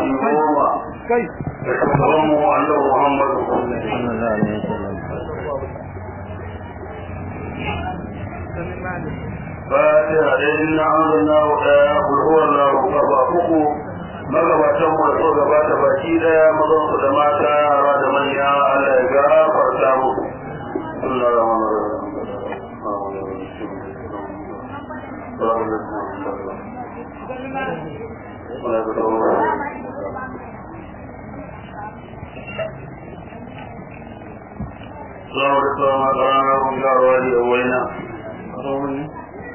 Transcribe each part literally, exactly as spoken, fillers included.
goma kai da shugabanmu Allah Muhammadu sallallahu alaihi wasallam fatiha da inna anzalna wa qul huwallahu kafa uku magabatan mu da gabata baki daya mazan su da mata yara da manya Allah ya gafarta mu السلام عليكم ورحمة الله وبركاته.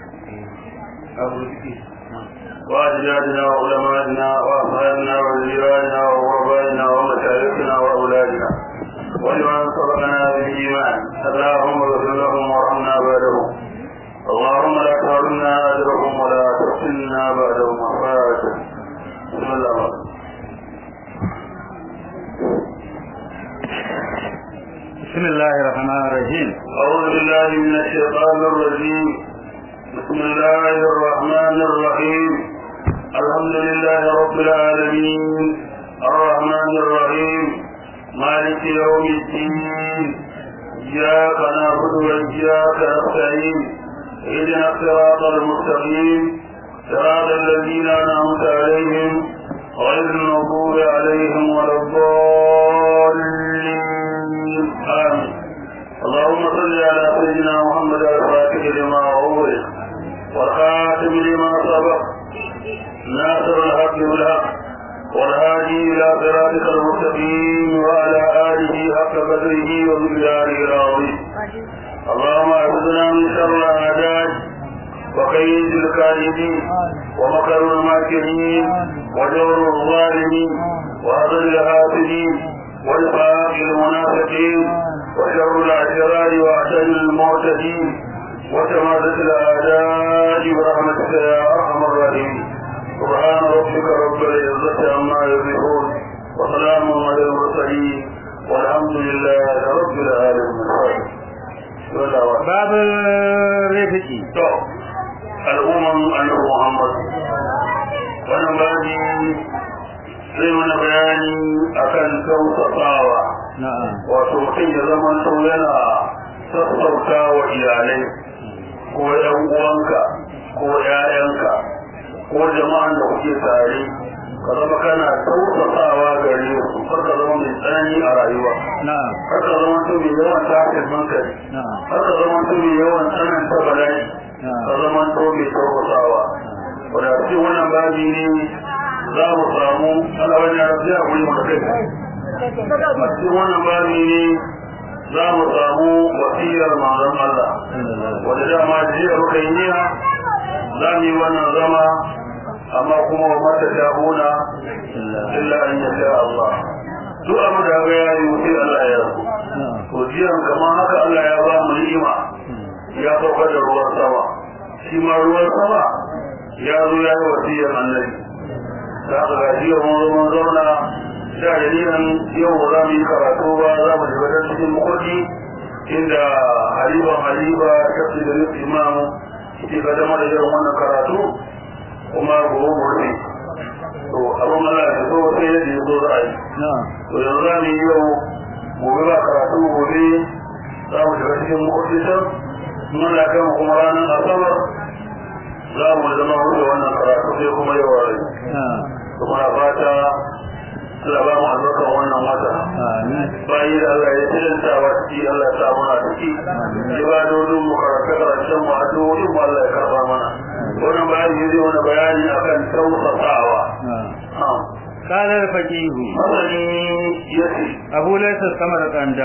وأجدادنا وعلمائنا وأصحابنا وزيراننا وغربائنا ومشايخنا وأولادنا ولمن سبقنا بالإيمان اللهم اغفر لهم وارحمنا بعدهم اللهم لا تحرمنا أجرهم ولا تفتنا بعدهم وفاتح بسم الله بسم الله الرحمن الرحيم أعوذ بالله من الشيطان الرجيم بسم الله الرحمن الرحيم الحمد لله رب العالمين الرحمن الرحيم مالك يوم الدين إياك نعبد وإياك نستعين اهدنا الصراط المستقيم صراط الذين أنعمت عليهم غير المغضوب عليهم ولا الضالين آمين اللهم صل على سيدنا محمد الفاتح لما أغلق والخاتم لما سبق ناصر الحق بالحق والهادي إلى صراطك المستقيم وعلى آله حق قدره ومقداره العظيم اللهم اعذنا من شر الأعداء وكيد الكاذبين ومكر الماكرين وجور الظالمين وأضل الحاسدين ونفاق المنافقين وشر الأشرار وأعداء المعتدين وشماتة الأعداء برحمتك يا أرحم الراحمين سبحان ربك رب العزة عما يصفون وسلام على المرسلين والحمد لله رب العالمين. باب الرفق الأمم أن محمد ونبادي sai mana bayani akan tausasawa wato mutum ya zama to yana sassauta wa iyalai ko ƴan uwanka ko ƴaƴanka ko jama'an da kuke tare ka zama kana tausasawa gare su kar ka zama mai tsanani a rayuwa kar ka zama to mai yawan tashin hankali kar ka zama to mai yawan tsananta bala'i ka zama to mai tausasawa wanda cikin wannan babi ne za mu samu alawar ya rafiya a wuri matakai a cikin wannan babi ne za mu samu wasiyar manzon Allah wadda dama jiya muka yi niyya za mu yi wannan zama amma kuma wa mata sha'una illa an ya sha Allah duk abu da ga ya yi wuce Allah ya rasu to jiyan kamar haka Allah ya ba mu ni'ima ya saukar da ruwan sama shi ma ruwan sama ya zo ya yi wasiyar annabi da aka gaji yau mun zama zauna da dalilin yau ba za mu yi karatu ba za mu shiga don cikin makoki inda haliban haliba shafi da nufi imamu ke gadama da irin wannan karatu kuma gobe gobe to abin Allah ya so sai yadda ya zo za a yi to yanzu za mu yi yau gobe ba karatu gobe za mu shiga cikin makoki can mun da kai kuma ranar asabar za mu zama wuce wannan karatu sai kuma yawa rai kuma fata Allah ba mu albarkar wannan wata bayi da Allah ya tilanta wa ciki Allah ya sa muna ciki ibadodin mu karatu karatun mu addu'o'in mu Allah ya karba mana wannan bayani zai wani bayani akan tausasawa قال الفقيه أبو ليس السمرقند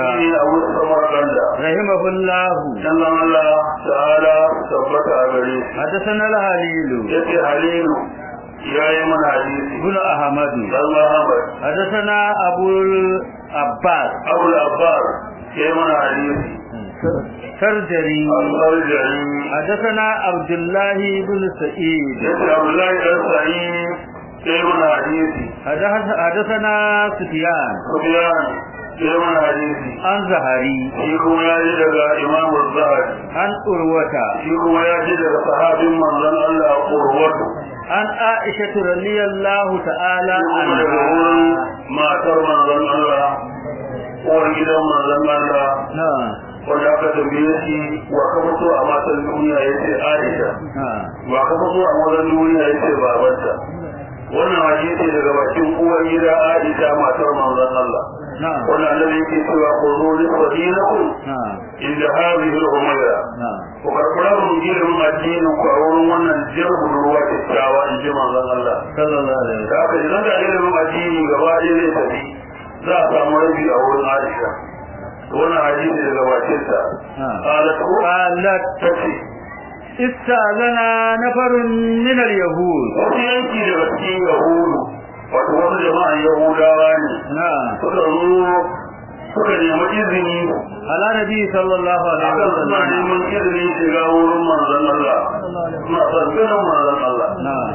رحمه الله الله تعالى ثبت عليه حدثنا الهليل يتي هليل يا من حديث بن أحمد الله حدثنا أبو العباس أبو العباس يا من حديث سرجري حدثنا عبد الله بن سعيد يتي عبد الله بن سعيد كلمة حديثي حدثنا سفيان سفيان كلمة حديثي عن زهري فيكم يا جدك إمام الزهري عن أروة فيكم يا جدك صحابي من ظن الله أروة an Aisha radiyallahu ta'ala anha matar manzon Allah uwar gidan manzon Allah na wanda aka tambaye shi wa ka fito a matan duniya yace Aisha wa ka fito a matan duniya yace babanta wannan hadisi daga bakin uwar gida Aisha matar manzon Allah wannan annabi yake cewa qulul fadinakum inda hadhihi al-umayya ko karɓar gidan addinin ku a wurin wannan jirbin ruwa kyakkyawa in ji manzon Allah sallallahu alaihi wasallam haka idan da ilimin addini gaba ɗaya zai tafi za a samu rabi a wurin Aisha wannan hadisi daga bakin ta qalat qalat tace istazana nafarun min al-yahud wasu yanki daga cikin yahudu wato wasu jama'an yahudawa ne suka zo suka nemi izini ala nabi sallallahu alaihi wasallam suna neman izini shiga wurin manzon Allah suna sarkanin manzon Allah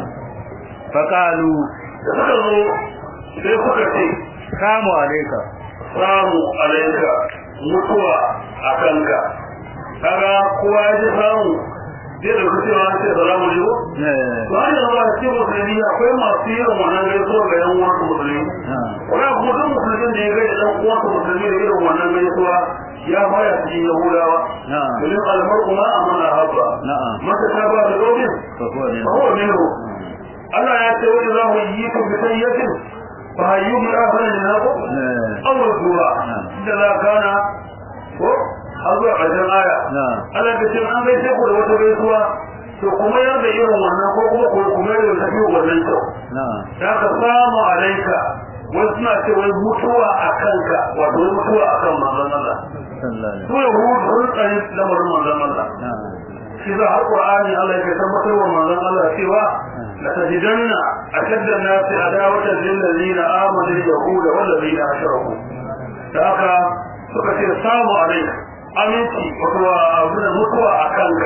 faqalu da suka zo sai suka ce kamu alaika samu alaika mutuwa a kanka kaga kowa ya ji samu zai da kucewa ce salamu alaikum ba da ba ce musulmi akwai masu yin wannan gaisuwa ga yan uwansu musulmi wani kuma duk musulmin da ya gaida dan uwansu musulmi da irin wannan gaisuwa ya fara cikin yahudawa domin almar'u ma amana habba maka ta ba da domin ba huwa minhu Allah ya ce wani za mu yi ku bi sayyatin fa hayyu bi ahlan nabu awwal sura da la kana ko har zuwa ƙarshen aya Allah ta ce an gaishe ku da wata gaisuwa to kuma ya da irin wannan ko kuma ku kuma da tafi wannan to da ka samu alaika wai suna ce wai mutuwa a kanka wato mutuwa a kan manzon Allah to ya hu sun tsare lamarin manzon Allah shi da har Qur'ani Allah ya tabbatar wa manzon Allah cewa la tajidanna ashadda an-nas adawatan lil ladina amanu yahuda wal ladina ashraku da haka suka ce samu alaika aminci wato abin mutuwa a kanka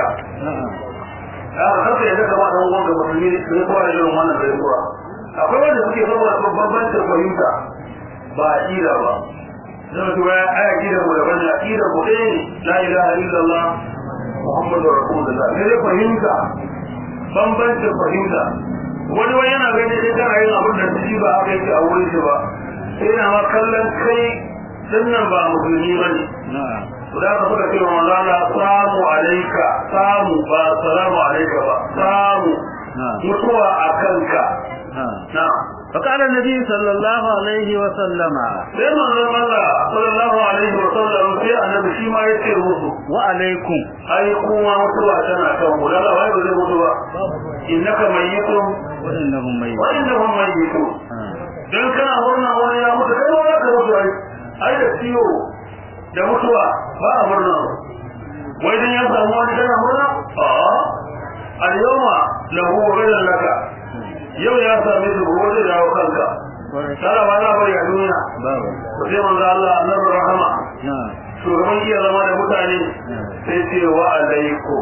aka kafa yadda kama ɗan wanda musulmi ne sai kowa da irin wannan gaisuwa akwai wanda suke saboda bambancin fahimta ba a ƙira ba zama tuwa ya aya ƙira mu daban da ƙira mu ɗaya ne la ilaha illallah muhammadu rasulullah ne dai fahimta bambancin fahimta wani wani yana gani sai kana yin abin da shi ba aka yi a wurin shi ba sai yana ma kallon kai dinnan ba musulmi ba ne da ka suka ce wa lana samu alaika samu ba salamu alaika ba samu mutuwa a kanka na فقال النبي صلى الله عليه وسلم لما الله صلى الله عليه وسلم في annabi shi ma yace musu wa alaikum ai kuma mutuwa tana kan mu da wai ba zai mutu ba innaka mayyitun wa innahum mayyitun wa innahum mayyitun dan kana murna wani ya mutu kai ma ka mutu ai ai da ciwo da mutuwa ba a murna wai dan ya samu wani kana murna a al-yawma lahu ghayran laka yau ya same su gobe da dawo kanka sala ba na bari a duniya babu sai manzo Allah annabi rahama shugaban iya zama da mutane sai ce wa alaikum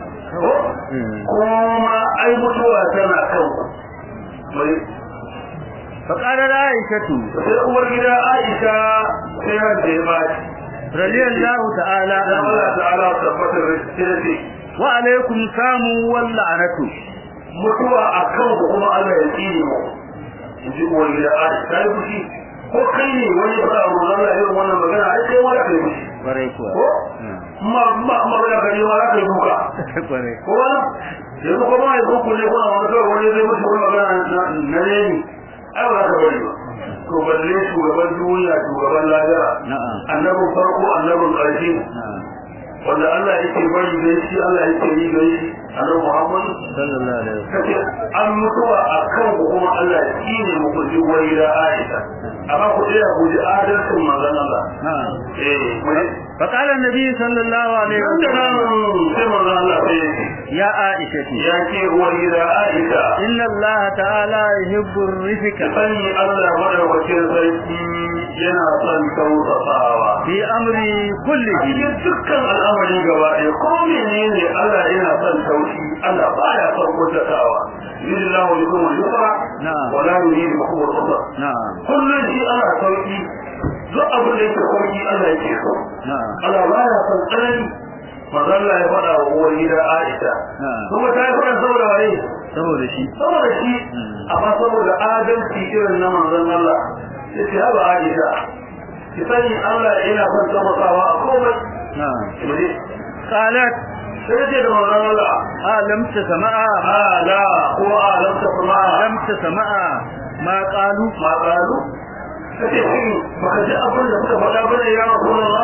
kuma ai mutuwa tana kanku mai فقال عائشة sai uwar gida Aisha sai ya je ba رضي الله تعالى Allah ta'ala tabbatar da shi وعليكم سامو واللعنة mutuwa akan ku kuma Allah ya tsine mu inji uwar gida Aisha sai kuki ko kai ne wani ya fara mu Allah irin wannan magana ai kai wala kai kuki bare kuwa ko ma ma ma da kai wala kai duka bare ko wala yanzu ko ma yanzu ku ne ko wani wani zai mutu wannan magana na ne ni ai wala ka bari ba to balle shugaban duniya shugaban lahira annabin farko annabin ƙarshe wanda Allah yake bari da shi Allah yake yi da shi annabi Muhammad sallallahu alaihi wasallam an mutuwa akan ku kuma Allah ya kine mu ku ji wai da Aisha amma ku tsaya ku ji adalcin manzon Allah eh mai فقال النبي صلى الله عليه وسلم كما قال يا عائشة يا كي وإذا عائشة إن الله تعالى يحب الرفق فني الله ولا وكيل سيدي ينا صن توصفاوا في أمر كله dukkan al'amari gaba ɗaya ko menene Allah yana son taushi Allah baya son kuntatawa lillahi bikum al-yusra wa la yuridu bikum al-usra kullun shi ana sauki duk abin da yake sauki Allah yake so Allah baya son tsanani manzo Allah ya faɗa wa uwar gida Aisha kuma ta yi faɗa saboda waye saboda shi saboda shi amma saboda adalci irin na manzon Allah sai ce haba Aisha ki sani Allah yana son tabbatawa a komai na'am ne qalat sai ce da manzon Allah alam tasma'a ala ko alam tasma'a lam tasma'a ma qalu ma qalu sai shi baka ji abin da suka faɗa bane ya Rasulullah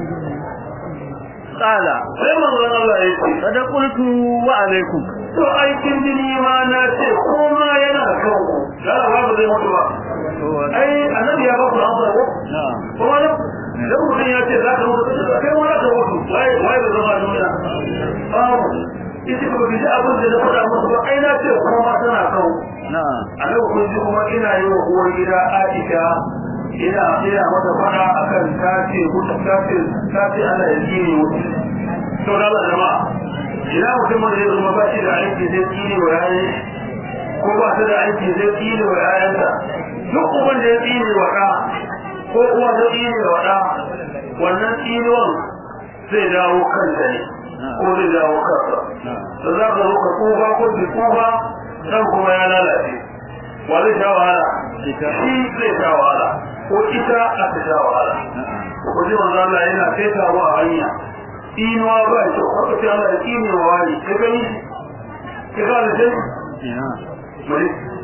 qala sai manzon Allah ya ce kada qultu wa alaikum to aikin jini ma na ce koma yana kan ku da ba zai mutu ba ai annabi ya ba ku amsa ko na'am kuma da mutum ya ce za ka mutu kai wala ka mutu wai wai da zama duniya babu ita ko bi abin da na faɗa musu ba ai na ce koma tana kan ku na'am annabi kun ji kuma ina yi wa uwar gida Aisha ina ina mata fada akan ta ce mutu ta ce ta ce Allah ya kire mutu to da Allah jama'a ina mutum da ya zama ba shi da aiki zai kire wa yayin ko ba ta da aiki zai kire wa yayansa duk uban da ya kire wa ɗa ko uwa ta kire wa ɗa wannan kirewan zai dawo kanta ne ko zai dawo kansa da za ka zo ka tsufa ko ki tsufa dan kuma ya lalace wa zai sha wahala shi zai sha wahala ko ita a ta sha wahala ko ji manzo Allah yana saita wa a hanya inuwa ba shi ko ta Allah ya kine wa wani kai gani kai ga da sai mai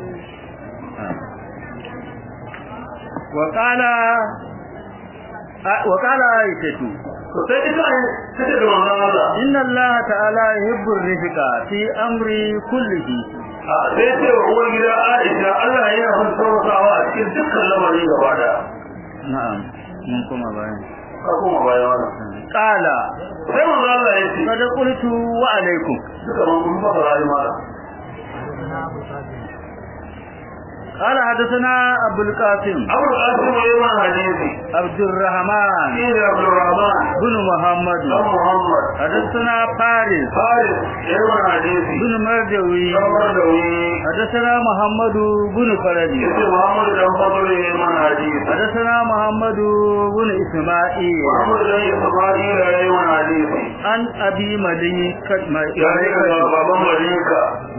wa qala wa qala aishatu sai ita sai da manzo Allah inna Allah ta'ala yuhibbu ar-rifqa fi amri kullihi sai ce wa uwar gida Aisha Allah yana son saurawa a cikin dukkan lamari gaba da na'am mun kuma bayan ka kuma bayan wannan qala sai manzo Allah ya ce kada qultu wa alaikum duka mun ba rayuwa mala قال حدثنا ابو القاسم ابو القاسم يما حديثي عبد الرحمن بن عبد الرحمن بن محمد بن محمد حدثنا فارس فارس يما حديثي بن مردوي مردوي حدثنا محمد بن فرج محمد بن فضل يما حديثي حدثنا محمد بن اسماعيل محمد بن اسماعيل يما حديثي عن ابي مليك يعني بابا مليكه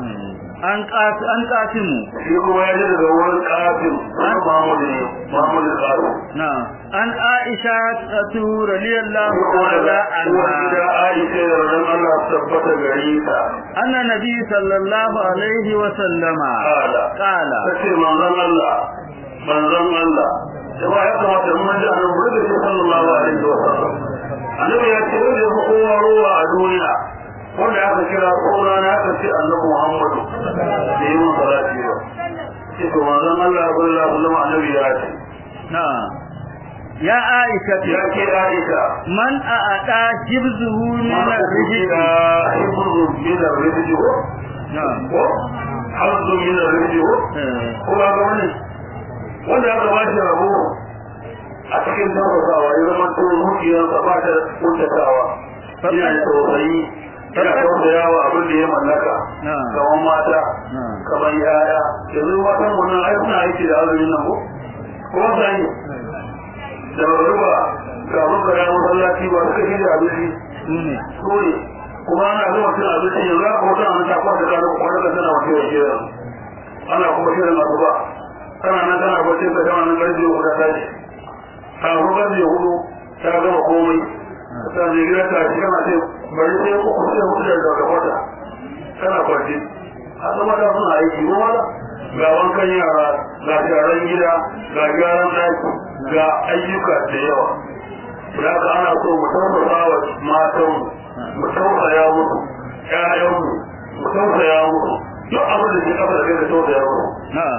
an kasu an kasimu shi kuma ya ji daga wurin kafin an Muhammad ne Muhammad al-Qasim na an Aisha tu radiyallahu ta'ala anha da Aisha ran Allah tabbata gare ta anna nabi sallallahu alaihi wa sallama qala qala sai manzon Allah manzon Allah kuma ya kamata mun ji annabi da sallallahu alaihi wa sallam annabi ya ce da kowa ruwa a duniya wanda aka kira suna na aka ce annabi Muhammadu da yi mun salati ba shi to manzon Allah sallallahu alaihi wasallam annabi ya ce na ya Aisha ya ke Aisha man aada jibzuhu min ar-rijli hibzu min ar-rijli na ko hibzu min ar-rijli ko ba ga wani wanda aka ba shi rabo a cikin tabbatawa ya zama to mutiyar ba ta kuntatawa ina da tausayi ina tausayawa abin da ya mallaka kamar mata kamar yaya yanzu matan wannan ai suna aiki da azumin nan ko kuma sai da ruba ga muka da masallaci ba suka yi da abinci ne ko ne kuma ana zuwa cin abinci yanzu aka wata an ta kwata ka da kwata ka tana wata yake ana kuma shirin masu ba kana nan kana bacci ka tana nan garje ko da tashi ka ko garje hudu ta gama komai ta ne gida ta shi kana ce bari sai ku kusa hudu da kwata kana kwanci a zama da suna aiki ko wala ga wankan yara ga sharan gida ga gyaran ɗaki ga ayyuka da yawa da ka ana so mu tausasa wa matan mu tausaya musu ƴaƴanmu mu tausaya musu duk abin da ke kafa da kai da tausaya musu na'am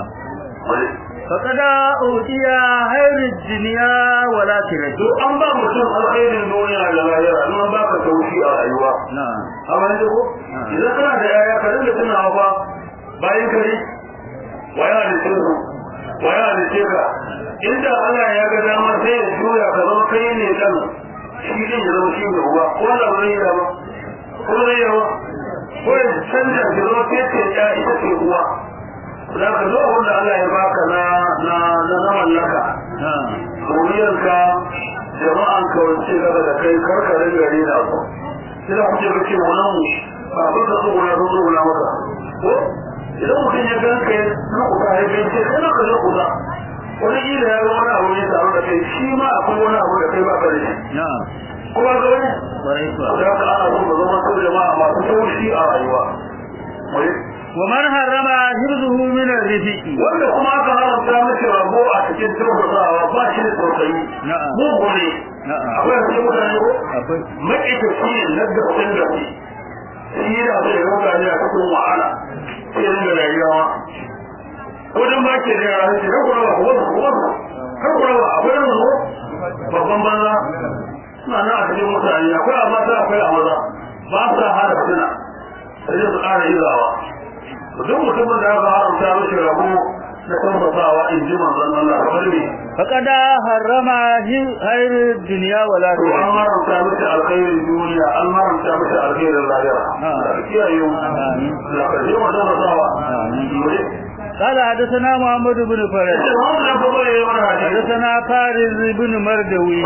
فقد أوتي خير الدنيا ولا ترد to an ba mutum alkhairin duniya da lahira an ba ka tausi a rayuwa na'am amma ne ko idan kana da yaya ka dinga tunawa fa bayan kare waya da tsoro waya da tseka inda Allah ya ga dama sai ya juya ka zama kai ne dan shi din ya zama shi ne uba ko da wani ya ba ko da yawa ko ya canza ki zama kai ya ita ce uwa da ka zo wanda Allah ya baka na na na mallaka duniyarka jama'an ka wace gaba da kai karkarin gari na ku sai ku ce kace wannan ba ku da su gona su gona maka ko idan mutum ya gan kai lokuta ya gan sai kana ka lokuta wani kila ya ga wani abu ne tare da kai shi ma akwai wani abu da kai ba ka da shi kuma ga wani da ka ana so zama so jama'a masu taushi a rayuwa ومن حرم حفظه من الرفق wanda kuma aka haramta miki rabo a cikin tausasawa ba shi da tausayi mugu ne akwai wasu mutane ko akwai maƙita shi ne na gaskiyar da shi shi da su da mutane a cikin wahala sai rinda rayuwa wajen ba ke da yara shi kan kurawa wasu wasu kan kurawa akwai nan ko babban banza suna nan a cikin mutane akwai a mata akwai a maza ba sa hada suna sai su ƙara izawa duk mutumin da aka haramta mishi rabo na tabbatawa in ji manzon Allah kamar ne فقد حرم خير الدنيا ولا to an haramta mishi alkhairin duniya an haramta mishi alkhairin lahira kiyaye mu da kaje mu tabbatawa قال حدثنا محمد بن فرج حدثنا فارس بن مردوي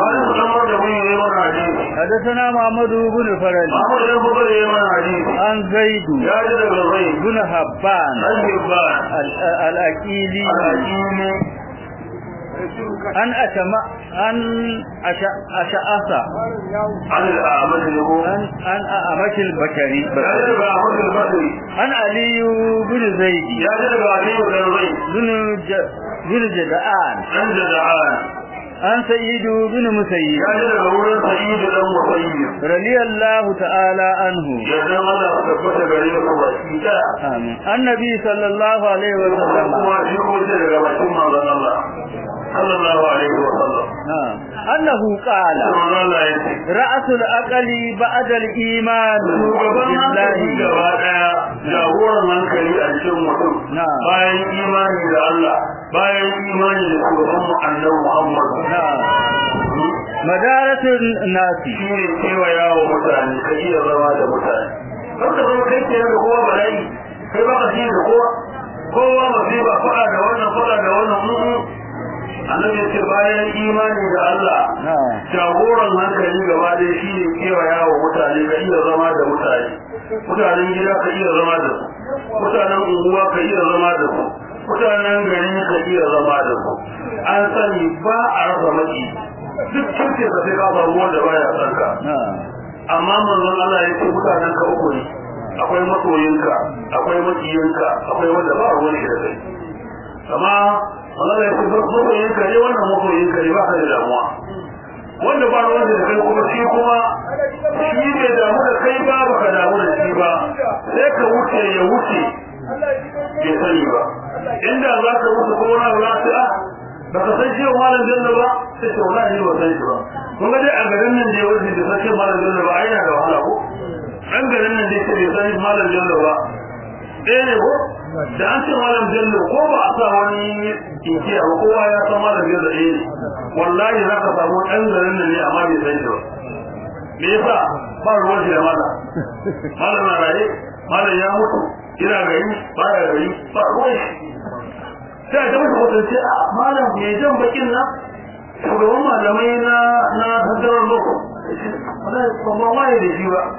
حدثنا محمد بن فرج عن زيد بن حبان الأكيلي an ashama an asha asha'asa an al-amal an an amatil bakari an ali bin zaid ya daga ali bin zaid bin bin jada'an an jada'an an sayyid bin musayyib ya daga wurin sayyid dan musayyib radiyallahu ta'ala anhu ya dan Allah tabbata gare ku baki da amin annabi sallallahu alaihi wa sallam kuma shi ko daga bakin manzon Allah صلى الله عليه وسلم نعم أنه قال رأس الأقل بعد الإيمان بالله جاورا من كلي أجل محمد باين إيمان الله باين إيمان لسبحانه أنه محمد مدارة الناس شيء كيف يا ومتعني كيف زواد متعني فأنت كما كيف يقوى بلاي كيف قصير قوة قوة مصيبة فقد وانا فقد وانا annabi ya ce bayan imani da Allah jagoran hankali gaba da shi ne kewaya wa mutane ka iya zama da mutane mutanen gida ka iya zama da su mutanen unguwa ka iya zama da su mutanen gari ka iya zama da su an sani ba a rasa maki duk kirke ka sai ka samu wanda baya san ka amma manzon Allah ya ce mutanen ka uku ne akwai masoyinka akwai makiyinka akwai wanda ba ruwan shi da kai amma Allah ya ce masoyin kare wannan masoyin kare ba ka da damuwa wanda ba ruwan da kai kuma shi kuma shi ne damu da kai ba baka damu da shi ba sai ka wuce ya wuce ya sani ba inda za ka wuce ko wani za ta a ba ka san shi malam janna ba sai ce wallahi ba san shi ba kun ga dai a garin nan dai wanda da sai malam janna ba ai yana da wahala ko an garin nan dai sai sai malam janna ba ɗaya ne ko da an ce malam jallo ko ba a sa wani kinki a kowa ya san malam jallo ɗaya ne wallahi za ka samu ɗan garin nan ne amma bai san shi ba me yasa ba ruwan shi da malam malam na raye malam ya mutu ina gari ba ya gari ba ruwan shi sai ta mutu kwatance a malam mai jan bakin nan shugaban malamai na na tattarar loko wallahi ba waye da shi ba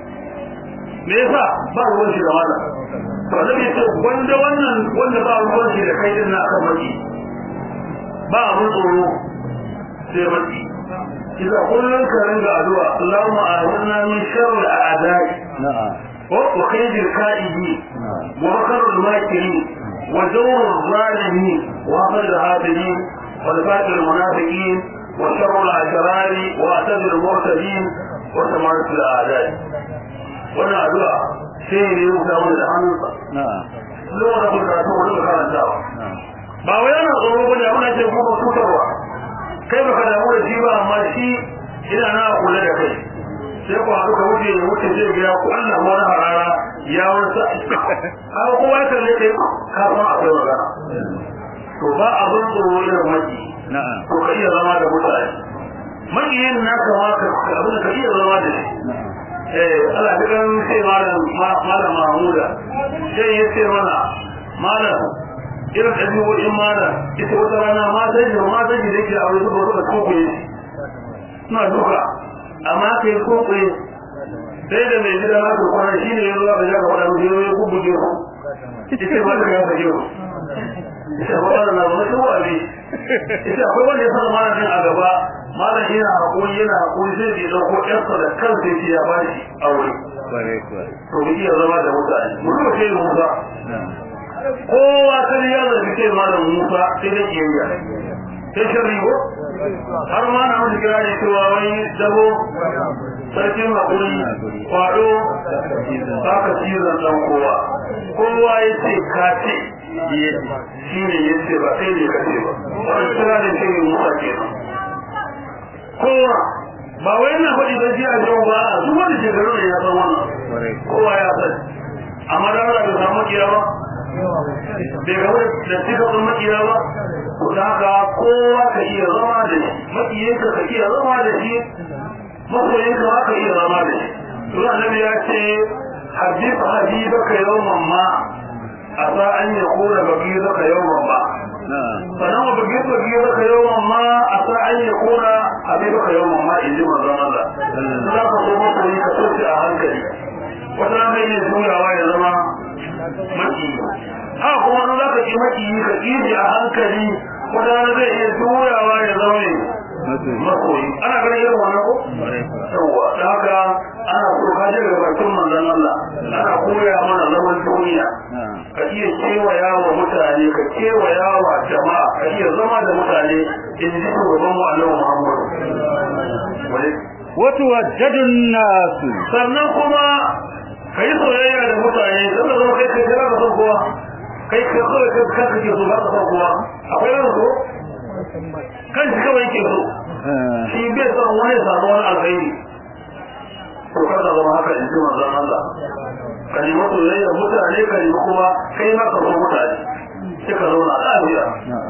me yasa ba ruwan shi da malam to da ce wanda wannan wanda ba ruwan shi da kai din na aka maki ba abun tsoro sai maki idan kullun ka ringa addu'a Allahumma a'inna min sharri a'da'i na'am wa khayril ka'idi wa makarul makirin wa jawrul zalimin wa fadl hadidin wa fatil munafiqin wa sharrul ashrari wa atadil murtadin wa samaratul a'da'i wannan addu'a sai ne ya samu da hannunsa lokacin da ta wani karantawa ba wai yana tsoro bane abin da ke kuma tutarwa kai baka damu da shi ba amma shi ina na kula da kai sai ku haɗu ka wuce ya wuce zai gida ku Allah wani harara ya wasa har kowa ya kalle kai ka san akwai magana to ba abin tsoro irin maki to ka iya zama da mutane makiyin naka ma ka abin da ka iya zama da shi eh Allah dukan sai malam malam Mahmuda sai ya ce mana malam irin dabi'o'in malam ita wata rana ma sai da ma sai da yake aure su ba su kokoye na duka amma kai kokoye sai da mai gida na kwana shine yazo ga ga wanda ya yi kubuge ita ba da ya bayo ita ba da na ba to abi ita akwai wanda ya san malamin a gaba malam yana hakuri yana hakuri zai bi dauko yarsa da kansa yake ya bashi aure bare ko to bi ya zama da mutane mutum sai Musa kowa kan ya zabi kai malam Musa sai da kiyayya sai shari'o har ma na mutu kira ne cewa wai dabo sarkin hakuri kwado haka cizon dan kowa kowa ya ce ka ce shi ne ya ce ba sai ne ka ce ba wani kira ne ce ne Musa ke kowa ba wai na faɗi ba ji a jawo ba a duk wani shekaru ne ya san wannan kowa ya san amma da Allah bai samu kira ba bai ga wani da cika sun makiya ba da haka kowa ka iya zama da shi makiyinka ka iya zama da shi masoyinka ma ka iya zama da shi to annabi ya ce habib habibaka yawman ma asa an yakuna bagidaka yawman ma sanan wa bagid bagidaka yawman ma asa an yakuna habibaka yawman ma inji manzon Allah za ka so masoyi ka so shi a hankali wata ran ne juyawa ya zama maki ha kuma za ka ji maki ka kiji a hankali wata ran zai iya juyawa ya zama masoyi ana ganin irin wannan ko yawa da haka ana so ka ji daga bakin manzon Allah ana koya mana zaman duniya ka iya kewaya wa mutane ka kewaya wa jama'a ka iya zama da mutane in ji shugaban mu Annabi Muhammad wato wajadun nasu sannan kuma kai soyayya da mutane sai zo kai kai da son kowa kai kai kawai kai kake so ba ka son kowa akwai ran so kan shi kawai ke so shi bai san wani samu wani alkhairi to kada zama haka in ji manzon Allah kalimatu soyayya mutane kalimu kuma kai ma ka so mutane sai ka zauna lafiya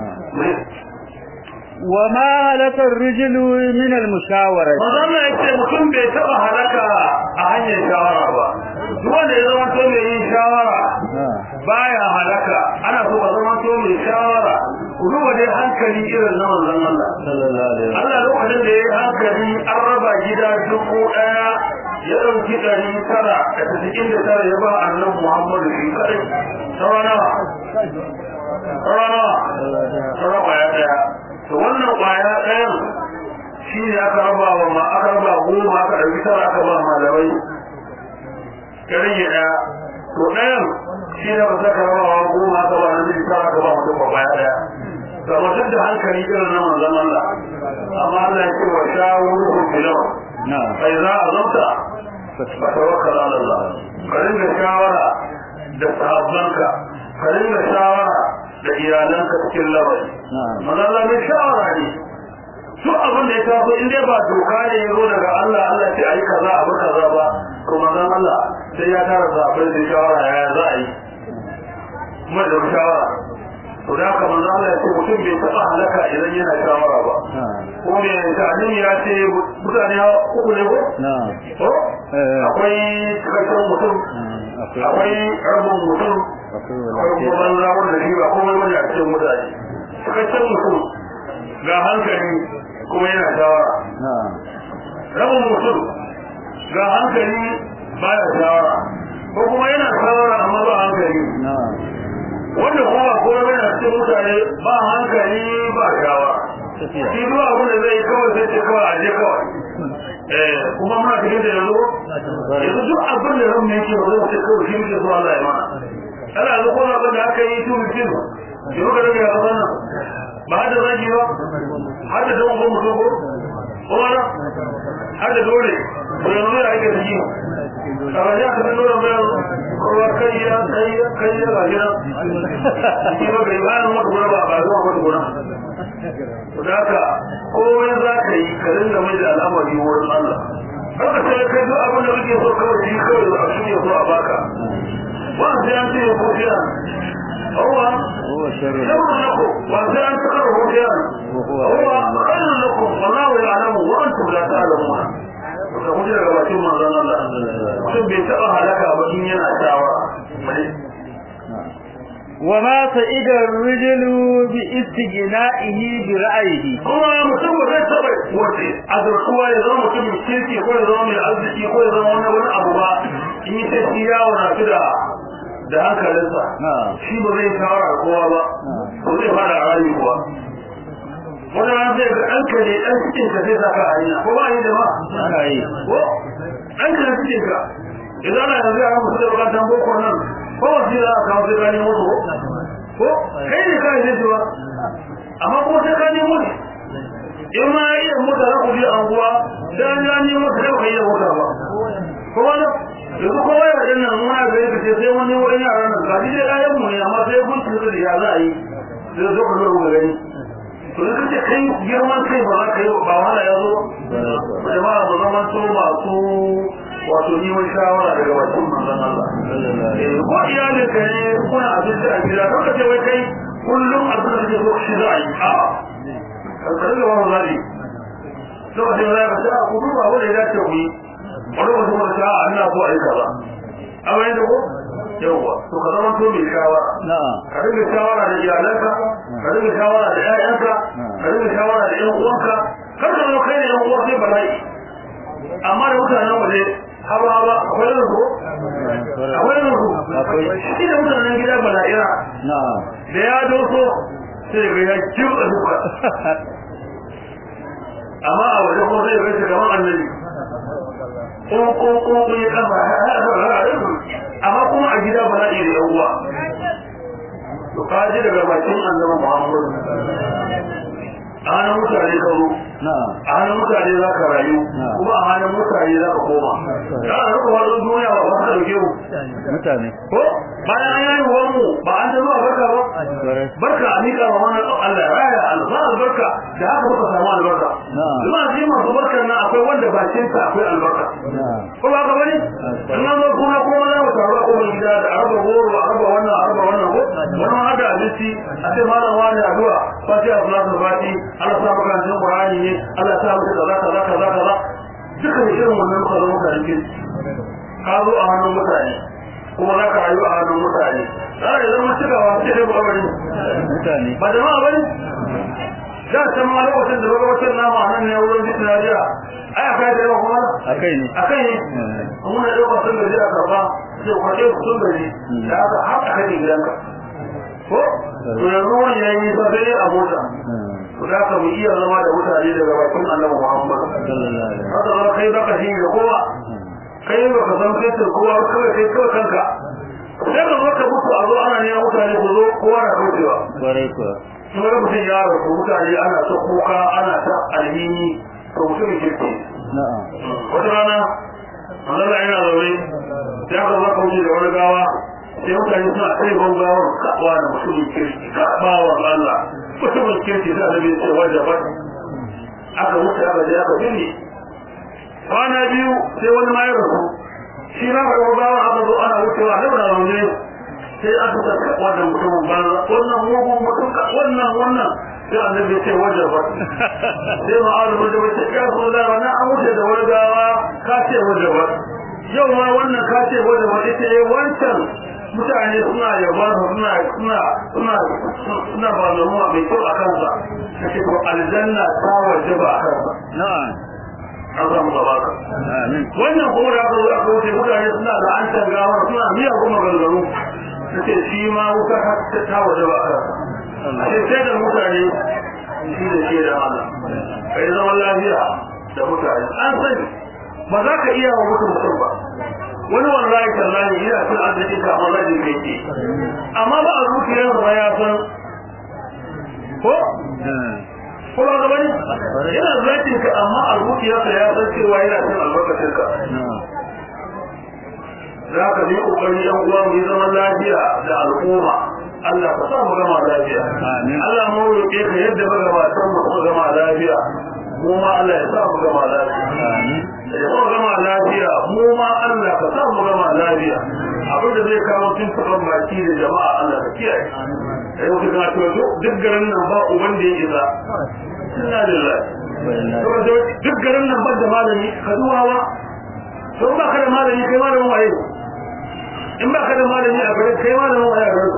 وما هلك الرجل من المشاورة wannan yake mutum bai taba halaka a hanyar shawara ba duk wanda ya zama to mai shawara baya halaka ana so ka zama to mai shawara kuma dai hankali irin na manzon Allah sallallahu alaihi wasallam Allah lokacin da yayi hankali an raba gida dubu daya ya dauki dari tara da cikin da tara ya ba annabi Muhammad shi kadai sawana sawana sawana ya daya to wannan kwaya ɗayan shi ne aka raba wa ma aka raba goma aka ɗauki tara aka ba malamai ya rage ɗaya to ɗayan shi ne ba za ka raba wa goma aka ba na miji tara aka ba mutum kwaya ɗaya ga mutum da hankali irin na manzon Allah amma Allah ya ce wa shawuruhum bil amr fa idza azamta fatawakkal ala Allah ka dinga shawara da sahabbanka ka dinga shawara da iyalanka cikin labari manzala mai shawara ne su abin da ya taso in dai ba doka ne ya zo daga Allah Allah ce ayi kaza abu kaza ba to manzon Allah sai ya tara sahabbai da shawara ya za a yi kuma da shawara to da haka manzon Allah ya ce mutum bai taba halaka idan yana shawara ba ko me ta'alim ya ce mutane uku ne ko ko akwai cikakken mutum akwai rabin mutum akwai kuma rawar da shi ba komai wani a cikin mutane cikakken mutum ga hankali kuma yana shawara rabin mutum ga hankali baya shawara ko kuma yana shawara amma ba hankali wanda kuma komai wani a cikin mutane ba hankali ba shawara shi duwa abin da zai kawai sai ce kawai aje kawai kuma muna cikin da yanzu yanzu duk abin da ran mai ke ba zai ce kawai shi muke so Allah ya mana ana yanzu kuma abin da aka yi tun mutum shi muka rage a kasan nan ba har da zaki ba har da don kuma mutum ko kuma na har da dole ko yanzu zai ake da shi a wajen aka san dole bayan kowa kai ya kai ya kai ya ga gina shi ba bai bayan wata gura ba ba zuwa wata gura da haka komai za ka yi ka dinga mai da al'amari wurin Allah haka sai kai duk abin da kake so kawai shi kawai da shi ne so a baka wa sai an ce ko fiya هو هو شر لكم وأنتم أن تكرهوا شيئا هو خير لكم والله يعلم وأنتم لا تعلمون وكما جاء قبل ما ظن الله mutum bai taɓa halaka ba in yana shawara وما سئد الرجل باستغنائه برأيه kuma mutum ba zai taɓa wace azurkuwa ya zama mutumin kirki ko ya zama mai arziki ko ya zama wani wani abu ba in yi ta shi yawo na fi da da hankalinsa shi ba zai shawara kowa ba ko zai fara rayuwa kuwa wani ran zai ga ɗanka ne ɗan cikin ka zai saka a hanya ko ba yi da ba ana yi ko ɗanka ne cikin ka idan ana yanzu a musu da bukatan boko nan ko wasu yi za a kawo sai ka nemo su ko kai ne ka yi zai amma kuma sai ka nemo ne in ma iya mota za ku je anguwa sai an ja nemo su kai ba ka yi da mota ba ko wani yanzu kowa ya ɗin nan muna gari ka ce sai wani wani yara nan ga shi dai ɗayan mu ne amma sai kun tuka da ya za a yi zai zo ka zo ga gani to da kace kai girman kai ba za ka yi ba wala ya zo jama'a ba zaman to masu wato ni wani shawara daga bakin manzon Allah ko iyalin ka ne kuna abinci a gida don ka ce wai kai kullum abin da kake so shi za a yi a ka rage wani zari saboda ya ka ce a kudu ba wanda ya dace ku yi wani wasu wani ta Allah so a yi kaza a wani da ko yawwa to ka zama to mai shawara ka rage shawara da iyalanka ka rage shawara da ƴaƴanka ka rage shawara da ƴan uwanka kar ka zo kai da ƴan uwa sai bala'i amma da mutanen waje hawa hawa akwai da ko akwai da ko shi da mutanen gida bala'ira da ya doso sai ga ya kiwa duka amma a waje ko sai ga shi kamar annabi ko ko ko ya kama amma kuma a gida bala'i da yawa to kaji daga bakin annabi Muhammad a hannun mutane ka zo a hannun mutane za ka rayu kuma a hannun mutane za ka koma ya a rika wani duniya ba ka dauke mu mutane ko bayan an yi wa mu ba an zama barka ba barka a miƙa wa wani Allah ya raya alfa albarka da haka muka samu albarka kuma shi masu barkar nan akwai wanda bakin sa akwai albarka ko ba ka bane sannan zo kuma kuma za mu taru a kuma gida da araba goro araba wannan araba wannan ko wannan hada abinci a ce malam wani addu'a fatiha salatu fati Allah sa maka cikin Qur'ani ne Allah sa maka kaza kaza kaza kaza duka ne irin wannan muka zama mutane ke ka zo a hannun mutane kuma za ka rayu a hannun mutane za ka zama cikawa sai dai ba bane mutane ba jama'a bane da san ma lokacin da lokacin nama nan ne wurin bitin Najeriya ai akai da yawa kuma akai ne akai ne mun da lokacin da jira karba sai kwaje sun gari da haka har akai ne gidanka ko to yanzu wani yayi sai a mota da ka mu iya zama da mutane daga bakin Annabi Muhammad sallallahu alaihi wasallam haka kai baka shi da kowa kai baka san kai da kowa kai kai kai kanka sai ka zo ka mutu a zo ana ne mutane ku zo kowa na kaucewa bare ko kuma da mutum ya rasu mutane ana ta kuka ana ta alhini to mutum ke ce na'am wata rana Allah yana zaune ya ka zo ka wuce da wani gawa sai mutane suna kai gongawar kawa da mutumin kirki ka bawa Allah mutumin kirki da annabi sai wajabat aka wuce aka je aka bini kwana biyu sai wani ma ya rasu shi ma ga bawa aka zo ana wucewa da wannan ne sai aka saka wannan mutumin banza wannan mugun mutum wannan wannan sai annabi sai wajabat sai ma'azu wajabat sai ya zo da wannan an wuce da wani gawa ka ce wajabat yau ma wannan ka ce wajabat ita wancan mutane suna yaba suna suna suna suna ba da ruwa mai kyau a kansa kace ko aljanna ta wajaba a kansa na'am Allah mu baraka amin wannan kuma da aka zo aka wuce mutane suna da an tangawa suna miya kuma gargaru kace shi ma wuta ta wajaba a kansa sai sai da mutane shi da shi da Allah kai zaman lafiya da mutane an sani ba za ka iya wa mutum mutum ba wani wallahi tallahi yana cin arziki ka amma zai kai amma ba a zuciyar sa ya san ko ko ba ga bane yana zakin ka amma a zuciyar sa ya san cewa yana cin albarkacin ka za ka yi kokari yan uwa mu zama lafiya da al'umma Allah ka sa mu gama lafiya Allah mu roƙe ka yadda ba gaba san mu gama lafiya mu ma Allah ya sa mu gama lafiya da mu gama lafiya mu ma Allah ka sa mu gama lafiya abin da zai kawo tuntuɓar baki da jama'a Allah ka kiyaye sai wata kana cewa duk garin nan ba uban da ya isa inna lillahi saboda duk garin nan ba da malami ka duwawa don ba ka da malami kai malamin waye in ba ka da malami a garin kai malamin waye a garin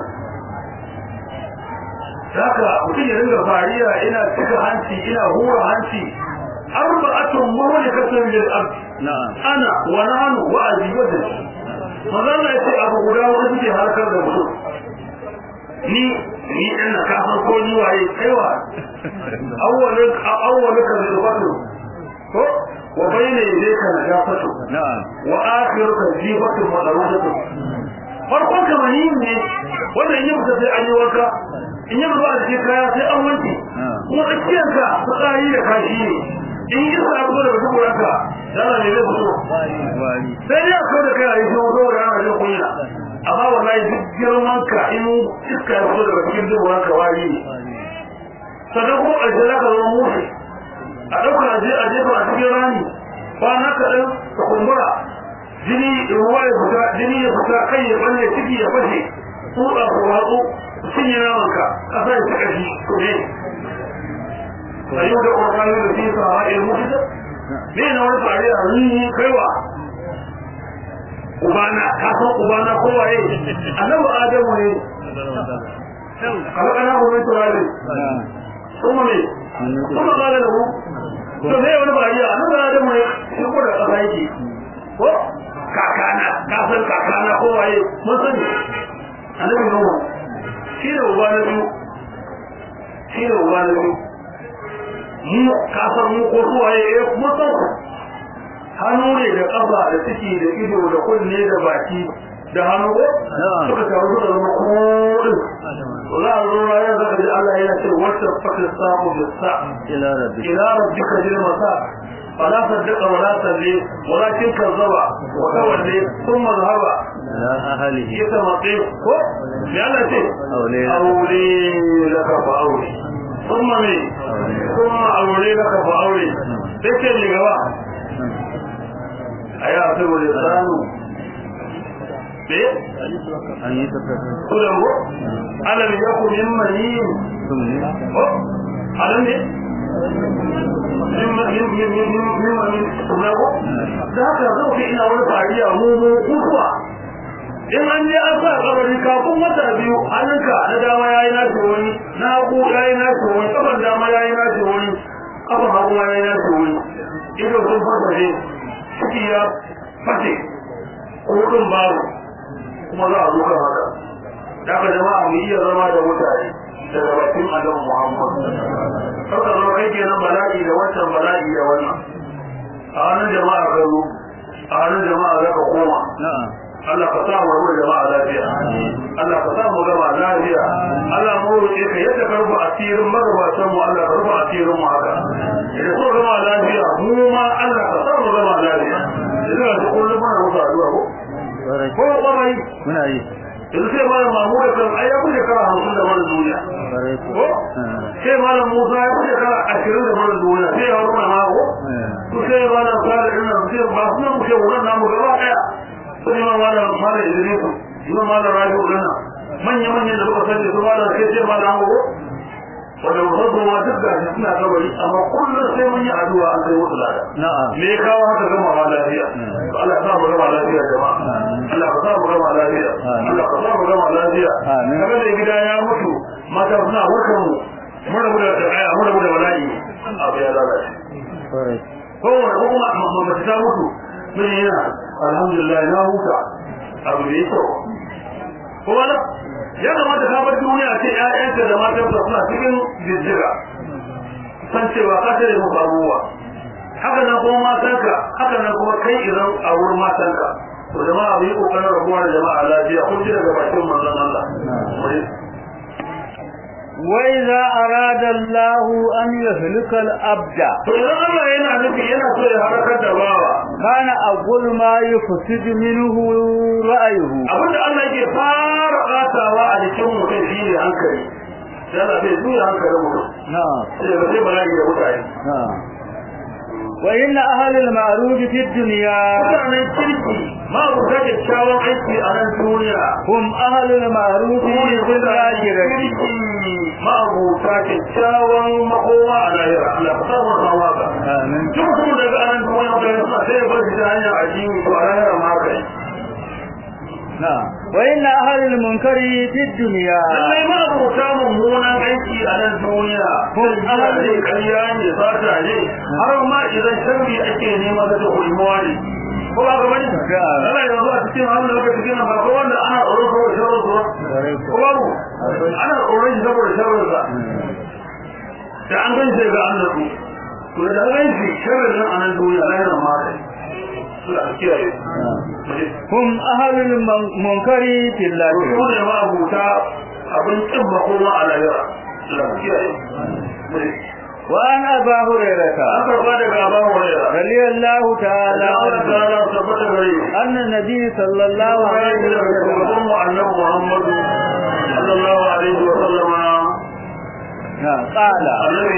haka mutum ya ringa fariya ina cika hanci ina hura hanci arba'atun muhlikatun lil ard ana wa nahnu wa azibatu manzon ya ce abu guda wani suke harkar da mutum ni ni ɗan na kasan ko ni waye kaiwa awwalin awwalin ka zubatu ko wa bayna yadayka najafatu na'am wa akhiruka jibatu madarujatu farkon ka mani ne wanda in yi mutu sai an yi wanka in yi ruwa da kaya sai an wanke kuma tsakiyar ka fitsari da kashi ne in yi sa abu da mutum ranka dana ne zai fito sai dai a kawo da kai a yi shi wato da ana jin kunya amma wallahi duk girman ka in iska ya fito daga cikin dubu ranka wari ne sannan kuma ƙarshe za ka zama mutu a ɗauka a je a jefa a cikin rani kwana kaɗan ka kumbura jini ruwa ya fita jini ya fita kai ya balle ciki ya fashe tsutsa ko watsu cinye namanka ƙasa ya cika shi to ne a yau da ƙwarƙwani da fi sa a ilmu fita ne na wani tsari a rini kaiwa ubana kasan ubana kowaye annabi adamu ne kalakana ko mai turare kuma ne kuma kala da ku to ne wani bariya annabi adamu ne shi ko da ƙasa yake ko kakana kasan kakana kowaye mun sani annabi nuhu shi da uba na biyu shi da uba na biyu mu kasan mu ko kowaye eh mun san hannu ne da kafa da ciki da ido da kunne da baki da hannu ko suka taru da zama kodin za a zo rayar zaka ji Allah yana ce wata fakar samu da sa ila rabbika jil masa فلا صدق ولا صلي ولكن كذب وتولي ثم ذهب ila ahlihi يتمطي ko me Allah ce aure laka fa aure ثم me ثم aure laka fa aure sai ce ni gaba aya sai wani sanu be an yi tafiya kullum ko alam yakun mimman ko alam ne da haka zau ke ina wani fariya mu mu kuwa in an je an sa kabari kafin wata biyu hannunka na dama yayi nashi wani na hagu yayi nashi wani kafan dama yayi nashi wani kafan hagu yayi nashi wani ido sun fashe ciki ya fashe kudin babu kuma za a zo kan haka da haka jama'a mu iya zama da mutane daga bakin annabi Muhammad haka zo kai kenan bala'i da wancan bala'i da wannan a hannun jama'a ka zo a hannun jama'a za ka koma Allah ka sa mu rubuta jama'a lafiya Allah ka sa mu gama lafiya Allah mu roƙe ka yadda ka rubuta asirin magabatan mu Allah ka rubuta asirin mu haka idan ko gama lafiya mu ma Allah ka sa mu gama lafiya idan ka kullum muna musu addu'a ko ko ba mai muna yi yanzu sai malam Mahmud kan ai ya kuje kara hamsin da mana duniya ko sai malam Musa ya kuje kara ashirin da mana duniya sai ya wani ma ko to sai malam Salih din nan sai ba su mu ce wannan namu gaba daya sai ma malam malam Idris kuma malam Rabi'u din nan manya manya da suka sani su malam sai sai malam ko wanda wasu ma duk da suna kabari amma kullum sai mun yi addu'a an kai wasu lada na'am me ya kawo haka gama ma lafiya Allah ya sa mu gama lafiya jama'a Allah ya sa mu gama lafiya Allah ya sa mu gama lafiya kaga da gida ya mutu mata suna warkar mu mun rabu da aya mun rabu da bala'i abu ya lalace ko wani kuma mamma ta mutu mun yana alhamdulillah na huta abu ne to ko wala ya kamata ka bar duniya ce ƴaƴanka da matanka suna cikin jijjiga san cewa ka tare mu abuwa haka nan kuma matanka haka nan kuma kai idan a wurin matanka to jama'a mu yi kokarin rabuwa da jama'a lafiya kun ji daga bakin manzon Allah wa idza arada Allah an yahlika al-abda to idan Allah yana nufi yana so ya harakar da bawa kana aqul ma yufsid minhu ra'ayuhu abinda Allah yake fara katawa a cikin mutum shine hankali yana bai zuwa hankalin mutum na'am sai ba sai bala'i da mutane na'am wa inna ahli al-ma'ruf fi ad-dunya mutanen kirki ma ku ga kyakkyawan aiki a nan duniya hum ahli al-ma'ruf fi al-akhirah ma ku ga kyakkyawan makowa a lahira Allah ka samu sawaba amin duk kuma daga nan duniya da suna sai ba shi hanya addini to a lahira ma kai na'am wa inna ahli al-munkari fi ad-dunya lallai ma ku ta mummunan aiki a nan duniya kun ahli kariya ne fata ne har ma idan sharri ake nema da hulmuwa ne ko ba ga wani Allah ya zo a cikin wannan lokacin cikin ba ko wanda ana tsoro ko sharri ko ko babu ana tsoron shi saboda sharri sa da an gani sai ga Allah ku to da an gani sharri nan anan duniya lahira ma sai sura kiyaye hum ahlul munkari billahi ko da ba abuta abin kin ba ko ma alayra sura kiyaye وعن أبا هريرة رضي الله تعالى أن النبي صلى الله عليه وسلم أنه محمد صلى الله عليه وسلم قال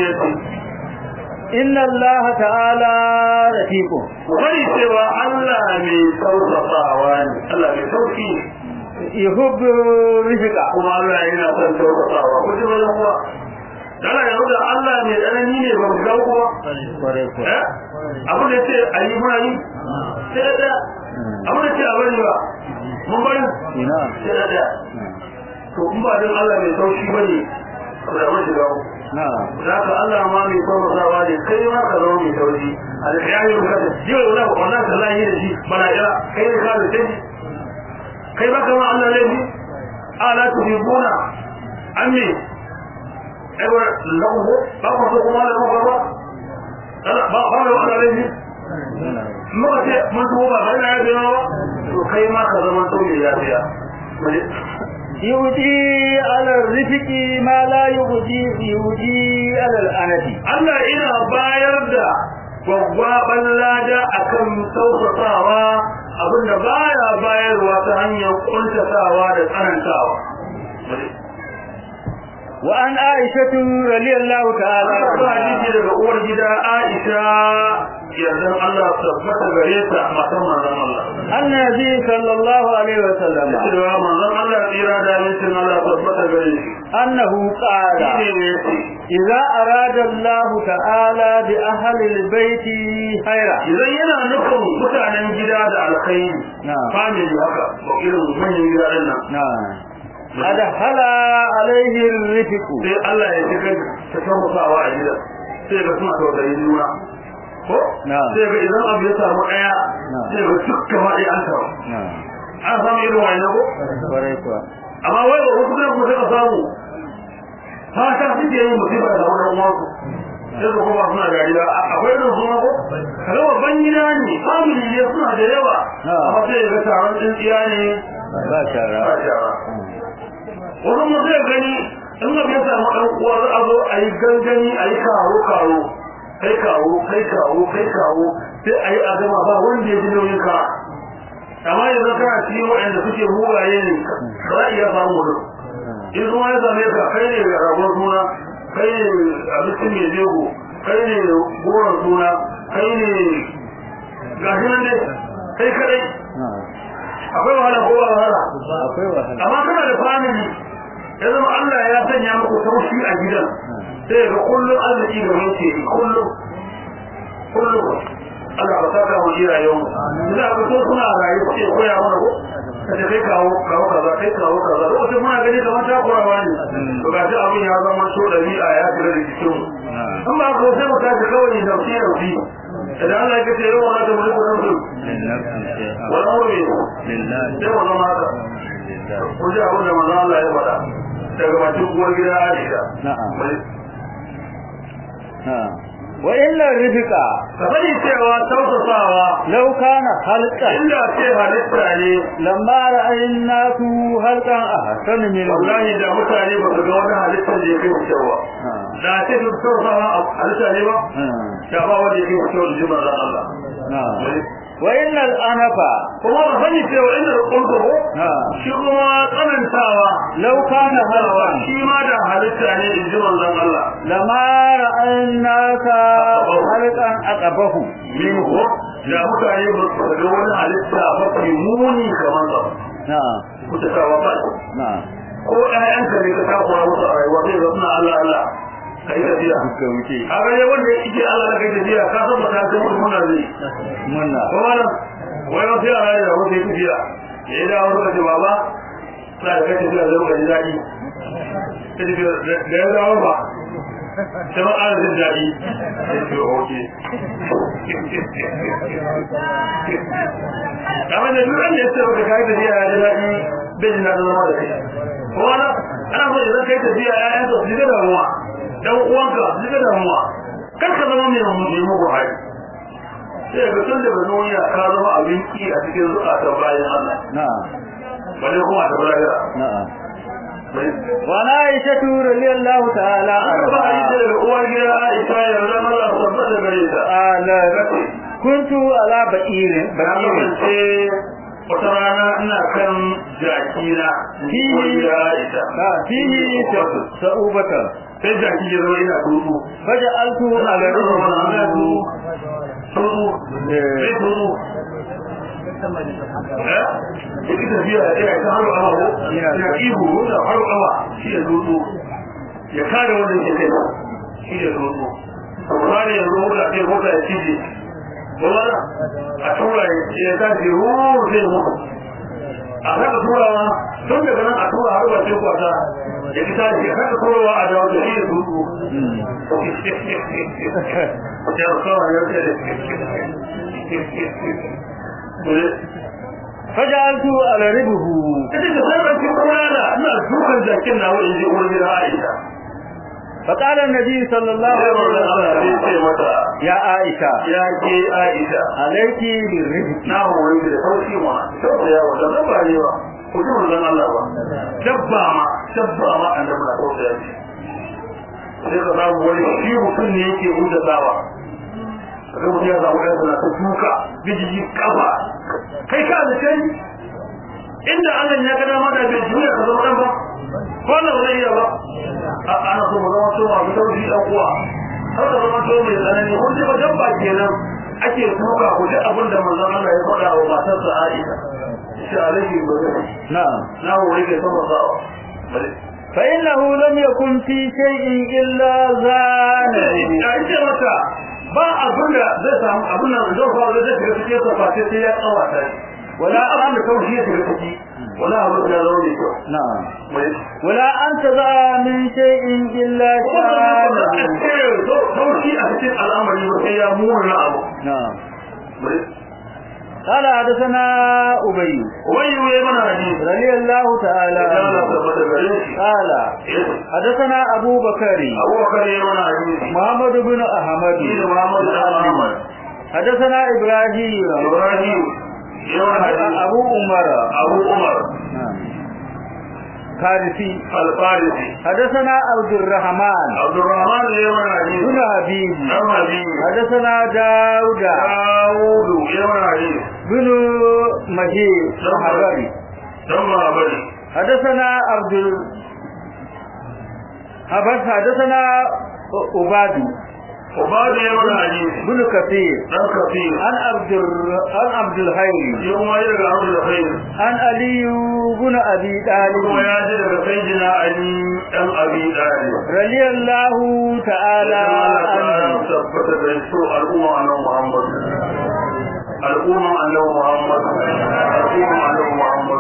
إن الله تعالى رفيق وغني سوى الله من صوت طاوان الله من صوتي يحب رفقا وما الله هنا صوت طاوان كنت بلغوا Dala yanzu da Allah mai tsanani ne ba mu ga kuwa. Eh? Abu da ce ayi muna yi. Sai da abu da ce a bari ba. Mun bari. Ina. Sai da. To in ba dan Allah mai sauki bane ko da mun shiga. Na. Zaka Allah ma mai sauƙawa ne kai ma ka zama mai sauki. Al-Qiyam ka da jiwa wala ko Allah ta lahi da shi bana ira kai ne ka da shi. Kai ba kama Allah laifi. Ala tuhibuna. Amin. ewa lawo ba ko ko ma la ko ba ala ba ba la wala ne mu ce mun ko ba ba ya da to kai ma ka zama to ya ya yudi ala rifiki ma la yudi yudi ala al-anati Allah ina bayar da gwaggwaban lada akan sautatawa abinda baya bayarwa ta hanyar kuntatawa da tsanantawa وعن عائشة رضي الله تعالى عنها daga uwar gida Aisha yanzu Allah tabbata gare ta matan manzon Allah annabi sallallahu alaihi wasallam cewa manzon Allah tsira da mutum Allah tabbata gare shi annahu qala idza arada Allah ta'ala bi ahli albayt khaira idan yana nufin mutanen gida da alkhairi family haka ko irin manyan gidan nan na'am adhala alaihi rifq sai Allah ya shiga ta tabbatawa a gidan sai ga suna tausayin juna ko sai ga idan abu ya samu daya sai ga dukkan wani an tawo an samu irin wani ko amma wai ba wasu ne kuma suka samu ta ta suke yin musiba da wannan uwansu sai su kuma suna dariya akwai irin suna ko kaga babban gida ne family ne suna da yawa amma sai ga taron tsintsiya ne ba shara ba shara wani mu zai gani in ga ya samu ɗan uwa za a zo a yi gangani a yi karo karo kai kawo kai kawo kai kawo sai a yi azama ba wanda ya ji nauyin ka amma yanzu kana cikin waɗanda suke mugaye ne ba za a iya samu mutum in zuwa ya same ka kai ne rabon suna kai ne abincin mai jego kai ne goron suna kai ne gashi nan dai kai kadai akwai wahala ko ba wahala akwai wahala amma kana da family ya zama Allah ya sanya muku taushi a gidan sai ga kullum arziki ga muke kullum kullum Allah ba saka mu iyayen mu ina ga so suna rayu sai koya mana ko kace kai kawo kawo kaza kai kawo kaza lokacin muna gani kamar ta korawa ne to ga shi abin ya zama so dabi'a ya tare da cikin mu amma ko sai mu tafi kawai da shi rufi idan Allah ya ce yawa da mu da su wala wuri lillahi sai wannan haka ko ji abin da manzo Allah ya faɗa daga bakin uwar gida Aisha na'am na'am wa illa rifqa kabari cewa tausasawa law kana halqa inda ce halitta ne lamma ra'aynaku halqan ahsan min wallahi da mutane ba su ga wani halitta da yake cewa da ce su tausasawa halitta ne ba da ba wanda yake cewa jama'a Allah na'am wa innal anafa kuma ba sani cewa innal qulbu shi kuma tsanantawa law kana halqa shi ma da halitta ne in ji manzon Allah lama ra'annaka halqan aqabahu minhu da mutane ba su ga wani halitta ba ke muni kamar ba na'am kuta kawa ba na'am ko ɗayanka ne ka takura musu a rayuwa sai ga suna Allah Allah kai tafiya ka wuce a gare wanda yake Allah da kai tafiya ka san mata sai mun muna zai munna ko wala wai wata yara da wata tafiya ya da wani kace baba sai da kai tafiya da lokacin dadi sai da ya dawo ba sai ba ƙara jin daɗi sai ce oke kamar da duk wanda ya ce baka kai tafiya ya ji daɗi bai jin daɗin zama da kai kuma na ana so idan kai tafiya ya yanka su ga damuwa dan uwanka su ga damuwa kar ka zama mai mugu hali sai ga tun da ba duniya ka zama abin ki a cikin zukatan bayan Allah na'am bale kuma ta balaga na'am wa na aisha radiyallahu ta'ala anha kuntu ala ba'ir ba'ir wata rana ina kan jakina fihi ka fihi sa'ubata sai jaki ya zo ina tudu faja altu ala ruhu tudu sai tudu eh ita biya ya ta haru awa ya ihu da haru awa shi da tudu ya kare wannan ke kai shi da tudu to kare yanzu da ke hota ya cije wala a tura ya ta ji ruhu zai mu a haka turawa tun daga nan a tura har ba sai kwata ya kita ji haka turawa a dawo da shi da tudu ya kawo ya ce fajaltu ala ribuhu kace da sai ki kurana ina dukan jakin nawo in ji uwar gida Aisha فقال النبي صلى الله عليه وسلم يا عائشة يا كي عائشة عليك بالرفق نعم وريد الفوشي ما شوف يا وجه دبا ليوا وجوه لنا الله دبا ما دبا ما عندما توقف يا شيء sai ka samu wani shi mutum ne yake hujja tsawa kaga mutum ya samu ɗansa na ta duka bijiji kafa kai ka da kai inda Allah ya ga dama da bai juya ka zama ɗan ba ko na zai iya ba ana so mu zama so masu taushi ɗan uwa har da zama so mai tsanani kun ji ba dabba kenan ake tuka ku ji abin da manzon Allah ya faɗa wa matarsa Aisha shi alaihi wa sallam na'am na wuri ke sama sawa فإنه لم يكن في شيء إلا زانه أنت متى ba abin da zai samu abin nan zai faru zai shiga cikin saface sai ya tsawata shi wala abin da kawai ya shiga ciki wala abin da zaune ko na'am wala anta za min shay'in illa sha'ana to sauki a cikin al'amari ba sai ya murna abu na'am قال حدثنا أبي أبي ويمن حديث رضي الله تعالى قال حدثنا أبو بكر أبو بكر يمن حديث محمد بن أحمد محمد بن أحمد حدثنا إبراهيم إبراهيم أبو عمر أبو عمر فارسي الفارسي حدثنا عبد الرحمن عبد الرحمن يمن حديث بن حبيب حبيب حدثنا داود داود يمن حديث بن مجيد الحضري ثم أبدي حدثنا عبد حبس حدثنا عباد عباد يمن حديث بن كثير عن كثير عن عبد عن عبد الخير يوم يرجع عبد الخير عن علي بن ابي طالب ويجد سيدنا علي بن ابي طالب رضي الله تعالى عنه ثبت رسول الامه ان محمد الامه ان محمد الامه ان محمد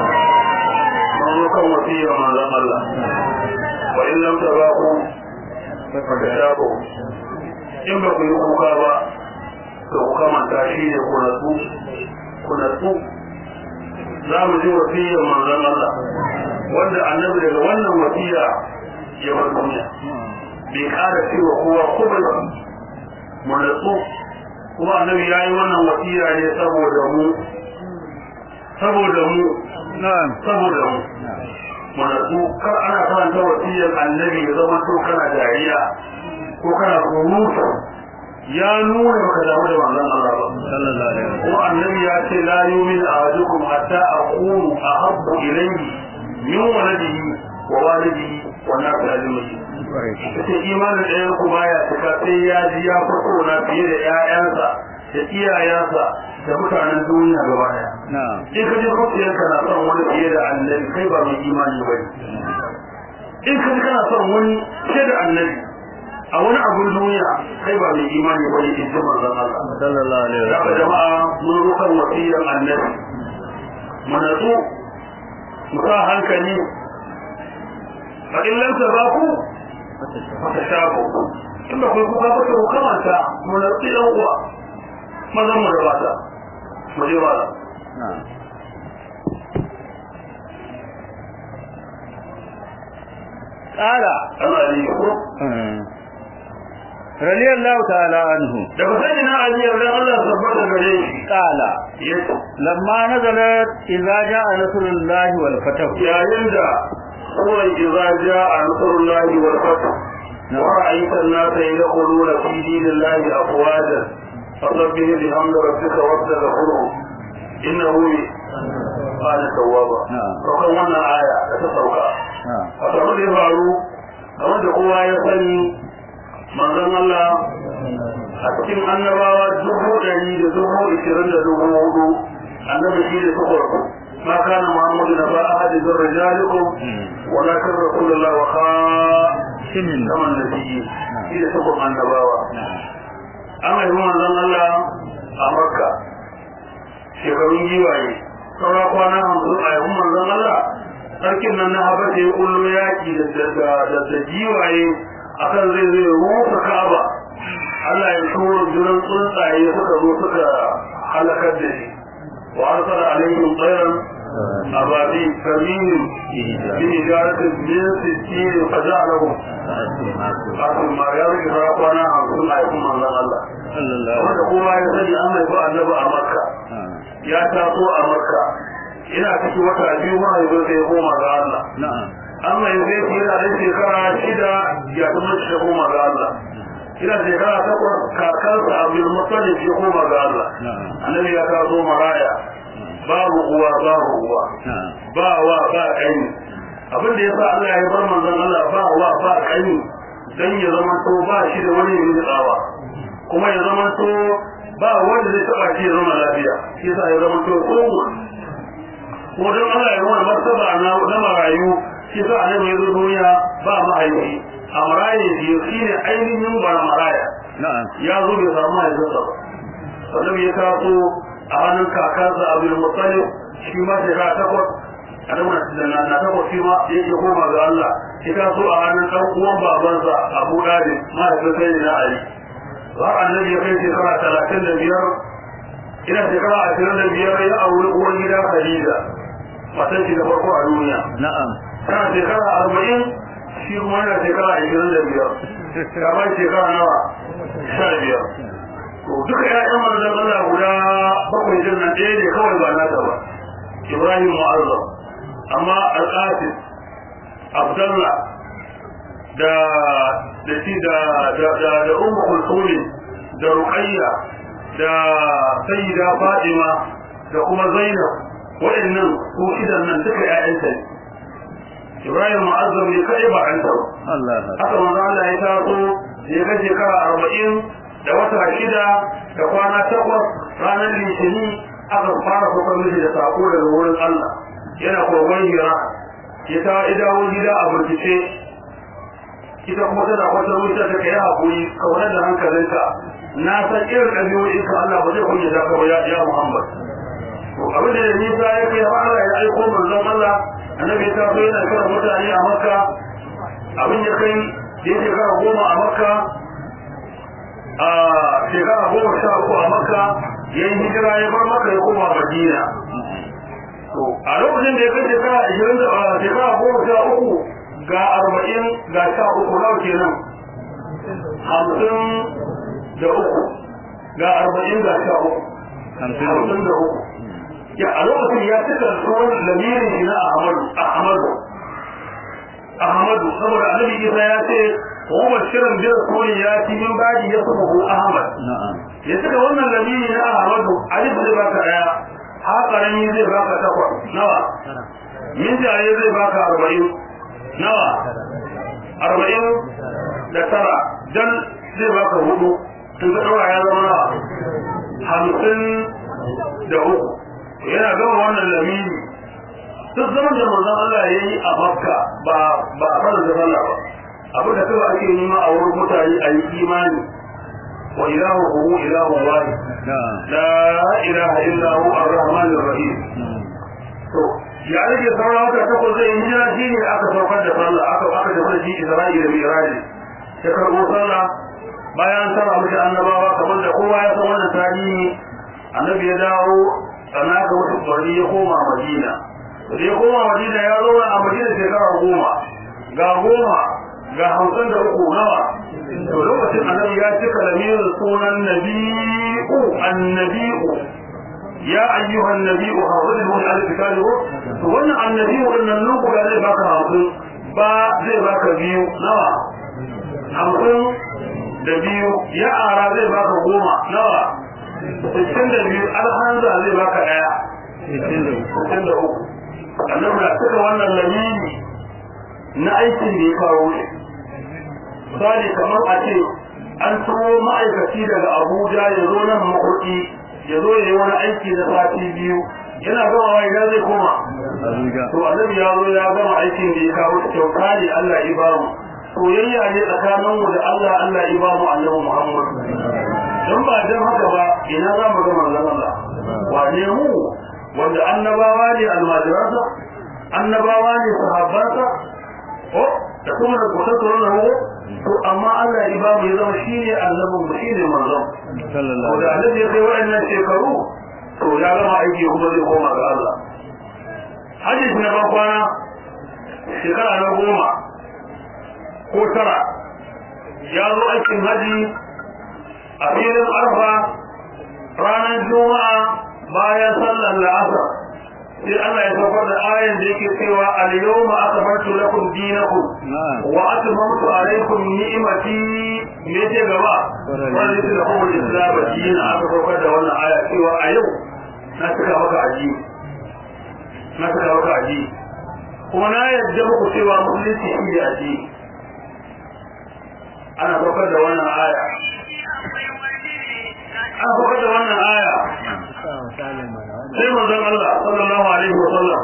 من وصيه من الله وان لم تراقوا فكتابوا in ba ku yi kuka ba to ku kamanta shi ne ku natsu ku natsu za mu ji wasiyar manzon Allah wanda annabi daga wannan wasiya ya bar duniya bai kara cewa kowa kuma ba mu natsu kuma annabi ya yi wannan wasiya ne saboda mu saboda mu na'am saboda mu mu natsu kar ana karanta wasiyar annabi ya zama to kana dariya ko kana kuruta ya nuna baka damu da manzon Allah ba sallallahu alaihi wasallam ko annabi ya ce la yu'min ahadukum hatta aqulu ahabbu ilayhi min waladihi wa walidihi wa nafi ajma'i sai imanin ɗayan ku baya cika sai ya ji ya fito na fiye da ƴaƴansa da iyayensa da mutanen duniya gaba ɗaya na'am in ka ji zuciyarka na son wani fiye da annabi kai ba mai imani ba ne in ka ji kana son wani fiye da annabi a wani abun duniya kai ba mai imani ba ne in ji manzon Allah sallallahu alaihi da wasallam jama'a mun rukan wasiyar annabi mu natsu mu sa hankali fa in lam tazaku mata shago in ba kai kuka ba to kamanta mu na tsiyan uwa mazan mu da bata mu je wala qala Allah ne ko radiyallahu ta'ala anhu da sayyidina Ali radiyallahu Allah tabbata gare shi qala lamma nazalat idza jaa nasrullahi wal fath yayin da sura idza jaa nasrullahi wal fath wa ra'aita an-nasa yadkhuluna fi dinillahi afwaja fasabbih bihamdi rabbika wastaghfirhu innahu kana tawwaba to kan wannan aya da ta sauka a saboda ya faru kamar da kowa ya sani manzon Allah a cikin annabawa dubu ɗari da dubu ishirin da dubu hudu annabi shi da sukur ma kana Muhammadu na ba ahadi min rijalikum walakin rasulullah wa khatimun kaman nabiyyi shi da sukur annabawa an yi manzon Allah a Makka shekarun giwaye saura kwana hamsin a yi manzon Allah sarkin nan na Habasha ya kullu yaki da da giwaye akan zai zai rufe Ka'aba Allah ya turo jiran tsuntsaye suka zo suka halakar da shi wa arsala alaihim tayran ababi kamin bi ijaratin min sittin faja'alahu asu ma ya rike kwana hamsin a yakin manzon Allah sallallahu alaihi kuma ya sani an haifa annabi a Makka ya taso a Makka ina cikin wata biyu ma ya zo sai ya koma ga Allah na'am amma yanzu yake yana da shekara shida ya kuma shi koma ga Allah ina shekara takwas kakansa Abdul Muttalib ya koma ga Allah annabi ya kawo maraya babu uwa babu uwa ba wa ba kai abin da yasa Allah ya bar manzon Allah ba wa ba kai dan ya zama to ba shi da wani yin tsawa kuma ya zama to ba wanda zai taba shi ya zama lafiya shi yasa ya zama to ko ko dan Allah ya wani martaba na marayu shi sa annabi ya zo duniya ba mahaifi a maraye biyu shine ainihin bara maraya ya zo bai samu mahaifinsa ba sannan ya taso a hannun kakansa Abdul Muttalib shi ma shekara takwas annabi na na takwas shi ma ya ke koma ga Allah ya taso a hannun ɗan uwan babansa Abu Dalib mahaifin sai na Ali har annabi ya kai shekara talatin da biyar ina shekara ashirin da biyar ya auri uwar gida Khadija matan shi da farko a duniya na'am kana shekara arba'in shi kuma yana shekara ashirin da biyar kamar shekara nawa sha biyar to duka ƴaƴan manzon Allah guda bakwai din nan ɗaya ne kawai ba nata ba Ibrahim Mu'azzam amma Al-Qasim Abdullah da da shi da da da Ummu Kulthum da Ruqayya da Sayyida Fatima da kuma Zainab waɗannan ko idan nan duka ƴaƴanta ne Ibrahim Mu'azzam ne kai ba an tawo Allah haka manzo Allah ya taso ya ga shekara arba'in da wata shida da kwana takwas ranar litini aka fara kokar mishi da sako daga wurin Allah yana kogon hira ya ta idawo gida a burkice ita kuma tana kwatar wuta ta kai hakuri kaunar da hankalinka na san irin ɗabi'o'in ka Allah ba zai kunya ka ba ya Muhammad to abin da nisa ya kai har Allah ya aiko manzon Allah annabi ta so yana kira mutane a Makka abin ya kai da shekara goma a Makka a shekara goma sha uku a Makka ya yi hijira ya bar Makka ya koma Madina to a lokacin da ya kai shekara ashirin da shekara goma sha uku ga arba'in ga sha uku nawa kenan hamsin da uku ga arba'in ga sha uku hamsin da uku ya a lokacin ya cika sunan lamirin shi na Ahmadu Ahmadu Ahmadu saboda Annabi Isa ya ce wa bashiran bi rasulin ya ci min badi ya sabu Ahmad na'am ya cika wannan lamiri na Ahmadu alif zai baka daya ha karami zai baka takwas nawa min jaye zai baka arba'in nawa arba'in da tara dan zai baka hudu tun da daura ya zama nawa hamsin da uku yana gama wannan lamini duk zaman da manzon Allah yayi a Makka ba ba a fara da sallah ba abin da kawai ake nima a wurin mutane a yi imani wa ilahu ilahu wahid la ilaha illa hu ar-rahman ar-rahim to ya rage saura wata takwas zai hijira shi ne aka saukar da sallah aka aka tafi shi Isra'i da Mi'raj ya karbo sallah bayan tara mushi annabawa kamar da kowa ya san wannan tarihi annabi ya dawo sana ga wata bari ya koma Madina da ya koma Madina ya zo a Madina shekara goma ga goma ga hamsin da uku nawa to lokacin annabi ya cika lamirin sunan nabi'u annabi'u ya ayyuhan nabi'u hawlahu al-kitabu to wannan annabi'u wannan nuku da zai baka hamsin ba zai baka biyu nawa hamsin da biyu ya ara zai baka goma nawa sittin da biyu alhanza zai baka daya sittin da uku annabi da cika wannan lamiri na aikin da ya kawo shi misali kamar a ce an turo ma'aikaci daga Abuja ya zo nan makurdi ya zo ya yi wani aiki na sati biyu yana gama wa idan zai koma to annabi ya zo ya gama aikin da ya kawo kyauta ne Allah ya ba mu soyayya ne tsakanin mu da Allah Allah ya ba mu annabi Muhammad dan ba dan haka ba ina za mu ga manzon Allah wane mu wanda annabawa ne almajiransa annabawa ne sahabbansa oh da kuma da kusa tsoron rawo to amma Allah ya ba mu ya zama shine annabin mu shine manzon sallallahu alaihi wasallam da ya kai wannan shekaru to ya gama aiki kuma zai koma ga Allah hadisi na ban kwana shekara na goma ko tara ya zo aikin haji a filin arfa ranar juma'a bayan sallar la'asar sai Allah ya saukar da ayan da yake cewa al-yawma akmaltu lakum dinakum wa atmamtu alaykum ni'mati me ce gaba wannan shi da kuma islam din aka saukar da wannan aya cewa a yau na saka maka aji na saka maka aji kuma na yadda muku cewa musulunci shi ne aji ana saukar da wannan aya ana saukar da wannan aya sai manzon Allah sallallahu alaihi wa sallam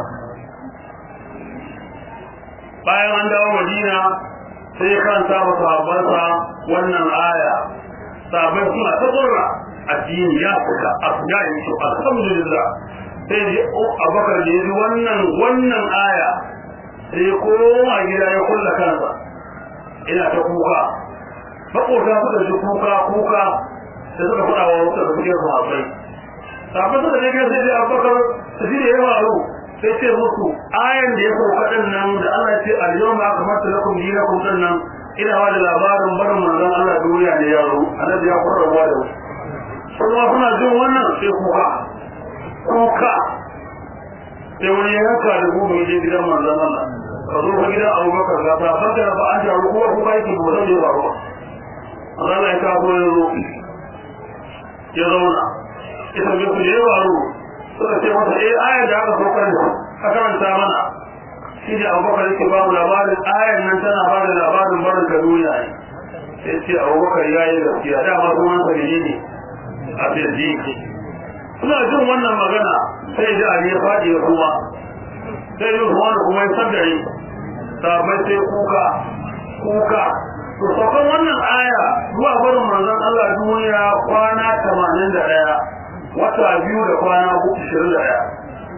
bayan an dawo Madina sai kan sa wa sahabbansa wannan aya sahabbai suna ta gurra addini ya fuka afgani to alhamdulillah sai ji Abubakar da yi wannan wannan aya sai koma gida ya kulla kansa ina ta kuka makota suka ji kuka kuka sai suka fada wa wasu da suke sahabbai sahabbai suka je sai da Abubakar sai da ya faru sai ce musu ayan da ya sauka din nan da Allah ya ce al-yawma akmaltu lakum dinakum din nan ina ba da labarin barin manzon Allah duniya ne yaro annabi ya fara ruwa da kuma kuna jin wannan sai kuka kuka sai wani ya haka da gobe je gidan manzon Allah ka zo ga gidan Abubakar ga ta baka ba an jaru ko kuma yake ba zai ba ba Allah ya ka zo ya zauna ita ga ku ya waro suka ce masa eh ayar da aka saukar da aka karanta mana shi da Abubakar yake ba mu labarin ayar nan tana ba da labarin barin ka duniya ne sai ce Abubakar yayi gaskiya da ma kuma sa ne a firji suna jin wannan magana sai da Ali ya fadi kuma sai Usman kuma ya saddare sabai sai kuka kuka to saukan wannan aya zuwa barin manzon Allah duniya kwana tamanin da ɗaya wata biyu da kwana ishirin da ɗaya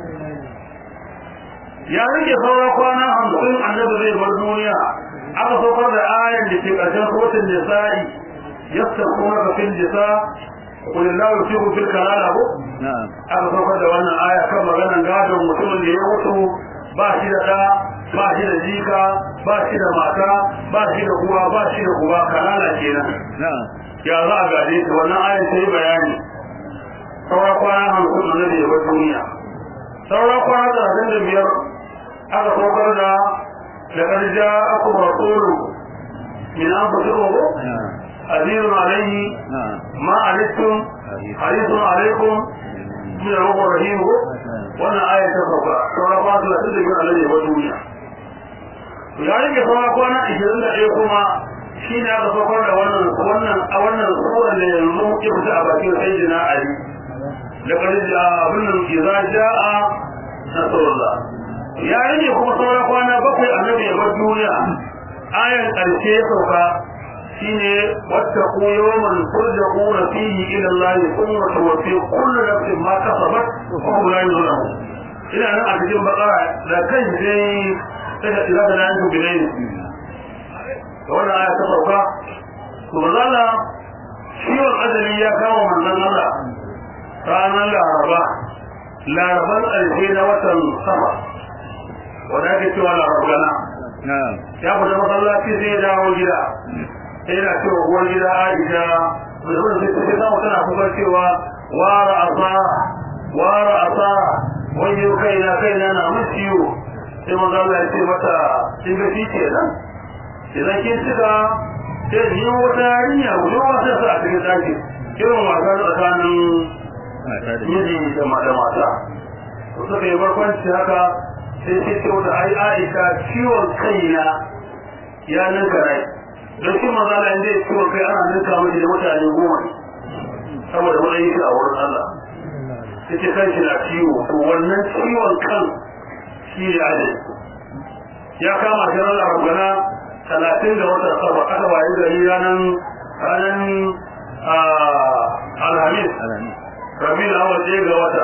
ya rike saura kwana hamsin annabi zai bar duniya aka saukar da ayan da ke ƙarshen kotun nisa'i yastaquna fil nisa qul la yusibu fil kalala ko aka saukar da wannan aya kan maganan gadon mutumin da ya mutu ba shi da ɗa ba shi da jika ba shi da mata ba shi da uwa ba shi da uba kalala kenan ya za a gade shi wannan ayan ta yi bayani saura kwana hamsin da zai bar duniya saura kwana talatin da biyar aka saukar da da ƙarja aka rasulu min an fito ko azizun alaihi ma alaikum harisun alaikum min al-rahman rahim ko wannan aya ta sauka saura kwana talatin da biyar a zai bar duniya ya rike saura kwana ishirin da ɗaya kuma shi ne aka saukar da wannan wannan a wannan tsoron da yanzu ya fita a bakin sayyidina Ali لقد جاء ابن إذا جاء نصر الله يا رجل كما صورة وانا بقي النبي والدنيا آية الكيسوك شيني واتقوا يوما ترجعون فيه إلى الله ثم توفي كل نفس ما كسبت وهم لا يظلمون ina nan a cikin bakara da kai sai sai da tsira da nan gobe ne wannan aya ta sauka to bazala ciwon ajali ya kawo manzon Allah ranar laraba laraban alhe na watan sama wanda ake cewa larabgana ya fita masallaci sai ya dawo gida sai yana cewa uwar gida Aisha musamman sai ta samu tana kuka cewa wara asa wara asa wajen kaina kaina na musiyo sai manzo Allah ya ce mata kin ga shi kenan idan kin cika sai ni wata yarinya ko wata sa a cikin daki kiran wasa tsakanin miji da mata to sai ya barkwanci haka sai sai ce wata ai Aisha ciwon kaina ya ninka rai don shi manzo Allah inda ciwon kai ana ninka miji da mutane goma saboda wani shi a wurin Allah sai kan shi na ciwo to wannan ciwon kan shi ne ajali ya kama shi ran Larabgana talatin da watan Safar aka waye gari ranar ranar Alhamis Rabiul Awwal ɗaya ga wata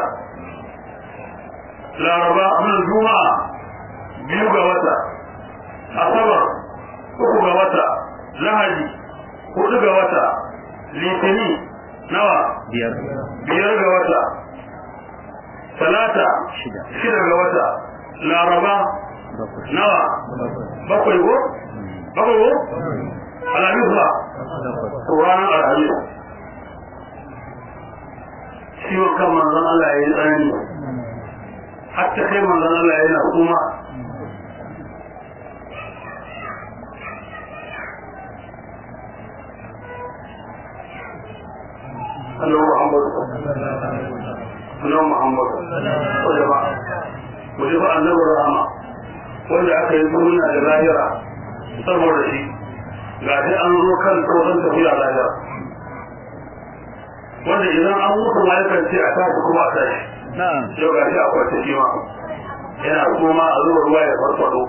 Laraba amin Juma'a biyu ga wata Asabar uku ga wata Lahadi hudu ga wata Litini nawa biyar biyar ga wata Talata shida ga wata Laraba nawa bakwai go bakwai go Alhamis ba ranar Alhamis ciwon kan manzon Allah ya yi tsanani hatta kai manzon Allah yana kuma Allah Muhammad Allah Muhammad wajaba wajaba annabi rahama wanda aka yi sunna da lahira saboda shi ga sai an zo kan tsoron tafiya lahira wanda idan an mutu ma yakan ce a tashi kuma a tashi na'am yau ga shi a kwace shi ma yana kuma a zuwa ruwa ya farfado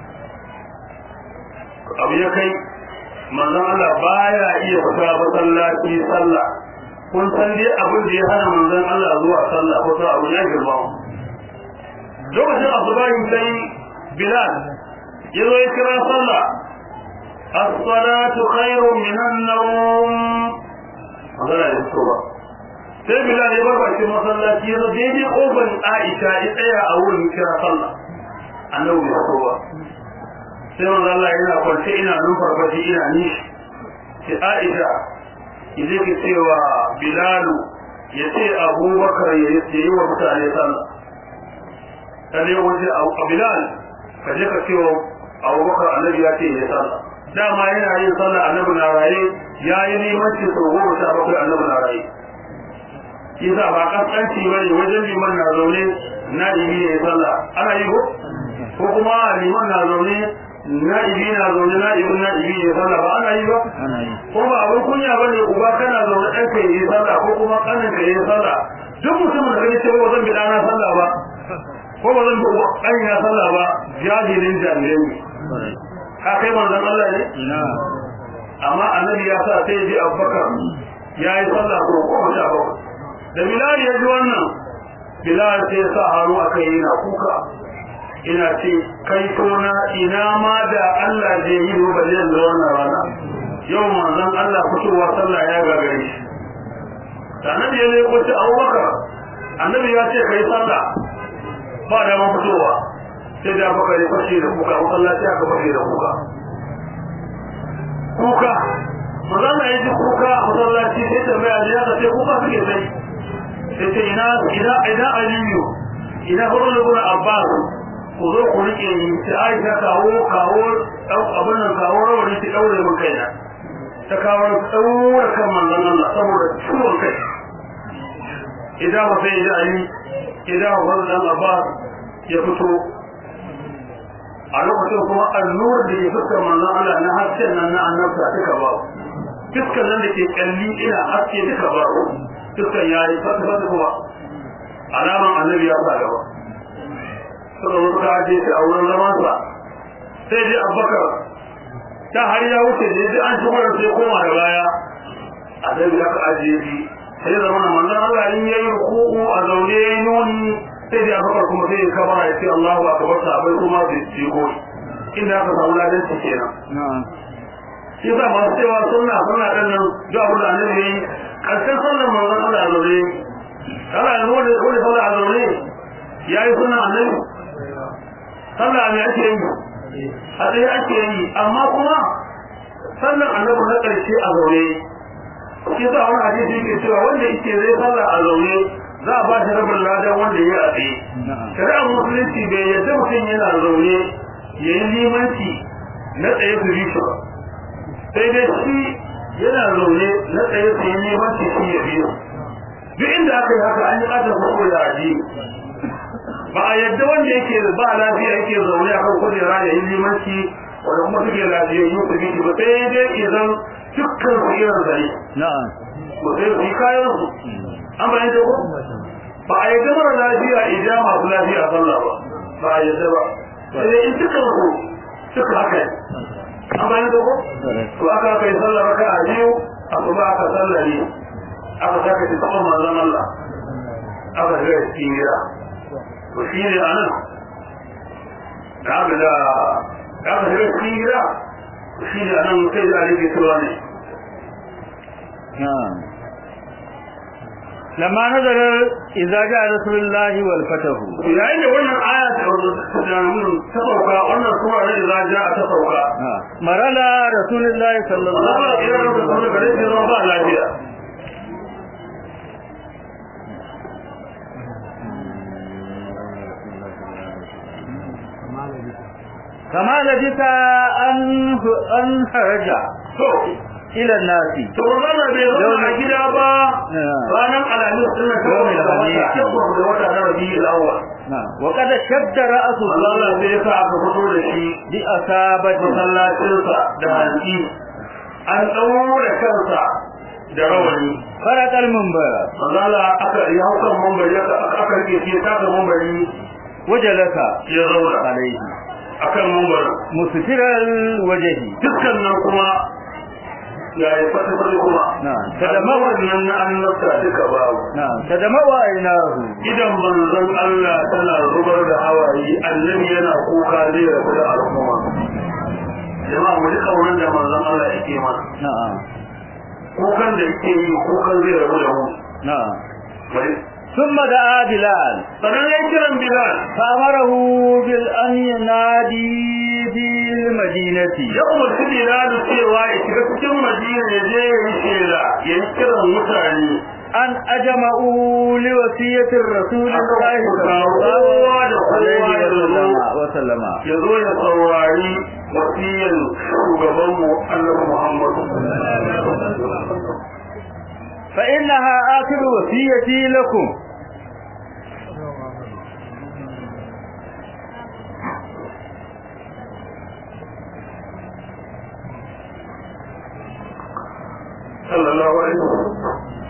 abu ya kai manzon Allah baya iya fita masallaci sallah kun san dai abin da ya hana manzon Allah zuwa sallah ko ta abu ya girma lokacin asubahin sai Bilal yazo ya kira sallah as-salatu khairun minan nawm magana da tsoba sai Bilal ya barba shi masallaci yazo daidai kofar Aisha ya tsaya a wurin kira sallah annabi ya tsoba sai manzon Allah yana kwance ina numfarfashi ina nishi sai Aisha idan ke cewa Bilalu ya ce Abubakar ya yi wa mutane sallah sai waje a Bilal ka je ka ce wa Abubakar annabi ya ce ya sallah dama yana yin sallah annabi na raye ya yi neman ce sau goma sha bakwai annabi na raye yasa ba kaskanci ba ne wajen liman na zaune na ibi ya yi sallah ana yi ko ko kuma liman na zaune na'ibi na zaune na'ibin na'ibi ya sallah ba ana yi ba ko ba abin kunya ba ne uba kana zaune ɗan ka yi sallah ko kuma ƙanin ka yi sallah duk mutumin da ya ce ba zan bi ɗana sallah ba ko ba zan bi ɗan ya sallah ba jahilin jahilai ne ka kai manzon Allah ne amma annabi ya sa sai ji Abubakar ya yi sallah ko goma sha bakwai da Bilal ya ji wannan Bilal sai ya sa hannu aka yi na kuka ina ce kai tona ina ma da Allah zai yi ba zai da wannan rana yau manzon Allah fitowa sallah ya gagare shi annabi ya ne kwace Abubakar annabi ya ce kai sallah ba da ma fitowa sai da Abubakar ya fashe da kuka masallaci aka fashe da kuka kuka manzon Allah ya ji kuka masallaci sai da mai ajiya ka sai kuka suke sai sai ce ina ina ina Aliyu ina Hurul ibn Abbas ku zo ku rike ni sai Aisha kawo kawo dau abin nan kawo rawani ta daure mun kaina ta kawo daura kan manzon Allah saboda ciwon kai idan ba sai da Ali idan wannan dan Abbas ya fito a lokacin kuma annur da ya fuska manzon Allah na hasken nan na annabta duka ba dukkan nan da ke kalli ina haske duka ba dukkan yayi fata kuma alaman annabi ya sa gaba suka zo suka ajiye shi a wurin zamansa sai dai Abubakar ta har ya wuce da yadda an shigo da sai koma da baya a dai ya ka ajiye shi sai zama na manzon Allah in yayi ruku'u a zaune yayi nuni sai da Abubakar kuma sai ya kabara ya ce Allahu akbar sahabbai kuma su ci goyi inda aka samu ladan su kenan na'am shi yasa masu cewa sunna sunna din nan da abu da annabi yayi karshen sallar manzon Allah zaure kana yanzu wanda wanda sallar zaure yayi sunna annabi sallah ne ake yi a dai ake yi amma kuma sallar annabi na karshe a zaure shi yasa wani hadisi yake cewa wanda yake zai sallar a zaure za a ba shi rabin ladan wanda ya a tsaye shari'ar musulunci bai yadda mutum yana zaune ya yi limanci na tsaye su bi shi ba sai dai shi yana zaune na tsaye su yi limanci shi ya biyu duk inda aka yi haka an yi ƙasar kuku da aji ba a yadda wanda yake ba lafiya yake zaune a kan kujera ya yi limanci wanda kuma suke lafiya yi su bi shi ba sai dai idan dukkan su irin zane na'am ba sai su yi kayan su an bayan da ko ba a yadda mara lafiya ija masu lafiya sallah ba ba a yadda ba sai in dukkan ku suka haka an bayan da ko to aka kai sallah raka a biyu a kuma aka sallah ne aka saka shi tsawon manzon Allah aka ga cikin gida to shi ne anan da aka da aka ga cikin gida shi ne anan sai da rike tuwa ne na'am لما نزل إذا جاء رسول الله والفتح yayin da wannan aya ta sauka wannan sura ne idza jaa ta sauka marala rasulullah sallallahu alaihi wasallam gare shi ba lafiya kama labita an an haraja ila nasi to wannan bai zo a gida ba ranan alamis din ta mai da wata da rabi al-awwal wa kada shadda ra'su Allah bai sa aka fito da shi bi asabati sallatin sa da hanci an daura kansa da rawani farakal minbar Allah aka yi haukan minbari aka aka rike shi ta ga minbari wajalaka ya zauna alaihi akan minbar musfiral wajhi dukkan nan kuma ya yi fata-fata kuma tadamawa nan na annabta duka babu tadamawa ainihu idan manzon Allah tana zubar da hawaye annabi yana kuka zai rabu da al'umma jama'a mu duka wannan da manzon Allah yake mana na'am kukan da yake yi kukan zai rabu da mu na'am ثم دعا بلال فنذكر بلال فأمره بالأن ينادي في المدينة يوم بلال سوى يتكتك المدينة يجي يشيلا يذكر المتعني أن أجمعوا لوصية الرسول الله صلى الله عليه وسلم يقول الصواري وصية شغبه أنه محمد فإنها آخر وصيتي لكم صلى الله عليه وسلم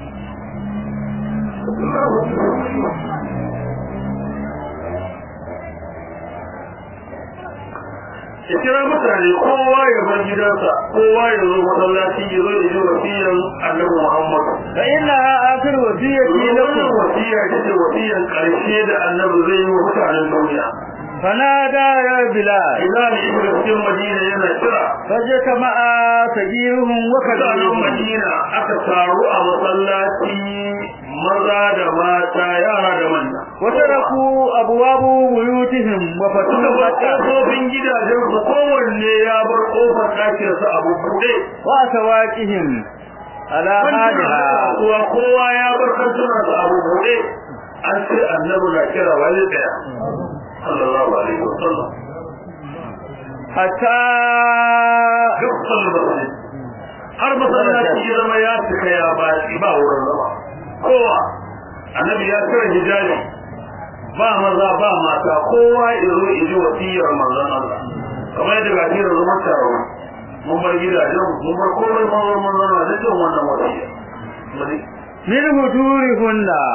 ya kira mutane kowa ya bar gidansa kowa ya zo masallaci ya zo ya ji wasiyar annabi Muhammad fa innaha akhir wasiyati lakum wasiya ce wasiyar karshe da annabi zai yi wa mutanen duniya fanada ya bilal bilal ibn cikin madina yana kira faje kama sagiruhum wa kadan madina aka taru a masallaci maza da mata yara da manya wata raku abwabu buyutihim wa fatuhu kofofin gidajen su kowanne ya bar kofar ɗakin sa abu bude wa sawaqihim ala hadiha wa kowa ya bar kantuna sa abu bude an ce annabi na kira wani daya sallallahu alaihi wasallam hatta dukkan masjid har masallaci ya zama ya cika ya ba ba wurin zama kowa annabi ya kira hijabi ba maza ba mata kowa yazo yaji wasiyar manzon Allah kamar yadda ga jira zaman taro mun bar gidajen mun bar komai manzon manzon Allah da wannan wasiya min hudurihunna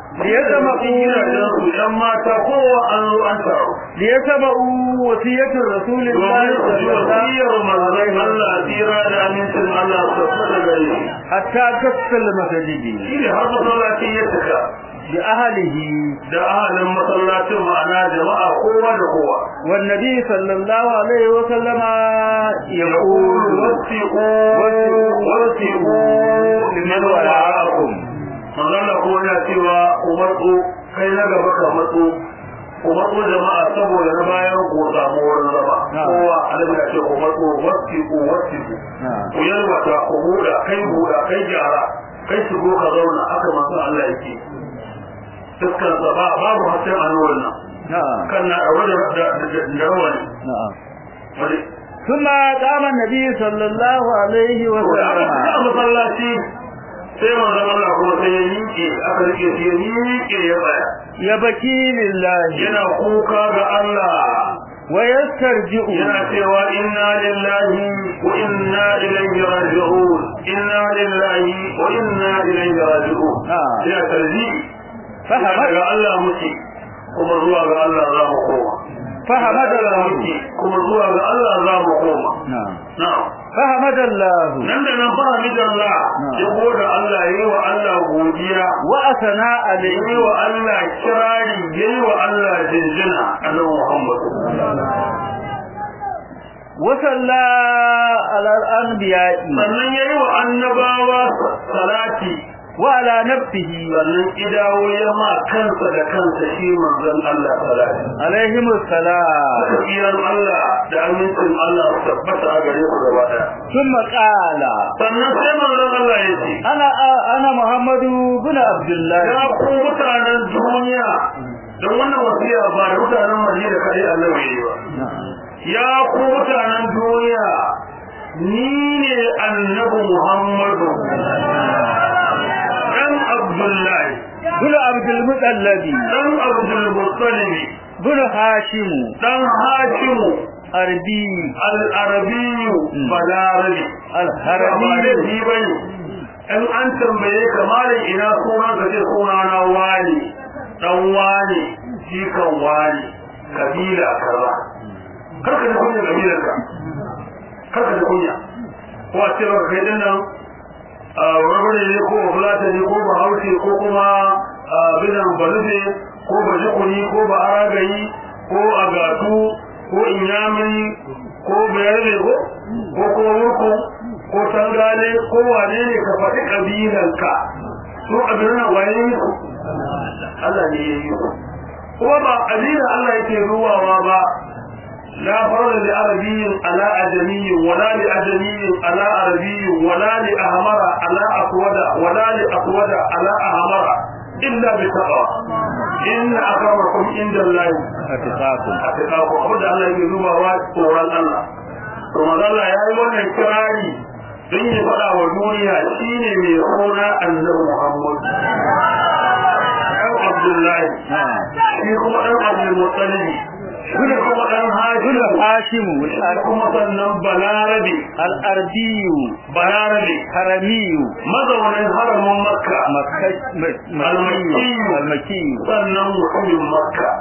liyatabu yan mata kowa an zo an taro liyatabu wasiyatul rasulillahi sallallahu alaihi wa Allah tira da amincin Allah subhanahu wa ta'ala hatta kasal masajidi shi har masallaci ya tuka bi ahlihi da ahalin masallacin ma'ana jama'a kowa da kowa wan nabi sallallahu alaihi wa sallama yaqulu wasiqu wasiqu liman wara'akum manzala ko yana cewa umarku kai na gaba ka matso umarku jama'a saboda na bayan ko samu wurin zama kowa alabi ya ce umarku wasiqu wasiqu ku yarwata ku buɗa kai buɗa kai gyara kai shigo ka zauna haka manzo Allah yake dukkan ba babu hasin annuwan nan kan na a wajen da rawani ثم قام النبي صلى الله عليه وسلم masallaci sai manzon Allah kuma sai ya miƙe aka rike shi ya miƙe ya tsaya ya baki lillahi yana kuka ga Allah wa yastarji'u yana cewa inna lillahi wa inna ilaihi raji'un inna lillahi wa inna ilaihi raji'un ya tarji fahamad ga Allah muke kuma zuwa ga Allah za mu koma fahamad Allah kuma zuwa ga Allah za mu koma na'am na'am fahamad Allah nan da nan fahamid Allah ya gode Allah yayi wa Allah godiya wa asana alayhi yayi wa Allah kirari yayi wa Allah jinjina annabi Muhammad wa salla ala al-anbiya'i sannan yayi wa annabawa salati wa ala nafsihi sannan idawo ya ma kansa da kansa shi manzon Allah salati alaihim assalam kiran Allah da amincin Allah tabbata a gare ku gaba daya thumma qala sannan sai manzon Allah ya ce ana ana Muhammadu bin Abdullah ya ku mutanen duniya don wannan wasiya ba da mutanen Madina kai Allah ya yi ba ya ku mutanen duniya ni ne annabi Muhammadu dan Abdullahi bin Abdul Muttalib dan Abdul Muttalib bin Hashim dan Hashim arbi al-arabi balarabi al-harabi bane in an tambaye ka malin ina sunan ka ce sunana wani dan wani jikan wani kabila kaza karka da kunya kabilarka karka da kunya ko a ce baka kai dinnan wani ne ko fulata ne ko bahaushe ko kuma bidan balube ko bajikuni ko ba aragayi ko agatu ko inyamiri ko bayarbe ko ko kuma murku ko tangale ko wane ne ka faɗi ƙabilanka su ƙabilan waye ne su Allah ne ya yi kuma ba ƙabila Allah yake ruwawa ba لا فرق لعربي على أجمي ولا لأجمي على عربي ولا لأهمر على أسود ولا لأسود على أهمر إلا بتقوى إن أكرمكم عند الله atqakum أتقاكم أبدا الله يجزم واد قرآن الله ثم قال الله يا أيها الكراري don ya faɗa wa duniya shine mai suna annabi Muhammad ɗan Abdullahi shi kuma ɗan Abdul Muttalib shi kuma ɗan Hashim kuma sannan Balarabe al-arbi Balarabe harami mazaunin haramin Makka al-makki al-makki sannan mutumin Makka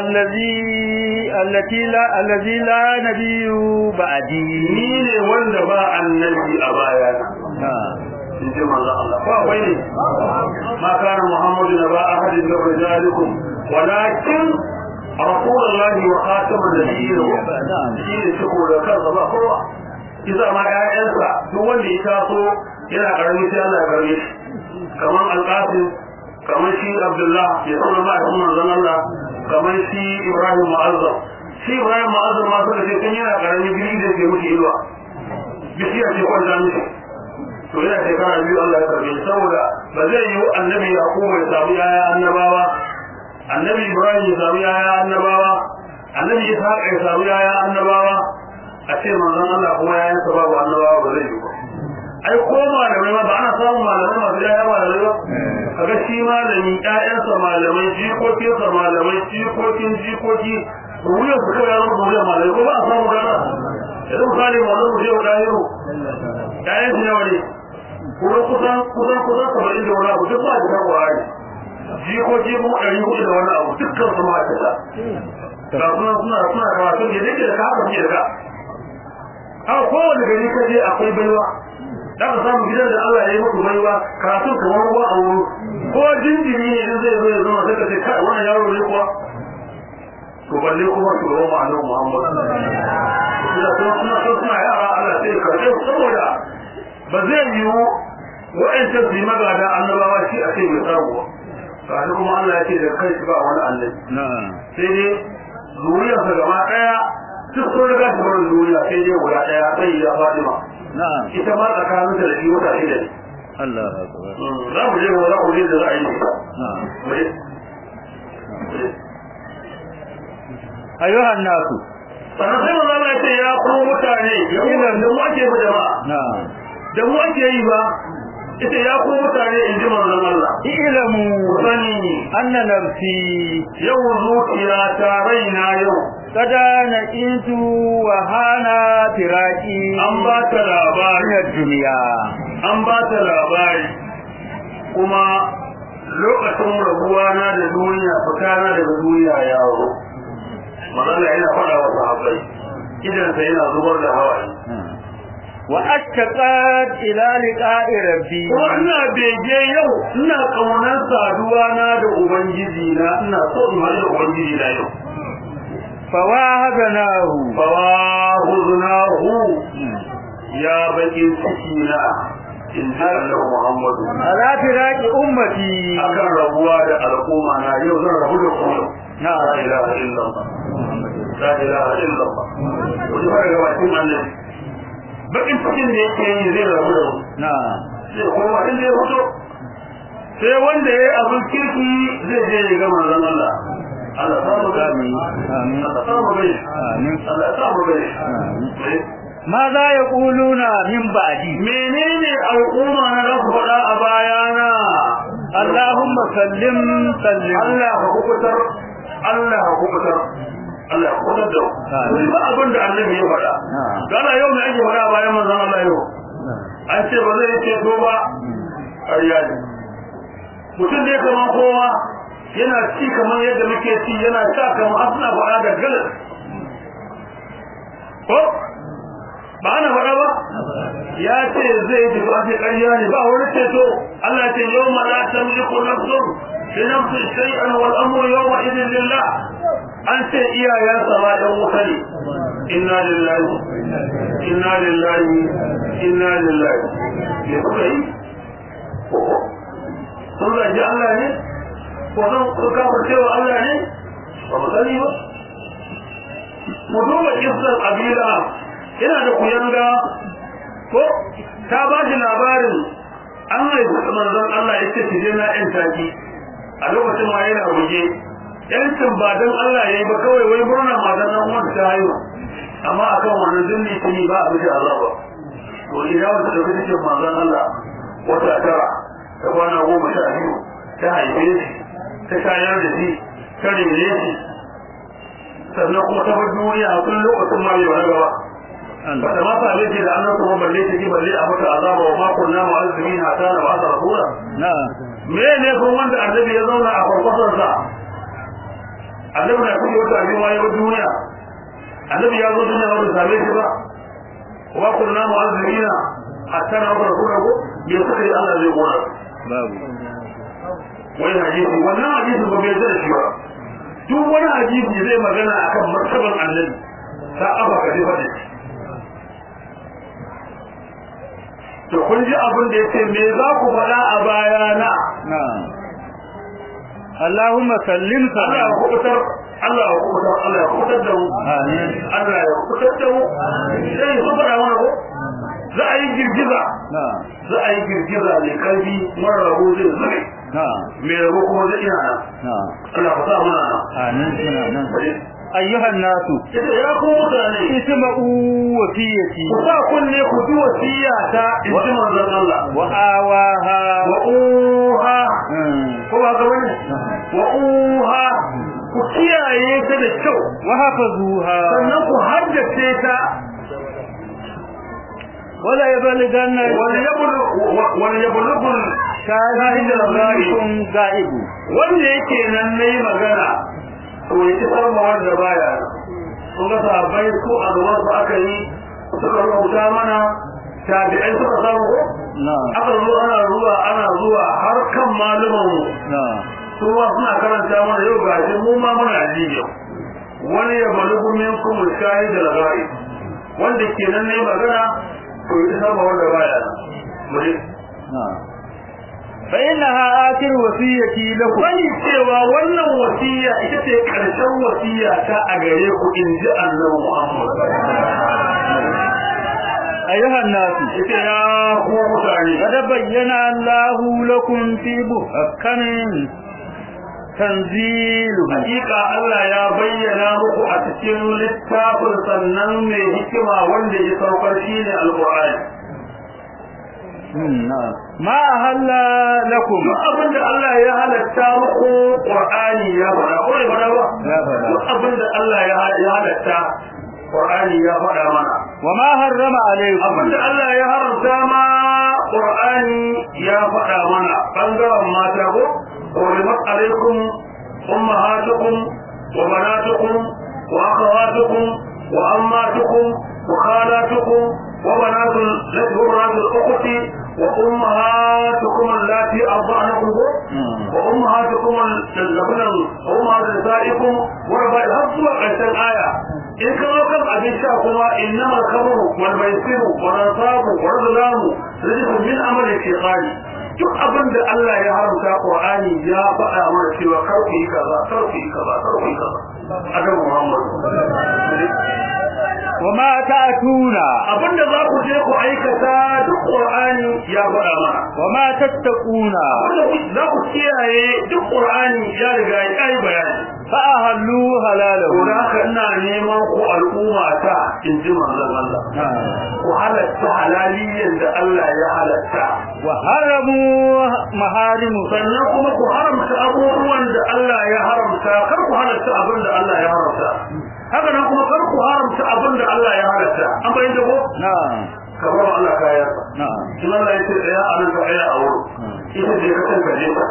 allazi allati la allazi la nabiyyu ba'di ni ne wanda ba annabi a baya ha in ji manzo Allah ko akwai ne ma kana Muhammadu naba ahadin min rijalikum walakin rasulullahi wa khatamun nabiyyin shi ne shiko da kansa ba kowa kisa ma ƴaƴansa duk wanda ya taso yana karami sai Allah ya karbe shi kamar al-Qasim kamar shi Abdullah ya sanar ma da manzon Allah kamar shi Ibrahim Mu'azzam shi Ibrahim Mu'azzam ma suka ce kun yana karami gidi da ke mushi ilwa bishiya ce kwanta mishi to yana shekara biyu Allah ya karbe saboda ba zai yi annabi Yakubu ya samu yaya annabawa annabi Ibrahim ya samu yaya annabawa annabi Ishaq ya samu yaya annabawa a ce manzon Allah kuma yayan sa babu annabawa ba zai yi ba ai ko malamai ma ba ana samun malamai masu yaya malamai ba kaga shi malami ƴaƴansa malamai jikokinsa malamai jikokin jikoki ruwayar su kawai yaron ruwayar malamai ko ba a samu gana yanzu misali wannan mu je wa ɗahiru ƴaƴan shi nawa ne kuma kusan kusan kusan saba'in da wani abu duk ba a jikin ƙwarari jikoki kuma ɗari hudu da wani abu dukkan su ma'aikata ga suna suna suna karatu ne da da haka ke da a kowane gari ka je akwai baiwa da ka samu gidan da Allah ya yi muku baiwa karatu kamar ruwa a wuri ko jinjiri ne idan zai zo ya zama sai ka ce kai wannan yaro ne kuwa to balle kuma to Roma annabi Muhammad da kuma suna suna yara Allah sai ka karɓe saboda ba zai yiwu wa'ancan su yi magada annabawa shi a ce bai samu ba sai kuma Allah ya ce da kai ba wani annabi sai dai zuriyarsa gaba daya duk sun riga su barin duniya sai dai guda daya sai ya Fatima ita ma tsakanin da shi wata shida ne Allah akbar za mu je za ku je da za a yi ayyuhan nasu sannan sai manzo Allah ya ce ya ku mutane ina da mu ake ba jama'a da mu ake yi ba ita ya ku mutane in ji manzon Allah ilamu sani anna nafsi yau zuciya ta raina yau kada na itu wa hana firaki an ba ta labarin duniya an ba ta labari kuma lokacin rabuwa na da duniya fita na daga duniya yawo manzon Allah yana faɗa wa sahabbai idan sai yana zubar da hawaye wa attaqat ila liqa'i rabbi kuma ina bege yau ina kaunar saduwa na da ubangiji na ina so in haɗu da ubangiji na yau fawahadnahu fawahudnahu ya baki ciki na in ji Allah Muhammadu ala firaqi ummati akan rabuwa da al'umma na yau zan rabu da ku na la ilaha illallah la ilaha illallah wani fara gabatin annabi bakin cikin da yake yi zai rabu da mu na sai kuma inda ya fito sai wanda ya yi abin kirki zai je ya ga manzon Allah Allah ta mu gani amin Allah ta mu gani amin Allah ta mu gani ma za ya kuluna min ba'di menene al'umma na da ku faɗa a bayana Allahumma sallim sallim Allah ka kubutar Allah ka kubutar Allah ya kubutar da ku ba abin da annabi ya faɗa dana yau ne ake faɗa bayan manzon Allah yau an ce ba zai ce to ba ƙarya ne mutum da ya kama kowa yana ci kamar yadda muke ci yana sha kamar asna faɗa da galas ko ba ana faɗa ba ya ce zai ji ba sai ƙarya ne ba wani ceto Allah ya ce yawma la tamliku nafsun li nafsin shay'an wal amru yawma idhin lillah an ce iyayen sama ɗan wuta ne inna lillahi inna lillahi inna lillahi ya kuka yi sun zagi Allah ne ko sun kafar cewa Allah ne ba mu sani ba mu duba kisar abila yana da kuyanga ko ta ba shi labarin an haifi manzon Allah ya ce ki je na yan taki a lokacin ma yana buge yancin ba don Allah ya yi ba kawai wai murna matan nan wanda ta haihu amma akan wannan zunni tuni ba a miji azaba to idan wata da kake manzon Allah wata tara ta kwana goma sha biyu ta haife shi ta shayar da shi ta rene shi sannan kuma ta bar duniya a kullum lokacin ma bai wani gaba ba ta ma same shi da annan kuma balle ta ki balle a mata azaba wa makon na ma'azumi na ta na ba ta rasula me ne kun wanda annabi ya zauna a farfasarsa annabi na kuma wata abin waye ba duniya annabi ya zo duniya ba same shi ba wa kunna mu'azzimina hatta na bar kuma ko me suka yi Allah zai gona babu wai hadisi wannan hadisi ba bai da shi ba duk wani hadisi zai magana akan martaban annabi ta aba ka dai fadi to kun ji abin da yace me za ku fada a bayana na'am Allahumma sallim Allah ya kubutar Allah ya kubutar Allah ya kubutar da mu amin Allah ya kubutar da mu sai su fara mana ko za a yi girgiza na'am za a yi girgiza ne karfi mara rabo zai zube na'am me rabo kuma zai ina nan na'am Allah ka sa mana nan amin suna nan ayyuhan nasu ita ya ku mutane isma'u wasiyati ku sa kunne ku ji wasiyata in ji manzon Allah wa awaha wa uha ko ba ga wani wa uha ku kiyaye ta da kyau wa hafazuha sannan ku haddace ta wala yabalganna wal yablu wal yablu shahidul ghaibun gaibu wanda yake nan nayi magana to yake sarma wanda baya kun ga sahabbai ko a gaban su aka yi suka rubuta mana tabi'ai suka samu ko aka zo ana zuwa ana zuwa har kan malaman mu su ma suna karanta mana yau gashi mu ma muna ji wani ya balugu minkum shahidul ghaib wanda ke nan ne magana to ita sama wanda baya muje fa innaha akhir wasiyati lakum wani cewa wannan wasiya ita ce karshen wasiya ta a gare ku inji Annabi Muhammad ayyuhan nasu ita ya ku mutane kada bayyana Allahu lakum fi buhkanin tanzilu hakika Allah ya bayyana muku a cikin littafin sannan mai hikima wanda ya saukar shine alqur'ani ma halla lakum abinda Allah ya halatta muku qur'ani ya fara ko ba ba ya fara abinda Allah ya halatta qur'ani ya fara mana wa ma harrama alaykum abinda Allah ya haramta ma qur'ani ya fara mana bangaren mata ko حرمت عليكم أمهاتكم وبناتكم وأخواتكم وأماتكم وخالاتكم وبنات بنات الأخت وأمهاتكم اللاتي أرضعنكم وأمهاتكم اللبن وأمهات نسائكم وربائبكم وقتل آية إن كانوا كم أبيشاكما إنما الخمر والميسر والأنصاب والظلام رجس من أمر الشيطان duk abin da Allah ya haramta Qur'ani ya faɗa mana cewa karfi kaza karfi kaza karfi kaza Adam Muhammad wama ta'tuna abinda za ku je ku aikata duk Qur'ani ya faɗa mana wama tattaquna za ku kiyaye duk Qur'ani ya riga ya yi bayani fa halu halalahu da haka ina neman ku al'umma ta in ji manzon Allah ku halatta halaliyan da Allah ya halatta wa haramu maharimu sannan kuma ku haramta abubuwan da Allah ya haramta kar ku halatta abin da Allah ya haramta haka nan kuma kar ku haramta abin da Allah ya halatta an bayyana ko na'am kamar Allah kaya na'am in Allah ya ce ya anan ka aya a wurin ita ce ka tanka je ta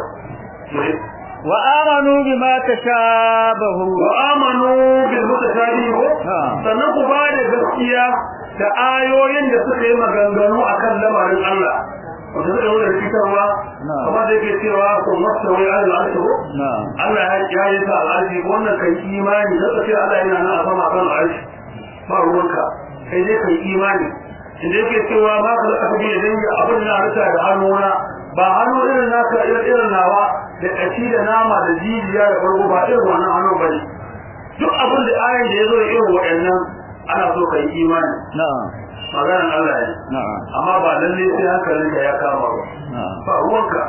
wa amanu bima tashabahu wa amanu bil mutashabihu sannan ku ba da gaskiya da ayoyin da suka yi maganganu akan lamarin Allah wanda suka yi da rikitarwa kuma da yake cewa ko masa wai Allah al'arshi ko Allah ya yi ta al'arshi wannan kai imani da kace Allah yana nan a sama kan al'arshi ba ruwanka kai dai kai imani inda yake cewa ba ka da kabi da dangi abin da harka da hannuna ba hannu irin naka irin nawa da kashi da nama da jijiya da farko ba irin wannan hannu bane duk abin da ayin da yazo irin waɗannan ana so kai imani na'am maganar Allah ne na'am amma ba lalle sai hankalinka ya kama ba ba ruwanka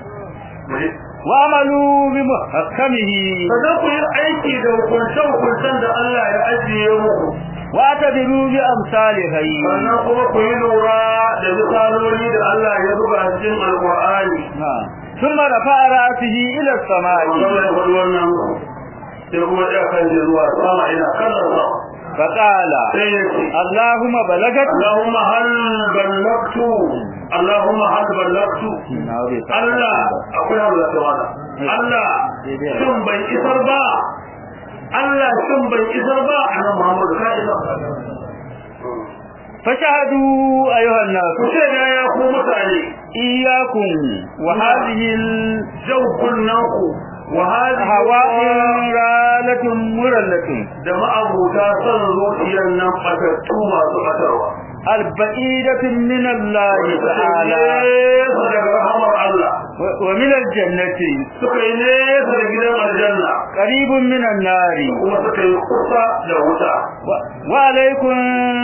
wa amalu bi muhakkamihi sannan ku yi aiki da hukuncen hukuncen da Allah ya ajiye muku wa tadiru bi amsalihi sannan kuma ku yi lura da misaloli da Allah ya buga a cikin alqur'ani na'am thumma rafa'a ra'sihi ila as-sama'i wannan wannan sai kuma ya kan zuwa sama ina kallon فقال اللهم بلغت اللهم هل بلغت اللهم هل بلغت الله akwai Allah tawana Allah shin bai isar ba Allah shin bai isar ba annabi Muhammad ka isar fashahadu ayyuhan nas kusheda ya ku mutane iyyakum wa hadhihi al-jawkun naku وهذه هواء رالة مرلة دماء موتا صنروتيا نمفتتو ما سمتروا البعيدة من الله تعالى ومن الجنة سكينيس لجنة الجنة قريب من النار وسكيقصة لوتا وعليكم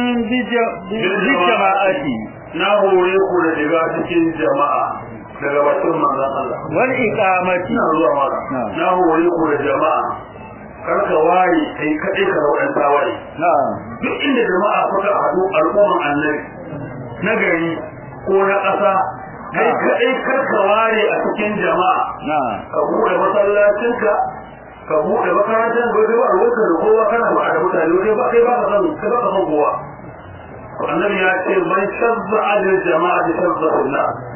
بالجماعة نهوريكم لجباتك الجماعة daga bakin manzon Allah wal iqamati na zuwa mara na hore ku da jama'a karka ware kai kadai ka rawan tawaye na'am duk inda jama'a suka hadu al'umman annabi na gari ko na ƙasa kai kadai karka ware a cikin jama'a na'am ka bude masallacinka ka bude makarantar gobe ba ruwanka da kowa kana ba da mutane kai ba kai ba ka san kai ba ka san kowa annabi ya ce man shazza al jama'a shazza Allah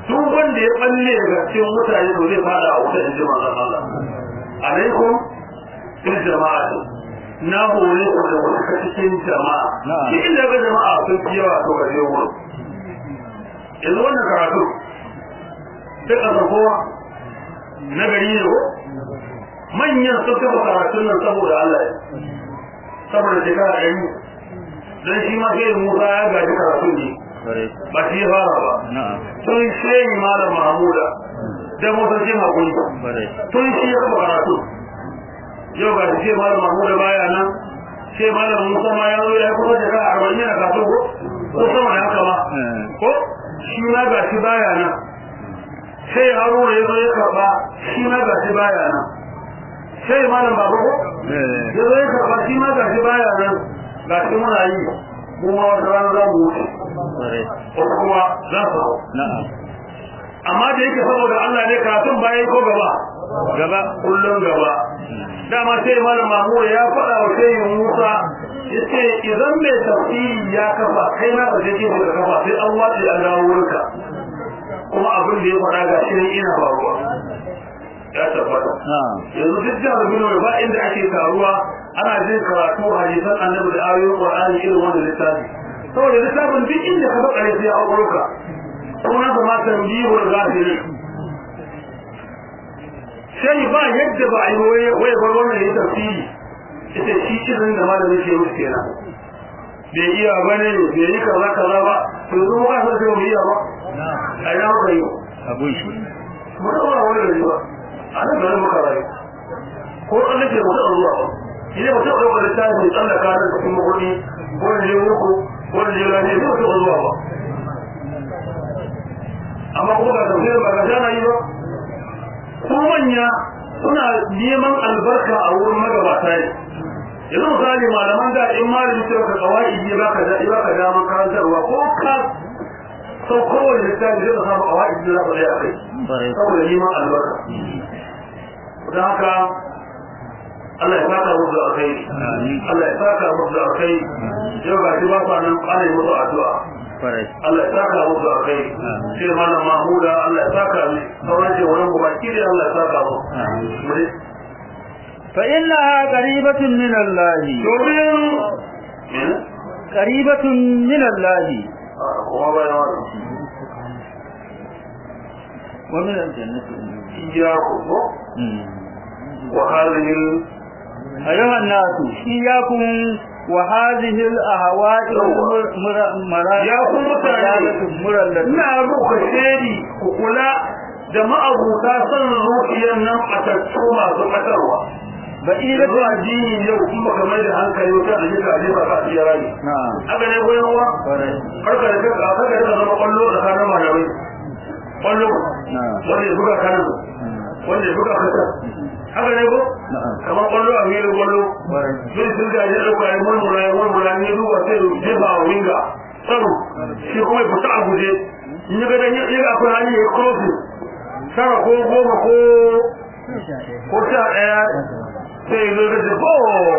duk wanda ya balle daga cikin mutane to zai fada a wutar inji manzon Allah alaikum bil jama'a na hore ku da wasu cikin jama'a cikin daga jama'a sun fi yawa to ga yau wurin yanzu wannan karatu sai ka san kowa na gari ne ko manyan sun kafa karatun nan saboda Allah saboda shekara ɗari don shi ma sai Musa ya gaji karatun ne ba shi fara ba tun shehi malam Mahmuda da motocin hakuri tun shi ya kafa karatu yau ga shi malam Mahmuda baya nan sai malam Musa ma ya zo ya kuma shekara arba'in yana kafin ko ko sama da haka ma ko shi ma ga shi baya nan sai Haruna ya zo ya karba shi ma ga shi baya nan sai malam babu ko ya zo ya karba shi ma ga shi baya nan ga shi muna yi kuma wata rana za mu wuce ko kuma za su hau amma da yake saboda Allah ne karatun bayan ko gaba gaba kullum gaba dama sai malam Mahmud ya faɗa wa sai Musa yace idan mai tafsiri ya kafa kai na baje ke da kafa sai an wace an dawo wurinka kuma abin da ya faɗa ga shi ina faruwa ya tabbata yanzu duk jihar Benue ba inda ake taruwa ana jin karatu hadisan annabi da ayoyin Qur'ani irin wannan littafi saboda littafin duk inda ka baka ne sai a auruka kuma da ma tambihul ghafiri sai ba yadda ba ai waye waye bar wannan yayin tafsiri ita shi irin da malami ke musu kenan bai iya bane bai yi kaza kaza ba to zo ba sai mu iya ba ai na ba yi abun shi mu da wannan ne ba ana da mu karai ko Allah ke mu da Allah idan mutum ya ga littafi Allah ka da cikin mugudi ko ne muku ko ne ne ko to Allah ba amma kuma ga tafsir ba ga jana yi ba ko manya suna neman albarka a wurin magabata ne yanzu misali malaman da in malami sai ka kawai ya baka da baka da makarantarwa ko ka sau kowane littafi zai samu kawai da za ka tsaya kai saboda neman albarka don haka Allah ya saka musu da alkai Allah ya saka musu da alkai yau ga shi ba sa nan kare musu addu'a Allah ya saka musu da alkai sai malam Mahmuda Allah ya saka ni sauran ce wurin baki da Allah ya saka mu fa innaha qaribatun min Allah domin qaribatun min Allah kuma bayan wa min al-jannati iyyakum wa hadhihi أيها الناس إياكم وهذه الأهواء المرأة ياكم مرلة نعم كشيدي وكلا جماعة بوتاسا روحيا نم أتتوما سبتروا بإيدة الدين يوم كما يدهان كيوتا أجيك أجيك أجيك أجيك نعم أبنى يقول الله أركا لك أركا لك أركا قلوا لكانا ما يوي قلوا واني يبقى كانا wanda ya buga kasa haka ne ko kamar kwallo a mero kwallo sai sun ga ya dauka ya murmura ya murmura ne duba sai ya ba wa winga tsaro shi kuma ya fita a guje in ya ga dan ya akwai hali ya cross sara ko goma ko ko sha daya sai ya zo da ko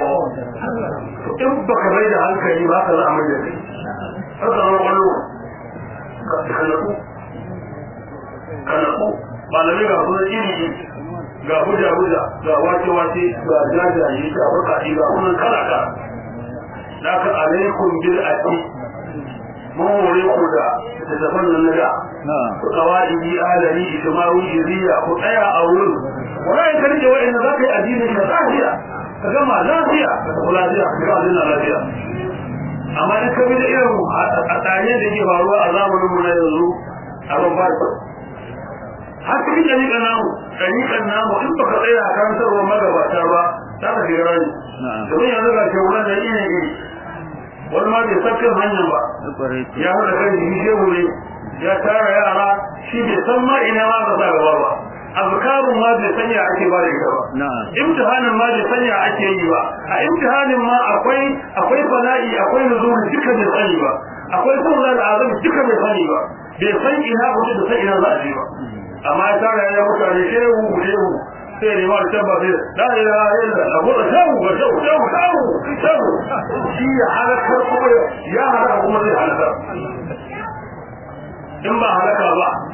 in baka bai da hankali ba ka za a mai da kai haka ne kwallo kana ku kana ku malamai ga kuma iri ga huja-huja ga wace-wace ga jajaye ga bakaɗi ga kunan kalaka da ka alaikun bil ati mawore ku da tattafan nan na da ku kawai alari ishimawi iriya ku tsaya a wurin wani ka rike wa'in za ka yi addinin ka lafiya ka gama lafiya ka tafi lafiya ka ga addinin lafiya amma in ka bi da irin a tsaye da ke faruwa a zamaninmu na yanzu a babbar har cikin ɗariƙan namu ɗariƙan namu in baka tsaya a karantarwar magabata ba za ka shiga rani domin yanzu ga shekuran da iri iri wani ma bai san kan hanyar ba ya haɗa kan jiki shehu ne ya tara yara shi bai san ma ina ma ka sa gaba ba azkarun ma bai sanya ake ba da ita ba imtihanin ma bai sanya ake yi ba a imtihanin ma akwai akwai fana'i akwai nuzuri duka bai sani ba akwai sunan azami duka bai sani ba bai san ina kuɗi da san ina za a je ba amma ya tara ya mutane shehu shehu sai ne ma da tabba sai la ilaha illa Allah ko shehu ko shehu shehu shehu shehu shi ya halaka kuma ya halaka kuma zai halaka in ba halaka ba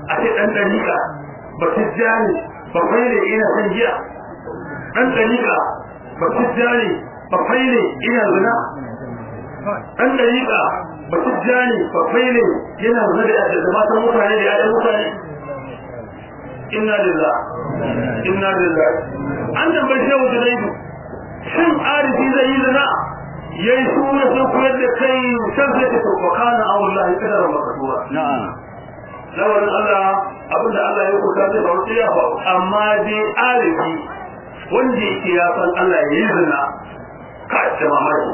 a ce dan dalika ba tijjani ba faile ina san giya dan dalika ba tijjani ba faile ina zina dan dalika ba tijjani ba faile yana zina da matan mutane da ƴaƴan mutane inna lillahi inna lillahi an tambaye shi wa daidu shin arifi zai yi zina yayi sura sun koyar da kai san sai ta ko kana wallahi kadara makasura na'am lawan Allah abinda Allah ya kuka da ba ya fa amma dai arifi wanda yake ya san Allah ya yi zina ka da mamaki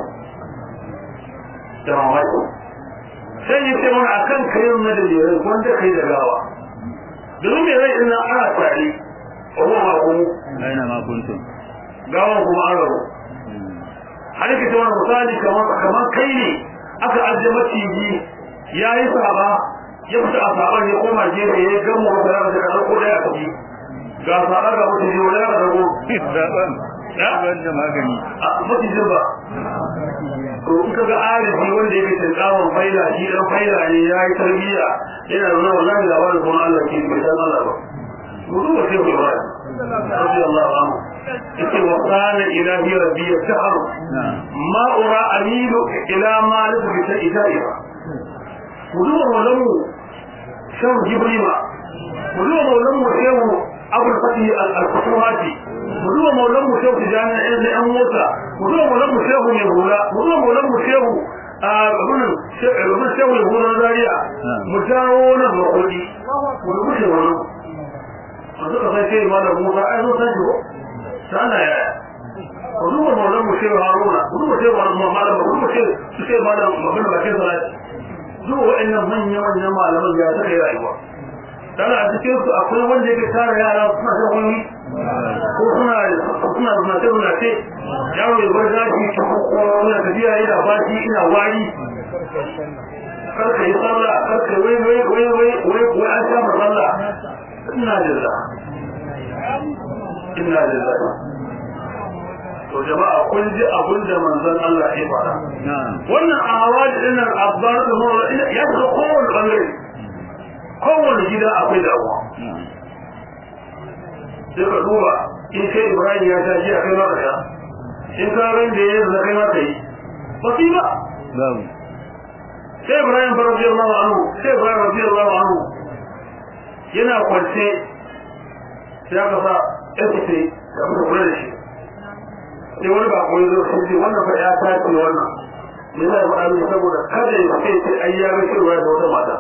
da mamaki sai yace mun akan kayan madalli wanda kai da gawa domin me zai ina ana tare ko ma ko aina ma kuntum gawa kuma araro halika ta wani misali kamar kamar kai ne aka ajiye maciji yayi saba ya fita a saban ya koma gefe ya gamo wata rana da kan ko da ya tafi ga saba ga maciji wala ga rago zaban ya wanda magani a maciji ba to in kaga arifi wanda yake tsawon faila shi dan faila ne yayi tarbiya yana nuna wallahi da wani kuma Allah ke bai san Allah ba mutum ba sai ba radiyallahu anhu yake wa kana ilahi rabbi yashhar ma ura amilu ila ma lahu bi ta'idaiha mutum walamu shaw jibrima mutum walamu shehu abul fatih al-futuhati mutum walamu shehu tijani ibn amwata mutum walamu shehu ne hula mutum walamu shehu abun shehu shehu ne hula zariya mutawo na makodi mutum shehu walamu wanda ka sai malam Musa ai zo sai ko sana ya kudu ba malam Musa Haruna kudu ba sai malam malam kudu sai su sai malam magana ba kai salati zuwa wa'annan manyan manyan malaman ya take rayuwa dan a cikin su akwai wanda yake tare yara suna da wani ko suna suna suna da suna ce yaro ya bar zaki ko na tafiya ina bashi ina wari karka yi sallah karka wai wai wai wai wai an sha masalla inna lillahi inna lillahi to jama'a kun ji abin da manzon Allah ya fara wannan awaji dinnan abbar da mawla ya ga kowane bangare kowane gida akwai damuwa sai ka duba in sai Ibrahim ya ta ji akai maka ya in ka ran da yayin da kai maka yi musiba babu sai Ibrahim radiyallahu anhu sai Ibrahim radiyallahu anhu yana kwance ya kasa ƴace da kuma kula da shi sai wani ba koyi zo sai wannan fa ya tace wannan me zai faɗa mini saboda kada ya ce sai ai ya ga cewa da wata mata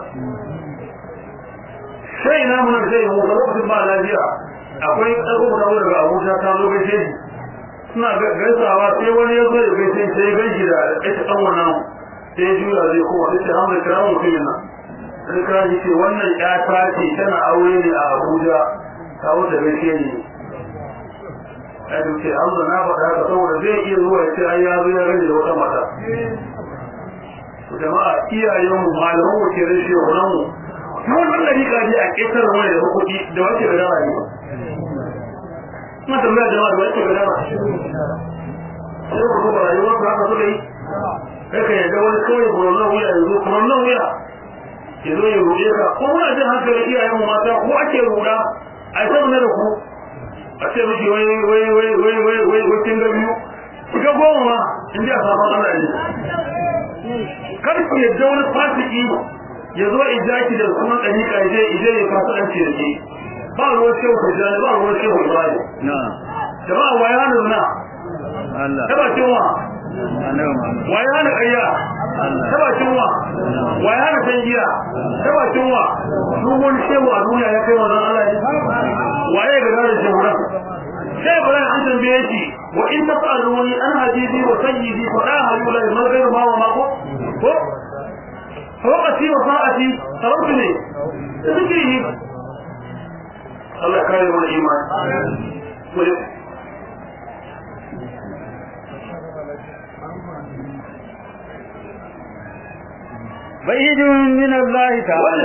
sai na mun sai mu ga lokacin ba lafiya akwai tsaro da wani daga Abuja ta zo gaishe shi suna gaisawa sai wani ya zo ya gaishe sai ya gaishe da ita dan wannan sai ya juya zai kowa sai ya hamla kira mutumin nan sai ka ji ce wannan ya tace tana aure ne a Abuja ta wuce gaishe ni ai duke Allah na faɗa haka saboda zai iya zuwa ya ce ai ya zo ya rage da wata mata to jama'a iyayen mu malaman mu ke rashe wannan mu kuma wannan rika ji a ƙetar wani da kuɗi da wace da rayuwa kuma tambaya jama'a da wace da rayuwa sai ku ba rayuwa ba ka so dai kai ka yadda wani kawai burannan wuya yanzu burannan wuya ya zo ya ruɗe ka ko muna jin hankali iyayen mu mata ko ake ruɗa a yi sabu na da ku a ce miki wai wai wai wai wai wai wai kin da biyu shiga goma ma in ji a sabon Allah ne kar ki yadda wani fasiki ya zo ijaki da sunan ɗariƙa ya je ije ya fasa ɗan ce da ke ba ruwan shehu hujjani ba ruwan shehu ibrahim jama'a waya hana na Allah ta bakin wa waya hana ƙarya ta bakin wa waya hana san giya ta bakin wa duk wani shehu a duniya ya kai wannan Allah ne waye ga da shehu ran sai Ibrahim an tambaye shi wa in tasaluni an hadisi wa sayyidi fa la hayula man ghayr ma wa ma ko ko وقتي وطاعتي تركني ذكره الله كريم الإيمان بعيد من الله تعالى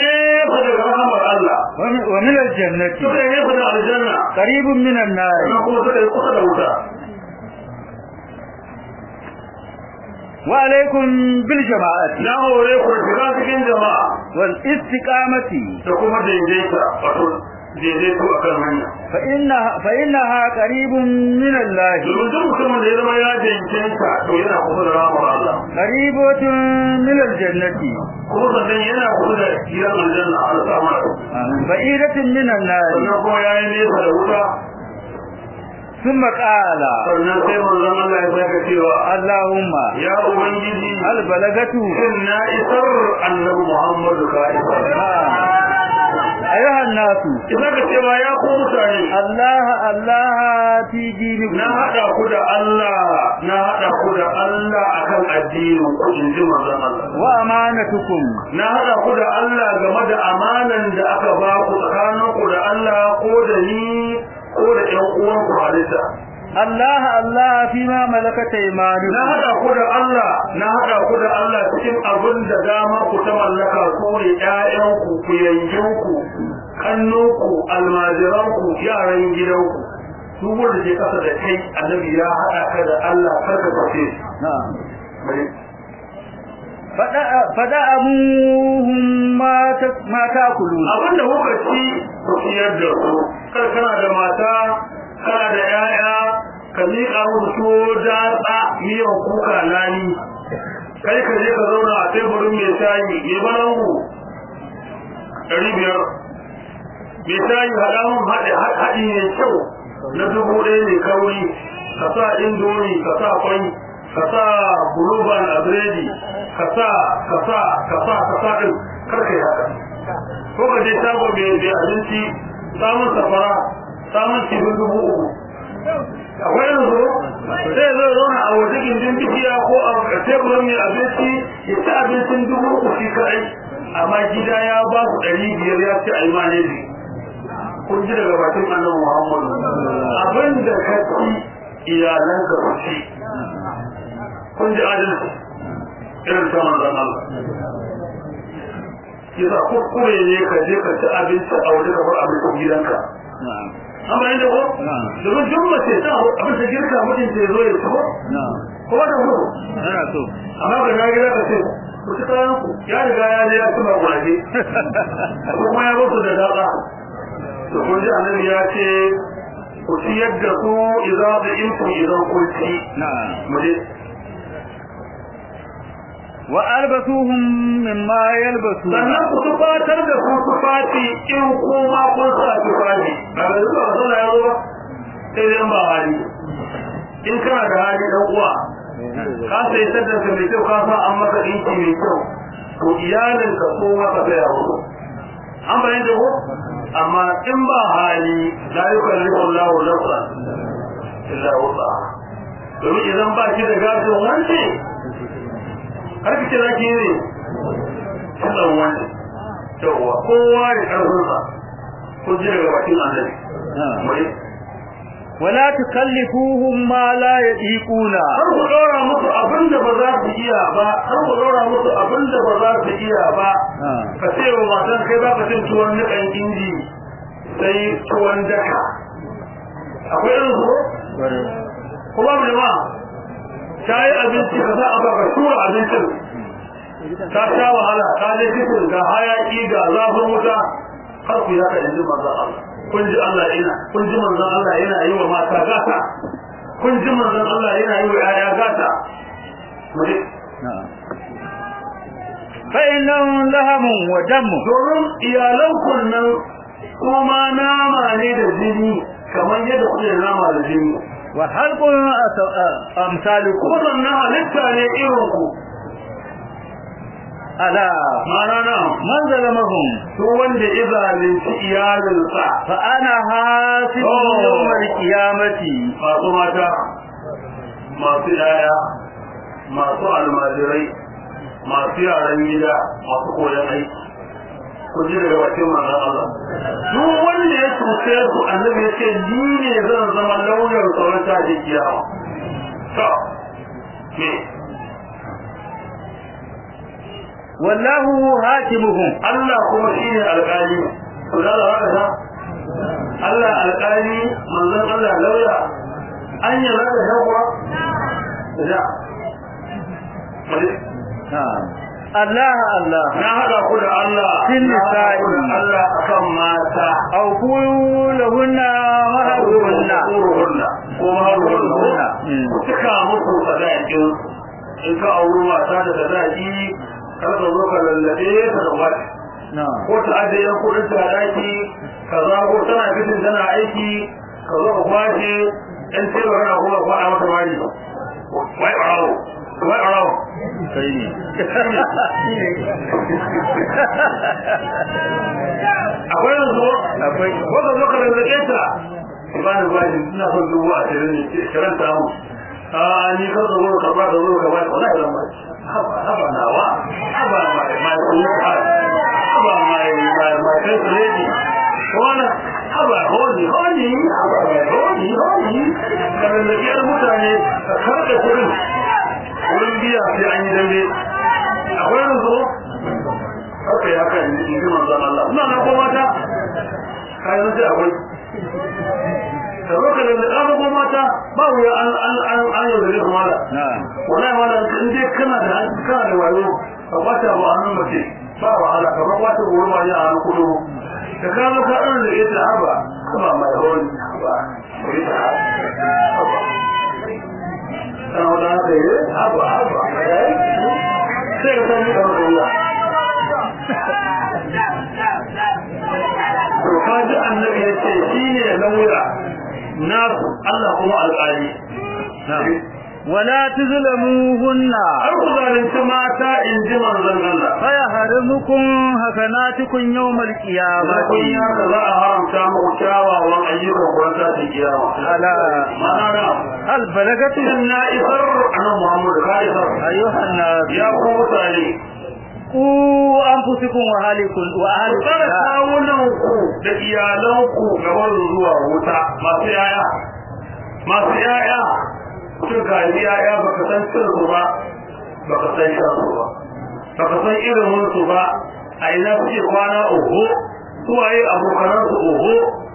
ومن الجنة قريب من النار wa alaikum bil jama'ati na hore ku shiga cikin jama'a wal istiqamati da kuma daidaita wato daidaito akan hanya fa inna fa innaha qaribun min Allah domin duk mutumin da ya zama ya daidaita to yana kusa da rahmar Allah qaribatun min al jannati kuma sannan yana kusa da gidan aljanna Allah ta mana ba'idatun min an nar sannan kuma yayi nesa da wuta ثم قال sannan sai manzon Allah ya saka cewa Allahumma ya ubangiji hal balagatu inna isar annabi Muhammad ka isar ayyuha nasu idan ka cewa ya ku mutane Allah Allah fi dinikum na hada ku da Allah na hada ku da Allah akan addinin ku inji manzon Allah wa amanatukum na hada ku da Allah game da amanan da aka ba ku tsakaninku da Allah ko da ni ko da ƴan uwan ku halitta Allah Allah fi ma malakat aymanukum na hada ku da Allah na hada ku da Allah cikin abin da dama ku ta mallaka ku ne ƴaƴan ku ku yankin ku kannun ku almajiran ku yaran gidan ku duk wanda ke kasa da kai annabi ya hada ka da Allah karka tafi na'am fada fada amuhum ma ta ma ta kulun abinda kuka ci ku ciyar da su kar kana da mata kana da yaya ka miƙa musu datsa miyan kuka lani kai ka je ka zauna a teburin mai shayi mai balangu ɗari biyar mai shayi haɗa mun haɗe haɗi mai kyau na dubu ɗaya mai kauri ka sa indomi ka sa kwai ka sa buluban a biredi ka sa ka sa ka sa ka sa ɗin karka yi haka ko ka je shago mai abinci samun safara samun cibin dubu uku akwai yanzu sai zai zauna a waje gindin bishiya ko a teburin mai abinci ya ci abincin dubu uku shi kaɗai amma gida ya ba su ɗari biyar ya ci almane ne kun ji daga bakin annabi Muhammadu abin da ka ci iyalan ka su ci kun ji adalci irin ta manzon Allah yasa kuskure ne ka je ka ci abinci a waje ka bar abincin gidanka amma inda ko domin jumma ce ta abin da girka mutum ce zo ya ci ko ko da mu ana so amma ba na gida ka ce ku ci kayan ku ya riga ya je ya ci ba gwaje kuma ya rusu da dada to kun ji annabi ya ce ku ci yadda ku idza da inku idan ku ci na'am muje wa albasuhum mimma yalbasu sannan ku tufatar da ku tufati in kuma kun sa tufati ba da zuwa sallah ya zo ba sai dai ba hali in kana da hali dan uwa ka sai sadda ka mai kyau ka sa an maka dinki mai kyau to iyalin ka so maka sai yawo an bayan da ko amma in ba hali la yukallifu Allahu nafsan illa wusaha domin idan ba ki da gadon wance har kace zaki ne sallan wani yawa kowa da karfinsa ko ji daga bakin annabi mai wala tukallifuhum ma la yadiquna har ku dora musu abinda ba za su iya ba har ku dora musu abinda ba za su iya ba ka ce wa matan kai ba ka cin tuwon nikan inji sai tuwon daka akwai irin su ko ba mu ma ta yi abinci ka za a baka tura abincin ta sha wahala ta je cikin ga hayaki ga zafin wuta har ku yaka yanzu manzan Allah kun ji Allah yana kun ji manzan Allah yana yi wa mata gata kun ji manzan Allah yana yi wa yaya gata muje fa innahum lahamun wa damun domin iyalan kunnan kuma nama ne da jini kamar yadda kuke nama da jini wa halqun amsalukum wannan halitta ne irin ku ala mana na man zalamahum to wanda izalinci iyalinsa fa ana hasibu yawmal qiyamati masu mata masu yaya masu almajirai masu yaran gida masu koyon aiki ku ji daga bakin manzon Allah duk wanda ya tuce su annabi ya ce ni ne zan zama lauyan tsoron tashi kiyama to me wallahu hakimuhum Allah kuma shine alƙali to da haka Allah alƙali manzon Allah lauya an yi zaka shakwa da na'am Allah Allah na hada ku da Allah fil nisa'i Allah akan mata aw kulluhunna wa haruhunna ko haruhunna suka musu sadakin in ka auri mata da sadaki kada ka zo ka lallabe ta da wata ko ta ajiye kudin ta daki ka zago tana fitin tana aiki ka zo ka kwace in sai ba kana kuma kwana mata mari wai arawo wai arawo sai ne akwai yanzu akwai wanda zo ka lallabe ta ba ni ba ni ina son dubu a cikin shirin ta mu a ni ka zo ka ba da zo ka ba wallahi zan ba haba haba nawa haba mai mai kuma haba mai mai mai kai lady wala haba honi honi haba honi honi kana da yar mutane ka karɓe kudin wurin biya sai an yi dande akwai yanzu haka ya kan yi ji manzon Allah ina na ko mata kai sai akwai saboda da kaga ko mata ba wuya an an an an yi da kuma da wallahi wala in dai kana da kana da wayo ka kwata wa hannun mace ba wahala ka kwata wurin wani a hannun kudu da ka zo ka ɗan da ita haba kuma mai hori haba ita haba kana wata haka yi haba haba sai ka san yi kamar ruwa to kaji annabi ya ce shi ne lauya nasu Allah kuma alƙali wala tuzlamuhunna har ku zalunci mata in ji manzon Allah fa yahrimukum hasanatukum yawmal qiyamah kun ya ka za a haramta muku kyawawan ayyukan ku ta ta kiyama ala mana hal balagatu inna isar annabi Muhammad kaisar ayyuhan nas ya ku mutane ku anfusukum wa ahlikum wa ahlikum kada kawunan ku da iyalan ku gaban zuwa wuta masu yaya masu yaya kun ga yaya baka san sirru ba baka san sharru ba baka san ilimin su ba a ina kuke kwana oho su waye abokanan su oho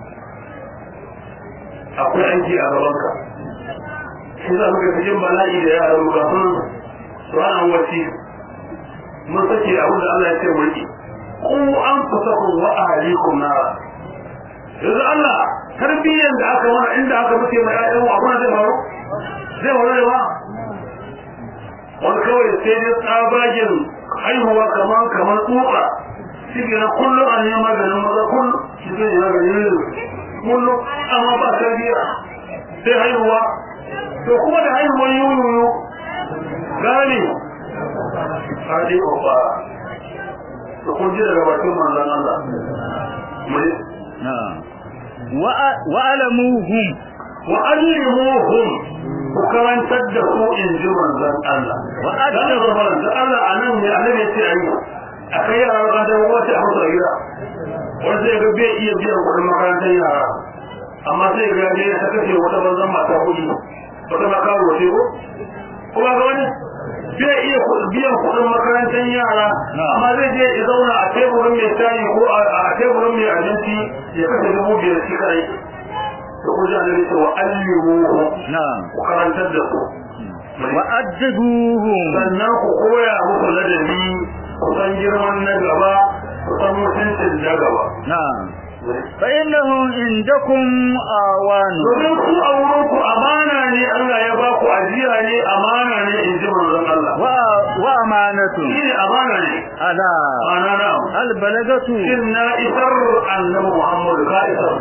akwai aiki a gaban ka shi za mu ga cikin bala'i da yaran mu kafin su ana wasi mun sake abin da Allah ya ce mulki ku an fusakum wa ahlikum nar yanzu Allah tarbiyyar da aka mana inda aka muke mai ayyamu abuna zai faru zai faru ba wani kawai sai dai tsabagen haihuwa kamar kamar tsuka shi ke na kullum a neman maganin maza kullum shi ke ne maganin kullum amma ba tarbiyya sai haihuwa to kuma da haihuwar yoyoyo gane hadi oba to kun ji daga bakin manzon Allah mai na'am wa wa alamuhum wa allimuhum ku karantar da su in ji manzon Allah wa addabu manzon Allah anan ne annabi ya ce ayi akai yara da wata hausa gida wanda ya ga bai iya biyan kuɗin makarantar yara amma sai ga ne ya saka ce wata banzan mata kuɗi wata makaru ce ko kuma ga wani zai iya biyan kudin makarantar yara amma zai je ya zauna a teburin mai shayi ko a teburin mai abinci ya kasa dubu biyar shi kai to ku ji annabi ce wa allimuhu na'am ku karantar da su wa adduhum sannan ku koya musu ladabi ku san girman na gaba ku san mutuncin na gaba na'am fa innahum indakum awan domin ku a wurin ku amana ne Allah ya ba ku ajiya ne amana ne in ji manzon Allah wa wa amanatun shi amana ne ala amana al balagatu inna isar annabi Muhammad ka isar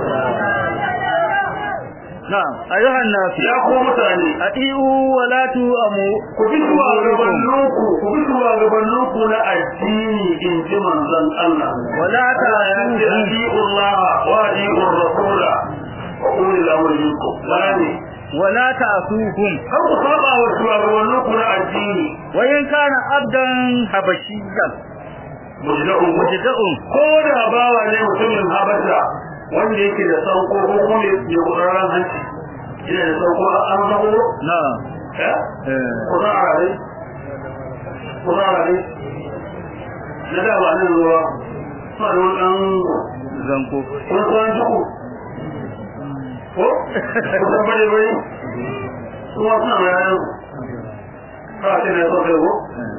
na'am ayyuhan nas ya ku mutane atiu wa la tu'amu ku bi zuwa gabaninku ku bi zuwa gabaninku na addini in ji manzon Allah wala ta'ati Allah wa ati'ur rasula wa ulil amri minkum wani wala ta'suhum kar ku saba wa shugabannin ku na addini wa in kana abdan habashiyyan mujda'un mujda'un ko da bawa ne mutumin habasha wanda yake da sauko ko kuma ya gudanar hanci yana da sauko an sauko na eh ko da are ko da are na da ba nan ruwa fa da wannan zanko ko san ku ko ko bare bare kuma suna yayin ka ce ne so ko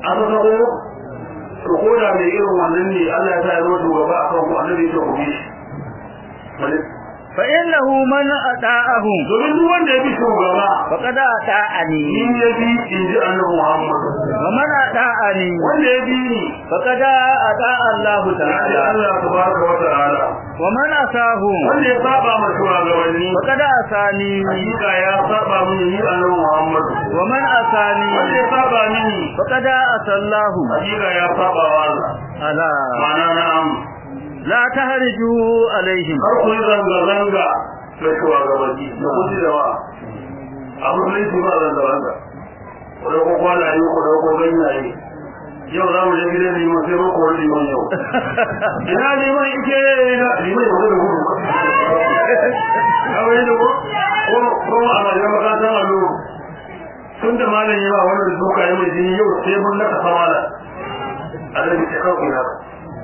aka sako to ko da mai irin wannan ne Allah ya sa ya zo shugaba akan ku annabi ya ku bi shi fa innahu man ata'ahu domin duk wanda ya bi shugaba faqad ata'ani in ya bi inji annabi Muhammad wa man ata'ani wanda ya bi ni faqad ata'a Allah ta'ala Allah tabaraka wa ta'ala wa man asahu wanda ya saba ma shugabanni faqad asani hakika ya saba mini ni annabi Muhammad wa man asani wanda ya saba mini faqad asallahu hakika ya saba wa Allah ala mana na'am la tahriju alaihim har ku zanga zanga da shugabanni da kuji da wa abu ne shi ba zanga zanga ko ko kwana yi ko ko ganyaye yau za mu je gidan liman sai mu kori liman yau ina liman ike ina liman yau da gudu kawai da ko ko ko a majalisa makaranta a lo tun da malam yawa wannan duka ya mai jini yau sai mun naka samala Allah ya kawo ku haka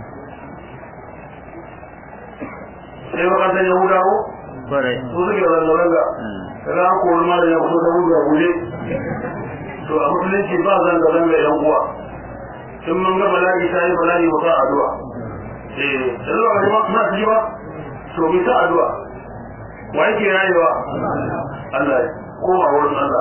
sai makarantar yahuda ko bare su suke zanga-zanga kaga an kori malam ya fito da gudu a guje to a musulunci ba zanga-zanga yan uwa in mun ga bala'i ta yi bala'i ba ta addu'a eh sai ba ga ma ji ba to bi ta addu'a wa yake rayuwa Allah ko a wurin Allah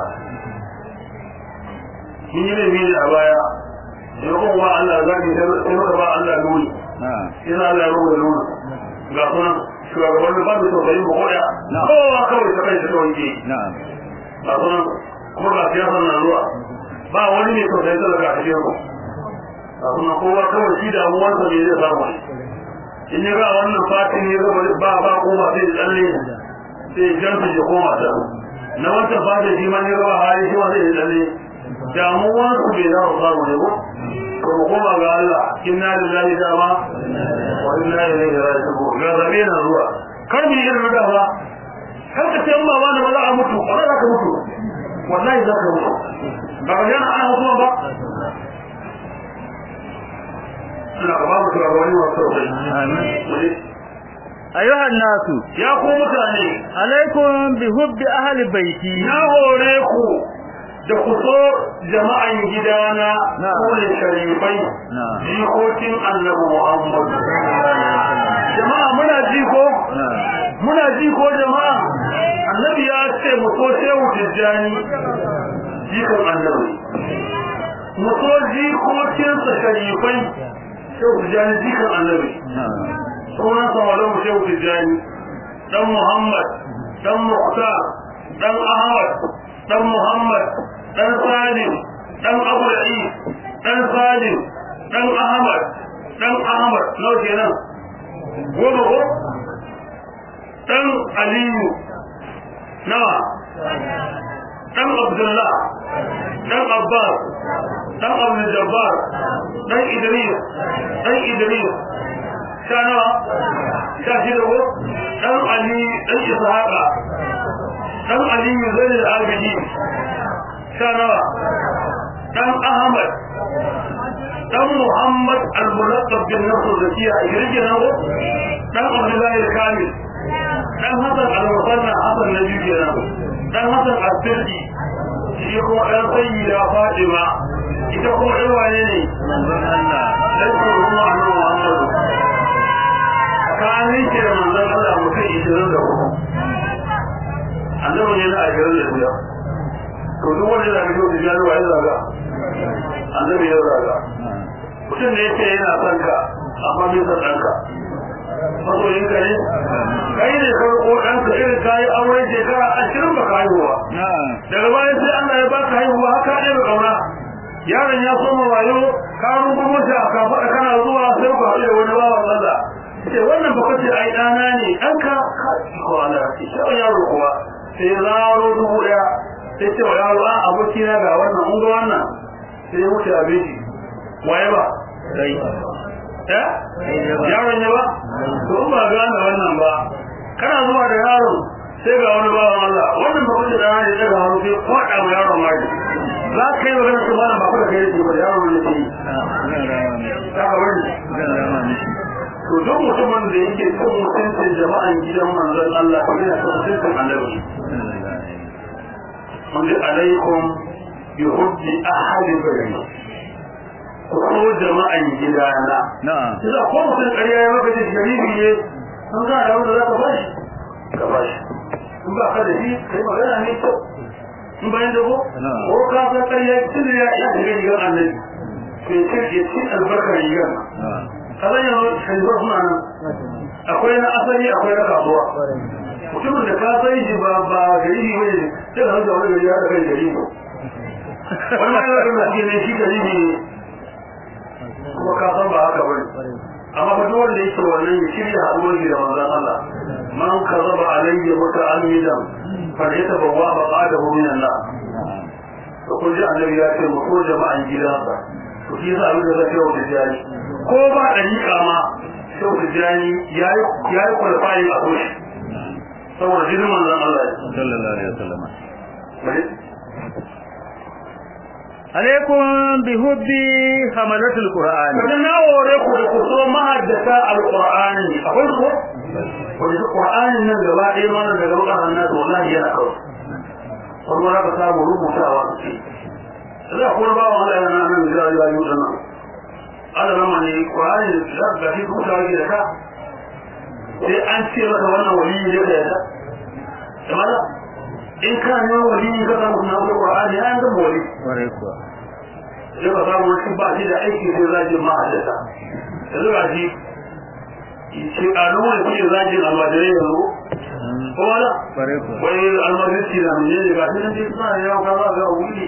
mun yi ne mini a baya sai ko ba Allah zaki sai ba ba Allah nuni sai Allah ya rubuta nuni ga kuma shugaban da ba da tausayin ba koya kowa kawai ta kai ta wanke na'am ga kuma kuma ga siyasa na zuwa ba wani ne tausayin talaka a cikin ku kuma kowa kawai shi damuwarsa ne zai samu in yi ga wannan fatin ya zama ba ba koma sai tsalle sai janta ya koma ta na wancan fatin shi ma ne gaba hali shi ma sai tsalle damuwarsu bai za su samu ne ko to mu koma ga Allah inna lillahi dama wa inna ilaihi raji'un ga zabe na zuwa kar mu yi irin da ba kar ka ce amma wani ba za a mutu ba za ka mutu wallahi za ka mutu ba ga yana ana mutuwa ba أيها الناس يا قوم متاني عليكم بحب أهل بيتي na hore ku da ku so jama'an gidana ko ne sharifai jikokin annabi Muhammad jama'a muna jiko muna jiko jama'a annabi ya ce mu so shehu tijani jikon annabi mu so jikokin sa sharifai shehu tijani jikon annabi sunan sa wala mu shehu tijani dan Muhammad dan Muqtar dan Ahmad dan Muhammad dan Salim dan Abu Isa dan Salim dan Ahmad dan Ahmad no kenan gobe ko dan Aliyu nawa dan Abdullah dan Abbas dan Abdul Jabbar dan Idris dan Idris shanawa shahidu dan Ali dan Ishaqa dan Ali Zain al-Abidin shanawa dan Ahmad dan Muhammad al-Mulaqab bin Nasr Zakiya yirje nawo dan Abdullah al-Kamil dan Hasan al-Musanna Hasan Nabi kenan dan Hasan al-Sirri shi kuma dan Sayyida Fatima ita kuma ɗan wane ne manzon Allah dan kuma annabi Muhammad kanin shi da manzon Allah mutum ishirin da hudu annabi ne na ashirin da biyar to duk wanda da kake da jaro ai zaga annabi ya zaga mutum ne yake yana son ka amma bai san danka masoyin ka ne kai ne farko danka irin kai aure shekara ashirin ba haihuwa daga bayan sai Allah ya baka haihuwa haka ne ba kauna yaron ya soma wayo ka rungumo shi a kafaɗa kana zuwa sai ku haɗu da wani bawan Allah ce wannan ba kace ai dana ne danka ko Allah ce sai yaro kuwa sai zaro dubu daya sai ce yaro a aboki na ga wannan un ga wannan sai ya wuce abiji waye ba sai eh yaro ne ba to ba ga wannan ba kana zuwa da yaro sai ga wani bawan Allah wannan ba kace dana ne daga hannu sai kwada mu yaro mai za ka yi magana su ba ba ku da kai ne ba yaro ne ke ta ga wani to duk mutumin da yake son mutuncin jama'an gidan manzon Allah ko yana son mutuncin annabi wanda alaikum bi hubbi ahli bayti ku so jama'an gidana na'am idan ko mutum ƙarya ya maka da garibi ne an ga da wanda za ka bashi ka bashi in ba ka da shi kai magana ne to in bayan da ko ko ka ga ƙarya tun ya ya shiga gidan annabi sai ce ya ci albarka gidan kazan yanzu sai ba suna nan akwai na asali akwai na kasuwa mutumin da ka sai shi ba ba garibi ne sai ka hanta wani gari ya da kai garibi wani ma yana da shi ne shi garibi ne kuma ka san ba haka bane amma ba duk wanda yake wannan ya shirya haɗuwar shi da manzon Allah man kazaba alayya muta'ammidan falyatabawwa maqadahu min Allah to kun ji annabi ya ce mu ko jama'an gidansa to shi yasa abin da zai yi wa jani ko ba dariƙa ma sai wa jani yayi yayi qualify a koshi saboda jinin manzon Allah sallallahu alaihi wasallam alaikum bihubbi hamalatul qur'an wannan na wore ku da ku so mahaddata alqur'ani akwai ko wanda qur'anin nan gaba ɗaya ma daga rukan nan wallahi yana kawo wannan raka samu rubutawa ce sai ko ba wa Allah yana nan da yayi wannan Allah ma ne qur'ani da da shi ku tare da ka sai an ce maka wannan wali ne da ya kamar in ka ne wali ka samu na qur'ani an da wali kware kuwa sai ka samu shi ba shi da aiki sai zaki ma hadasa sai ga shi shi a nuna shi zaki almajirai yanzu ko wala kware kuwa wai almajirai da mun ne ga shi ne suna yawa ka ga wuli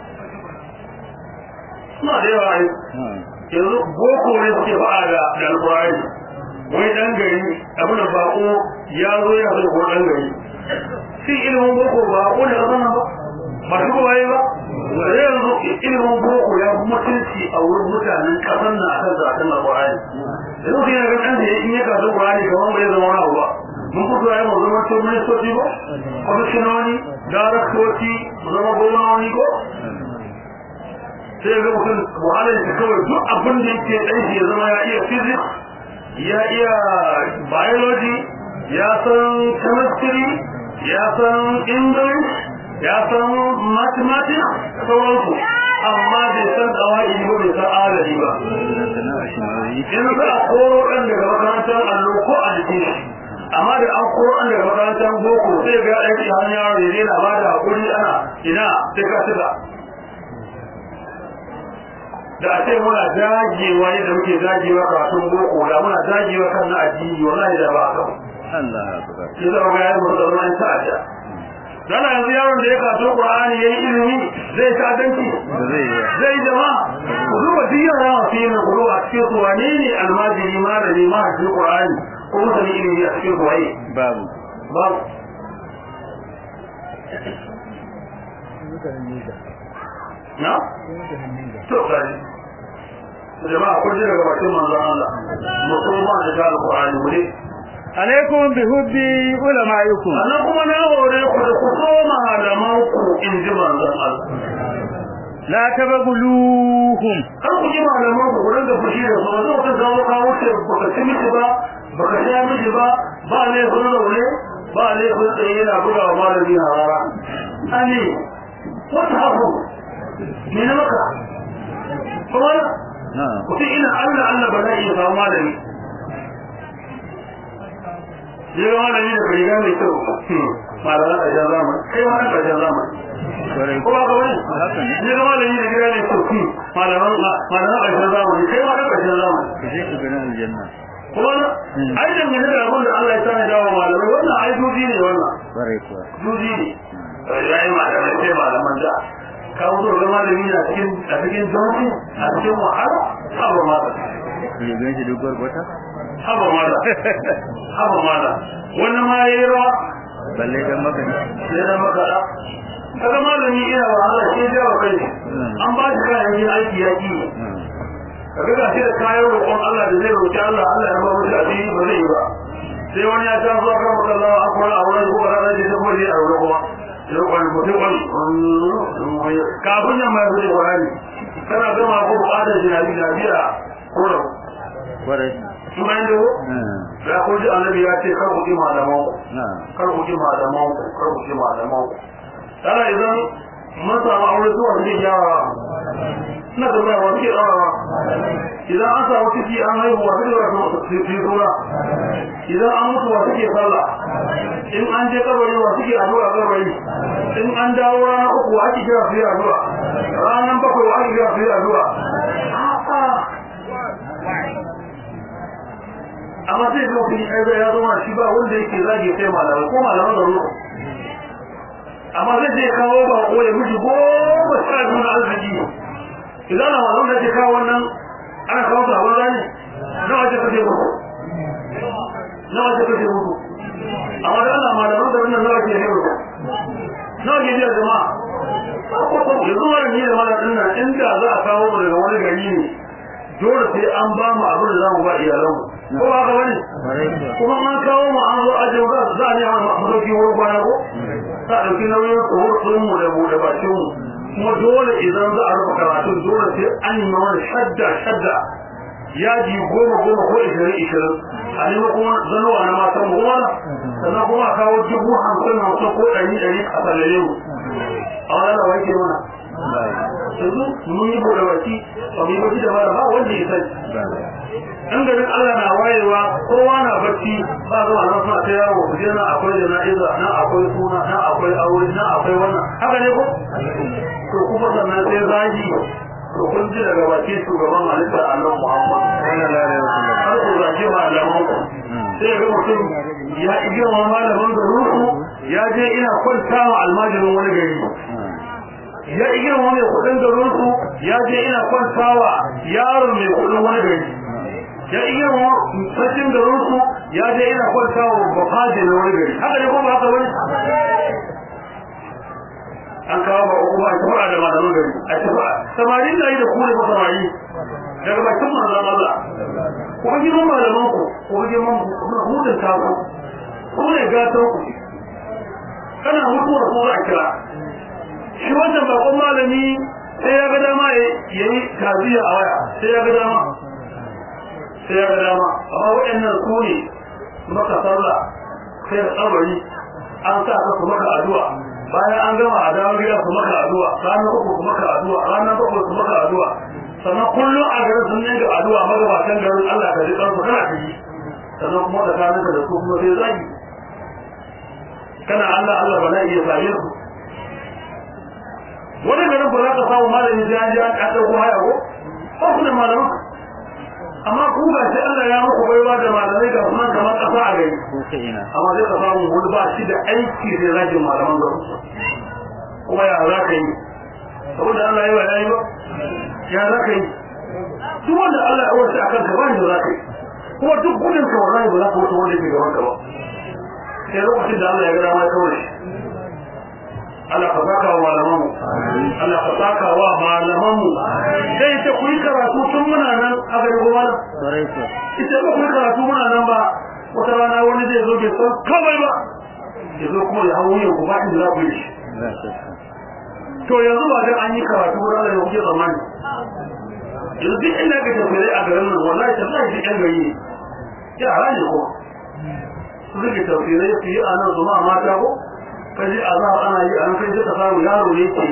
suna da yawa ai yanzu boko ne suke fa'a da alqur'ani wai dan gari abin da bako ya zo ya zo ko dan gari shi ilimin boko ba ko da kasan ba ba shi waye ba yanzu ilimin boko ya mutunci a wurin mutanen kasan nan akan zakan alqur'ani yanzu sai ga dan da in ya ka zo qur'ani kaman bai zama wani ba mun fito ai mu zama to mun so tibo ko shinoni daraktoci mu zama gwamnati ko sai ga mutum wahalar da kawai duk abin da yake dan shi ya zama ya iya physics ya iya biology ya san chemistry ya san english ya san mathematics sauransu amma bai san kawai ba bai san adadi ba in ka koro ɗan daga makarantar allo ko a jikin shi amma da an koro ɗan daga makarantar boko sai ga aiki hanya da yana ba da hakuri ana ina sai ka tuka da a ce muna dagewa yadda muke dagewa karatun boko da muna dagewa kan na addini wallahi da ba haka Allah akbar shi da ga yayin da zaman ta'adda dan yanzu yaron da ya kaso Qur'ani yayi ilimi zai ta danki zai zai jama'a ku duba diyara fi na kulu a cikin su wane ne almajiri malami ma cikin Qur'ani ko mutane ilimi a cikin Qur'ani babu babu na to kai jama'a ku ji daga bakin manzon Allah musulman da Qur'ani mu ne alaikum bihubbi ulama'ikum anan kuma na hore ku da ku so malaman ku in ji manzon Allah la tabaguluhum kar ku ji malaman ku gurin da fushi da su zo ka zawo ka wuce baka ci miki ba baka sha miki ba ba ne gurin da wuri ba ne gurin da yana buga wa malami harara ani wata hafu ne na maka kuma na ku ina Allah Allah ba zai iya samu malami je ga malami da riga mai kyau malaman a jan zamani kai ma ka jan zamani ko ba ka wani je ga malami da riga mai kyau malaman malaman a jan zamani kai ma ka jan zamani je ku ga aljanna kuma ai da mun da abin da Allah ya sani dawo malamai wannan ai duji ne wannan bare kuwa duji ne yayi malamai sai malaman da ka zo ga malami na cikin a cikin dauki a cikin wahala haba ma ya ga shi dogon gota haba ma haba ma wannan ma yayi rawa balle dan maka sai da maka kaga malami ina wahala sai da kai an ba shi kayan yin aiki yaki kaga ga shi da kayan roƙon Allah da zai roƙi Allah Allah ya ba mu shi asiri ba zai yi ba sai wani ya ta zo kan maka Allah akwai auren ko ranar da ta koje a wurin kuma sai wani mutum wani kafin ya mai zuwa wani kana gama ko buƙatar jinabi na biya ko da bare kuma inda ya ko ji annabi ya ce kar ku ji malaman na kar ku ji malaman kar ku ji malaman kana idan mun samu aure zuwa cikin yara na da mai wani rawa idan an samu ciki an haihuwa sai da su su sura idan an mutu wa suke sallah in an je kabari wa suke addu'a kabari in an dawo rana uku ake kira su yi addu'a ranan bakwai ake kira su yi addu'a amma sai ga mutum ya zama shi ba wanda yake zage sai malamai ko malaman da ruwa amma zai je kawo ba ko ya miji goma sha biyu na arziki idan na malaman da ke kawo wannan ana kawo da wani ne na waje kace muku na waje kace muku amma da Allah malaman da wannan nawa ke hebu nawa ke da jama'a ko ko yanzu wannan ne da malaman nan inda za a kawo mu daga wani gari ne dole sai an ba mu abin da zamu ba iyalanmu ko ba ga wani kuma an kawo mu an zo aje ga za ne mu dauki wurin kwana ko ta dauki nauyin tsohon mu da mu da bakin mu kuma dole idan za a rufe karatu dole sai an yi wani shadda shadda yaji goma goma ko ishirin ishirin a nemi kuma zanowa na matan mu kuma sannan kuma a kawo dubu hamsin hamsin ko ɗari ɗari a sallale mu a wani da wanke mana yanzu mun yi bude baki ba mu yi baki da mara ba wanda ya sani in garin Allah na wayewa kowa na bacci ba zuwa nan suna ta yawo ku je nan akwai jana'iza nan akwai suna nan akwai aure nan akwai wannan haka ne ko to kuma sannan sai zagi to kun ji daga bakin shugaban halitta Allah Muhammad sallallahu alaihi wasallam har ku zagi malaman ku sai ga mutum ya iya wa malaman da ruhu ya je ina kwanta wa almajirin wani gari ya iya wa mai kudin da ruhu ya je ina kwantawa yaron mai kudin wani gari ya iya wa fashin da rusu ya je ina kwantawa bafaje na wani gari haka ne kuma haka wani an kawo ba uku ba a tafi da malaman gari a tafi samarin da yi da kure ba samari daga bakin manzan Allah kuma girman malaman ku kuma girman hudun taku kuma ne gatan ku kana mutuwar ko a kira shi wannan bakon malami sai ya ga dama ya yi taziya a waya sai ya ga dama sai ya ga dama amma waɗannan su ne maka sallah sai da tsabari an sa ka su maka addu'a bayan an gama a dawo gida su maka addu'a ranar uku su maka addu'a ranar bakwai su maka addu'a sannan kullum a garin sun ne ga addu'a magabatan garin Allah ka ji ƙarfi kana ta yi sannan kuma da kanuka da su kuma sai zagi kana Allah Allah ba na iya same su wani garin ba za ka samu malami sai an ji an ɗauko haya ko ba su da malaman amma ku ba sai Allah ya muku baiwa da malamai ga kuma kamar kafa a gari amma zai ka samu wani ba shi da aiki da rajin malaman garin kuma ya za ka yi saboda Allah ya yi yayi ba ya za ka yi duk wanda Allah ya wasu akan ka ba ni da za ka yi kuma duk gudun ka wallahi ba za ka wuce wanda ke gaban ka ba sai lokacin da Allah ya ga dama ya kawai Allah ka saka wa malamanmu Allah ka saka wa malamanmu sai ita ku yi karatu tun muna nan a gari goma ita ba ku yi karatu muna nan ba wata rana wani zai zo bai san kawai ba ya zo kuma ya hawo yin ku ba inda za ku yi shi to yanzu ba dan an yi karatu ba da kuke zamani yanzu duk inda ka tafi a garin nan wallahi tallahi duk yan gari ya halaye ko su zai tafsirai su yi a nan zuma mata ko kaji azab ana yi an kai ka samu yaro ne ke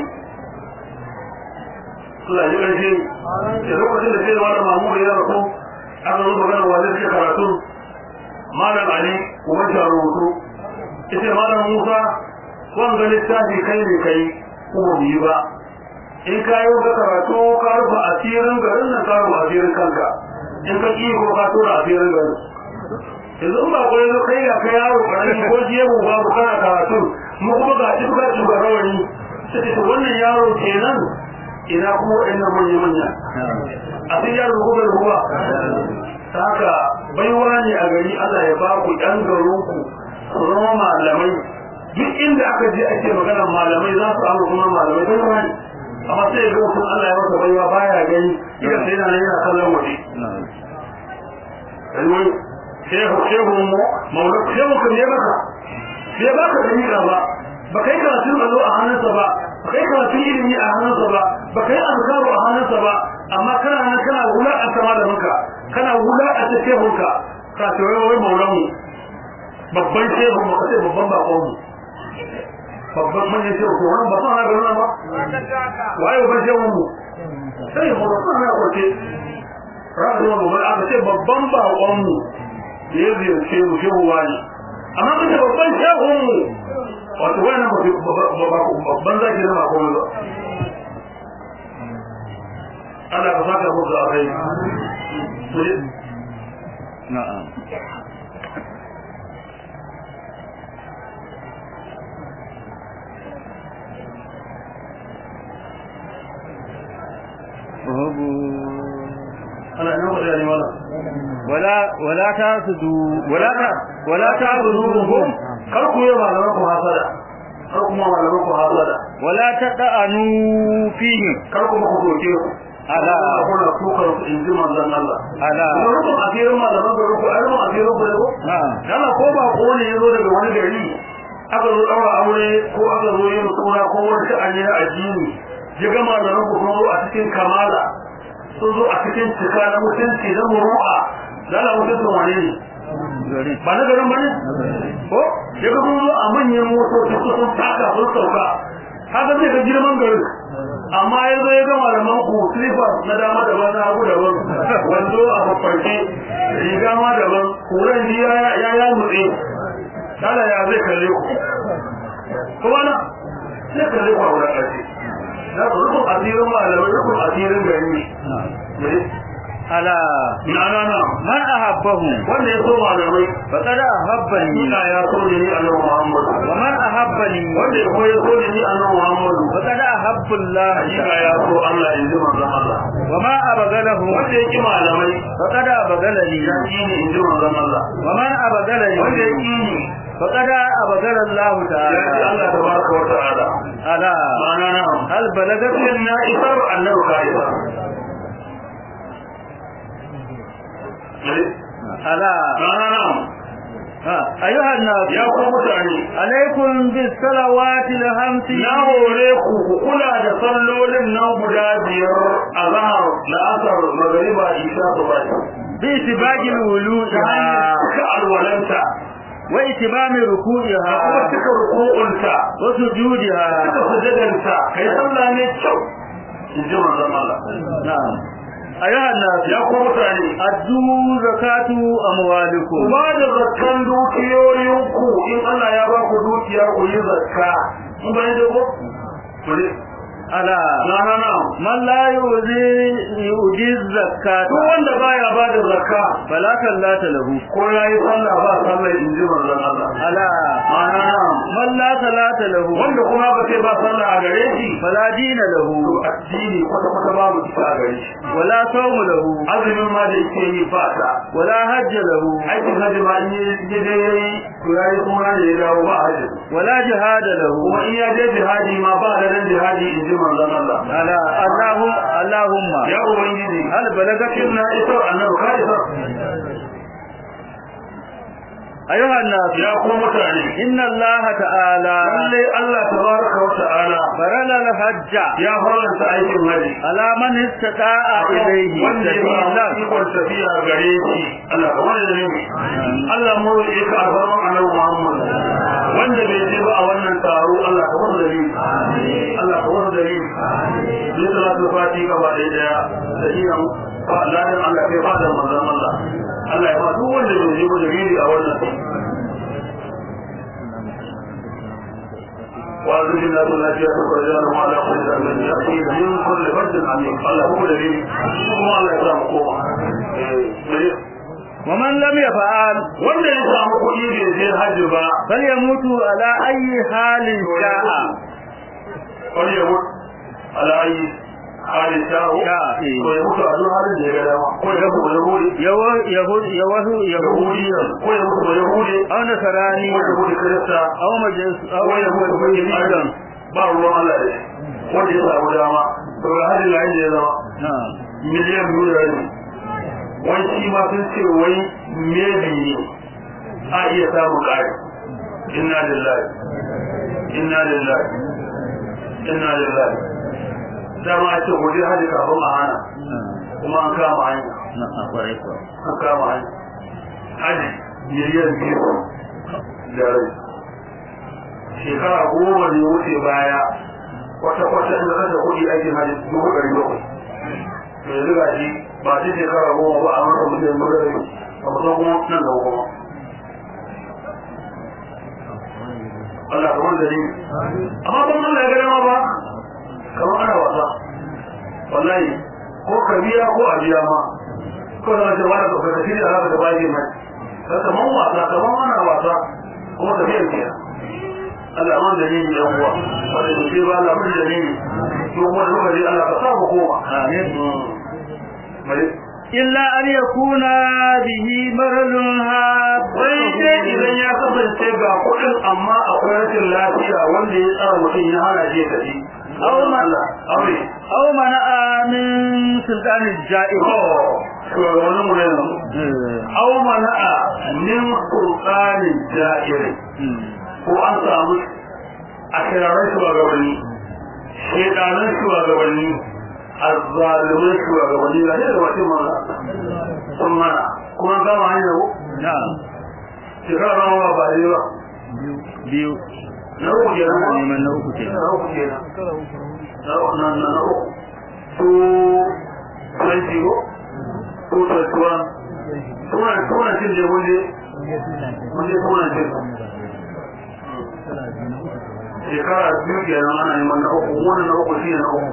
Allah ya kace da lokacin da sai wannan mamu ya rako aka zo magana wanda ke karatu malam Ali kuma ta rubutu ita malam Musa wanga littafi kai ne kai kuma bi ba in kai ga karatu ka rufa asirin garin nan ka rufa asirin kanka in ka ki ko ka tura asirin garin yanzu ba ko yanzu kai ga kai yaro karami ko jiye mu babu kana karatu mu kuma ga shi ka shiga rawani sai to wannan yaro kenan ina kuma wannan manya manya a cikin yaro ko da ruwa saka baiwa ne a gari Allah ya ba ku dan garin ku zama malamai duk inda aka je ake magana malamai za su amma kuma malamai sai wani amma sai ga mutum Allah ya masa baiwa baya gani idan sai yana yana kallon waje alwai shehu shehu mu maula shehu kan ne baka sai baka dalila ba ba kai karatun allo a hannunsa ba ba kai karatun ilimi a hannunsa ba ba kai azkaru a hannunsa ba amma kana nan kana wulakanta malaminka kana wulakanta shehunka ka ce wai maulan mu babban shehu mu kace babban bakon mu babban manyan shehu ko wannan ba sana garin ba waye babban shehu mu sai mu rufa na kwace ra'ayin mu ba aka ce babban bakon mu da ya ziyarce mu shehu wani amma kace babban shehun mu wato wannan babban zaki na bakon mu Allah ka saka muku a kai na'am ولا ولا تاسدوا ولا ولا تعبدوهم karku yi malaman ku hasada karku ma malaman ku hasada ولا تطعنوا فيه karku ma ku doke ala kuna tukar inji manzon Allah ala rukun asirin malaman ku rukun ai mun asirin ku ne ko kana ko ba ko ne yazo daga wani gari aka zo daura aure ko aka zo yin suna ko wani sha'ani na addini ya ga malaman ku zo a cikin kamala sun zo a cikin cika na mutunci da muru'a lala mutuncin wane ne ba na garin bane ko ya ga sun zo a manyan motoci su sun taka sun sauka haka zai ga girman garin amma ya zo ya ga malaman ku slippers na dama daban na hagu daban wando a mafarki riga ma daban kuren ji ya ya mutse lala ya zai kalle ku kuma na zai kalle ku a wurin ƙarshe na rukun asirin malamai rukun asirin gari ala na na na man ahabbahu wanda ya so malamai faqad ahabbani ina ya so ne ni annabi Muhammad wa man ahabbani wanda ya koyi so ne ni annabi Muhammad faqad ahabba Allah ina ya so Allah in ji manzon Allah wa ma abagalahu wanda ya ki malamai faqad abagalani ya ki ni in ji manzon Allah wa man abagalani wanda ya ki ni faqad abagala Allah ta'ala ya ji Allah tabaraka wa ta'ala ala ma'ana na hal balagat na isar annabi kaisa ala ma'ana na أيها الناس يا مutane عليكم بالصلوات الخمس na hore ku ku kula da sallolin nan guda biyar azhar la'asar magriba isha subh bi itibaqil wuluha ka alwalanta wa itibami ruku'iha kuma cika ruku'unta wa sujudiha cika sujudanta kai sallah ne kyau inji manzon Allah na'am أيها الناس يا mutane أدوا زكاة أموالكم ba da zakkan dukiyoyinku in Allah ya ba ku dukiya ku yi zakka mun bayan da ko ala na na na man la yuzi yuji zakat duk wanda baya ba da zakka fala kallata lahu ko yayi sallah ba sallah inji manzon Allah ala na na na man la salata lahu wanda kuma ba sai ba sallah a gare shi fala dina lahu addini kwata kwata babu ita a gare shi wala sawm lahu azumin ma da yake yi ba ta wala hajj lahu aikin hajji ma in yi je yayi to yayi kuma da ya dawo ba hajji wala jihad lahu kuma in ya je jihadi ma ba da ran jihadi inji manzon Allah ala Allahu Allahumma ya ubangiji hal balagatin na ita annabi ka isa أيها الناس يا قوم متعني إن الله تعالى لله الله تبارك وتعالى فرل الحج يا فرل سعيد المجد على من استطاع إليه سبيلا يقول سفيها غريتي الله كمان النبي الله مو يك أفرم على محمد وند بيجيب أولنا تارو الله كمان النبي الله كمان النبي لصلاة الفاتحة بعد إذا سجينا فلا الله في هذا المنظم الله Allah ya ba duk wanda bai yi dalili a wannan وأذن الله التي أخرجنا وعلى كل من يأتي من كل فرد عميق الله هو الذي هو الله يسلم قوة ومن لم يفعل wanda ya samu kuɗi bai je hajji ba فليموت على أي حال شاء فليموت على أي حال شاء ويموت على halin da ya ga dama ko ya mutu yahudi يهود يهود yahudi ko ya mutu yahudi أو نصراني ko ya mutu kirista أو مجوس أو ko ya mutu mutum ba ruwan Allah ne wanda ya samu dama to ga hadin layin da ya zama نعم miliyan biyu da rabi wani shi ma sun ce wai maybe ne a iya samun ƙari inna lillahi inna lillahi inna lillahi dama a ce gobe hajji kafin a hana kuma an kama hanya an kama hanya hajji miliyan biyu da rai shekara goma ne wuce baya kwata-kwata inda kasa kuɗi aikin hajji dubu ɗari bakwai mai riga shi ba shi shekara goma ba a masa mutum murari a musamman kuma nan da kuma Allah kamar da ni amma ban Allah ya gada ma ba kamar ana wasa wallahi ko ka biya ko a biya ma ko da wajen wani ka fata shi da haka da baje mai kamar wasa kamar ana wasa kuma tafiyar ke Allah man da ni ne yan uwa wanda ke ba Allah mun da ni to kuma da lokaci Allah ka samu koma amin illa an yakuna bihi maralun ha sai dai idan ya kasance ga kudin amma akwai rashin lafiya wanda ya tsara mutum ya hana shi tafi aw mana aure aw mana min sultan al-ja'i shugabannin mu ne aw mana min sultan al-ja'i ko an samu a kirarai shugabanni shedanan shugabanni azzalumin shugabanni da yadda wacce mana sun mana kuma gama hanyar ko? na shekara rama ba yi ba biyu na uku kenan ba? neman na uku kenan na uku kenan na uku na na uku su twenty ko? su twenty-one suna suna cin je wunde wunde suna cin shekara biyu kenan ana neman na uku wannan na uku shi ne na uku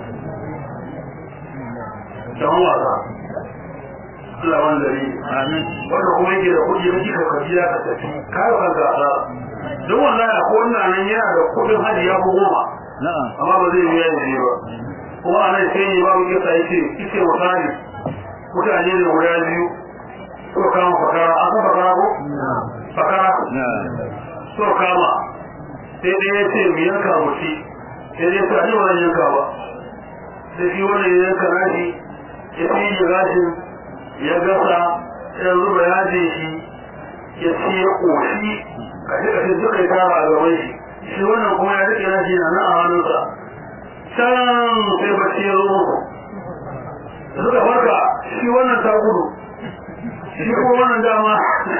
don wasa Allah wanda ne amin wanda kuma yake da kudi yake ka kafiya ka tafi kai ka gasa don wallahi ko wannan nan yana da kudin haji ya fi goma na'am amma ba zai yi yaji ba kuma anan sai ne babu yasa yake yake wasani mutane ne guda biyu so kama fakara an san fakara ko fakara so kama sai dai ya ce mu yanka mushi sai dai ta ji wannan yanka ba sai shi wannan yanka nashi ya fi gashin ya gasa ya zuba yaje shi ya ci ya ƙoshi a cikin duka ya tara a gaban shi shi wannan kuma ya rike nashi na nan a hannunsa can sai bacci ya zo muku da suka farka shi wannan ta gudu shi kuma wannan dama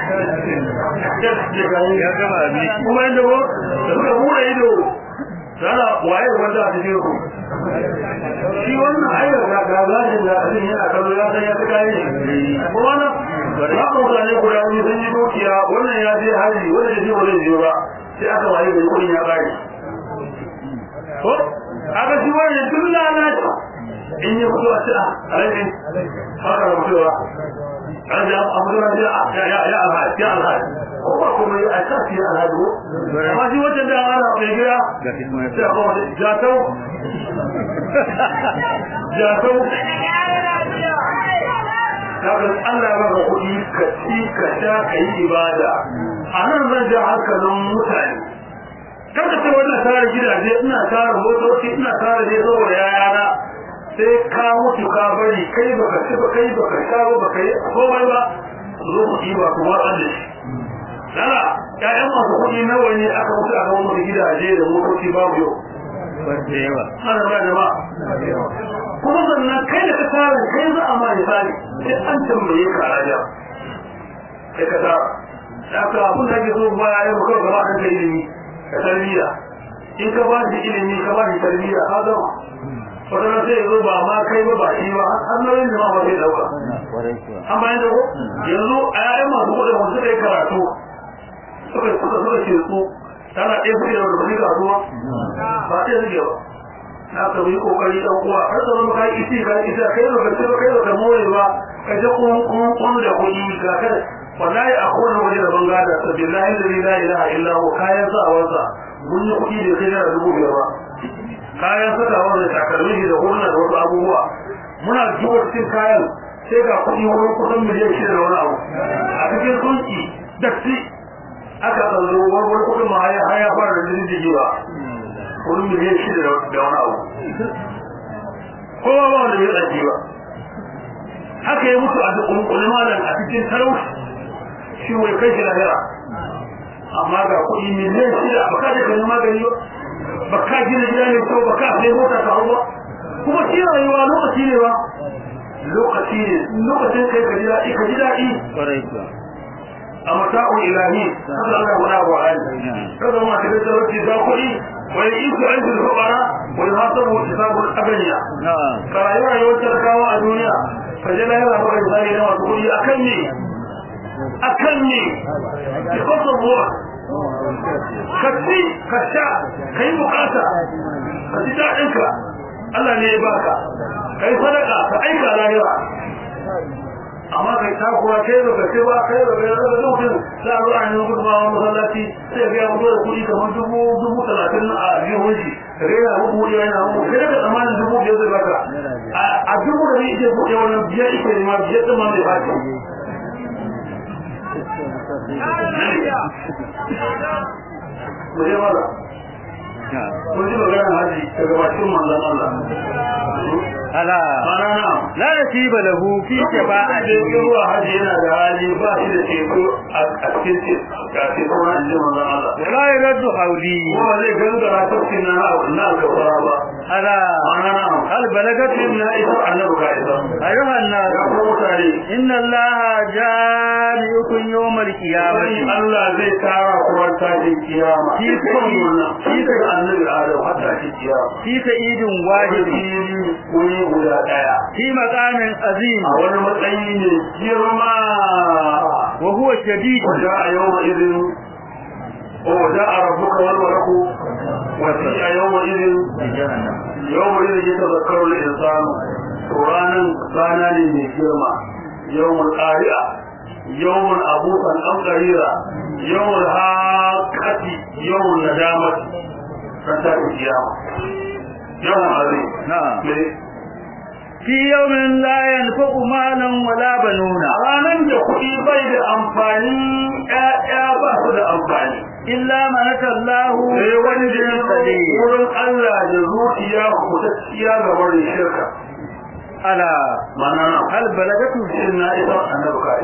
ya gama abinci kuma yadda ko da suka buɗe ido sana waye wanda a cikin ku shi wannan ayyar da gagajin da abin yana kallo ya san ya fi kayan shi kuma na za ka mutane guda biyu sun yi dukiya wannan ya je haji wannan ya je ba zai je ba sai aka waye gari kudin ya kare ko aka shi wannan tun lalata in yi fito a ci a alaƙin haka da mutuwa an ji a mutuwa ya ya alhaji ya alhaji ko ba kuma yi a shafi ya alhaji ko amma shi wacce da ana mai gida sai a kowace jatau jatau kafin Allah ba ka kuɗi ka ci ka sha ka yi ibada a nan zan ja hankalin mutane karka ce wannan tara gidaje ina tara motoci ina tara ne saboda yayana sai ka mutu ka bari kai baka ci ba kai baka sha ba baka yi komai ba zo ku yi ba ku ba da shi dala ƴaƴan masu kuɗi nawa ne aka mutu aka wani gidaje da motoci babu yau ba da yawa ana ba da ba kuma sannan kai da ka tara kai za a ma misali sai an tambaye ka raja kai ka tara da ka abin da ake so ba ya yi maka gaba an kai ilimi ka tarbiyya in ka ba shi ilimi ka ba shi tarbiyya ka gama wadanda sai zo ba ma kai ba ba shi ba har nauyin da ma ba zai dauka an bayan da ko yanzu a yayin masu kudin wasu suka yi karatu suka suka suka ce su tana ɗaya su da wani kasuwa ba ɗaya suke ba na ka yi kokari dan uwa har da zama kai isi ka isi kai da ka tsira kai da ka more ba ka je kun kun kun da kuɗi ga kada wallahi a kowane waje da bangada ta billahi la ilaha illa hu kayan sa wasa mun yi kuɗi da kai da dubu biyar ba kayan saka wanda takalmi da hulna da wasu abubuwa muna jiwa cikin kayan sai ga kuɗi wurin kusan miliyan shida da wani abu a cikin sunki dakti aka tsallo wani kuɗin ma haya fara da jirgin ba wurin miliyan shida da wani abu kowa ba wanda ya tsaki ba haka ya mutu a dukkan kulmalan a cikin talauci shi wai kai shi lahira amma ga kuɗi miliyan shida ba ka da kan magani ba ba ka gina gida ne ko ba ka sai mota ka hau ba kuma shi rayuwa lokaci ne ba lokaci ne lokacin kai ka ji daɗi ka ji daɗi amata'u ilahi Allah wala wa ali kada ma kada talauci da kuɗi wai isu an da fara wai hasabu hisabul abaniya ka rayuwa yau talakawa a duniya ka je lahira ba ka zai da wasu kuɗi akan ne akan ne because of what ka ci ka sha ka yi bukata ka ji daɗinka Allah ne ya baka ka yi sadaka ka aika lahira amma kai ta kuwa kai ba kai ba kai ba kai da dukkan za a zo a nemi gudunmawa masallaci sai ga ya da kuɗi kamar dubu dubu talatin a jihun shi daga yana hudu ya yana hudu kai daga tsammanin dubu biyar zai baka a dubu da zai iya buɗe wani biyar ike ne ma biyar ɗin ma mai baki mu je mala mun ji maganar haji daga bakin manzon Allah ala la nasiba lahu fi shafa'ati ruwa haji yana da hali ba shi da teku a cikin ga teku na inji manzon Allah wala yardu hawli wa zai gangara tafkin na na alkafara ba ala ana hal balagat min isa annabi ka isa ayuha an-nas ya ku mutane inna allaha jami'ukum yawm al-qiyamah Allah zai tara ku ran tashin kiyama fi wannan fi da annabi Adam hatta shi kiyama fi sa'idin wahidi wani guda daya fi maqamin azim a wani matsayi ne girma wa huwa shadid da yawma idin o da rabbuka wal malaku wa fi yawma idin yawma idin yatazakkaru al-insan qur'anan kana ne mai girma yawmul qari'a yawmul abukan am qarira yawmul haqati yawmul nadamati kanta kiyama yawmul azim na'am fi yawmin la yanfa'u malan wala banuna ranan da kuɗi bai da amfani ƴaƴa ba su da amfani illa man atallahu sai wanda ya sadi wurin Allah da zuciya ku ta tsiya ga barin shirka ala mana hal balagatu inna ita annabi kai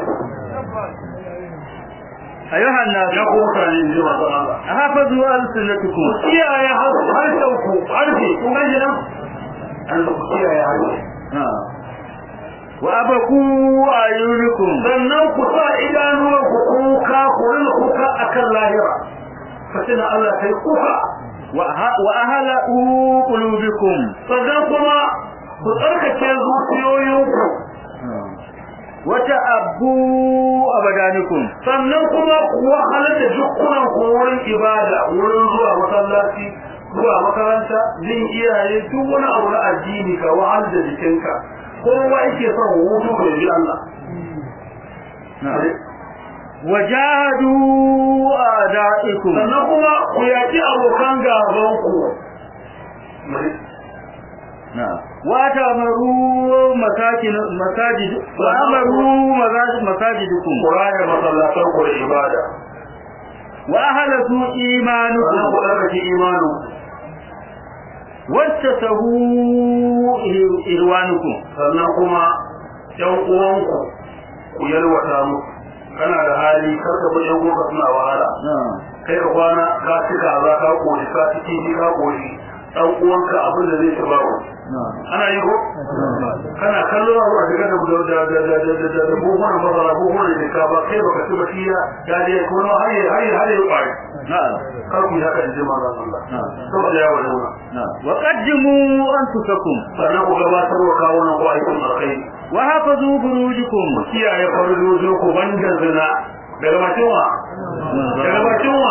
ayuha an-nas ya ku mutane ji masu Allah hafazu al-sunnatukum kiyaye harshen ku harshe kun gaji nan an kiyaye harshe wa abaku ayunukum sannan ku sa idanuwan ku kuka ku rin kuka akan lahira fatina Allah kai kuka wa ahala qulubikum sannan kuma ku tsarkake zuciyoyinku wata abu abadanukum sannan kuma ku wahalar da dukkanin ku wurin ibada wurin zuwa masallaci zuwa makaranta jin iyaye duk wani abu na addini ka wahalar da jikinka kowa yake son hutu da ji Allah wajahadu a'da'ikum sannan kuma ku yaki abokan gaban ku wa ta'maru masakin masajid wa amaru masajidukum qur'ani masallatan ku da ibada wa ahlatu imanukum ku da imanu wacce sahu irwanukum sannan kuma yan uwanku ku yalwata mu kana da hali karka bi yan uwanka suna wahala kai ka kwana ka cika za ka koshi ka ciki ka koshi dan uwanka abin da zai ci ba ana yi ko kana kallo a daga da da da da da da da buhun ba ba buhun da ka ba kai baka ci ba shi ya dai ko no haye haye haye kwai na'am kar ku haka in ji manzon Allah to da yawa ne na'am wa qaddimu anfusakum sannan ku gabatar wa kawunan ku aikin alkhairi wa hafazu furujukum kiyaye farujojin ku banda zina daga bakin wa daga bakin wa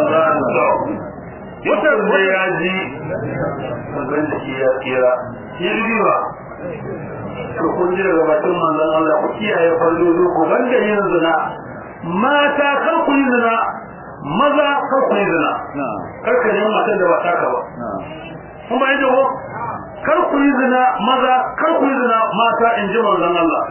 wata da ya ji magan da ya kira shi riba to kun ji daga bakin manzon Allah ku kiyaye farujojin ku banda yin zina mata kar ku yi zina maza kar ku yi zina kar ka yi matan da ba taka ba kuma yaje ko kar ku yi zina maza kar ku yi zina mata in ji manzon Allah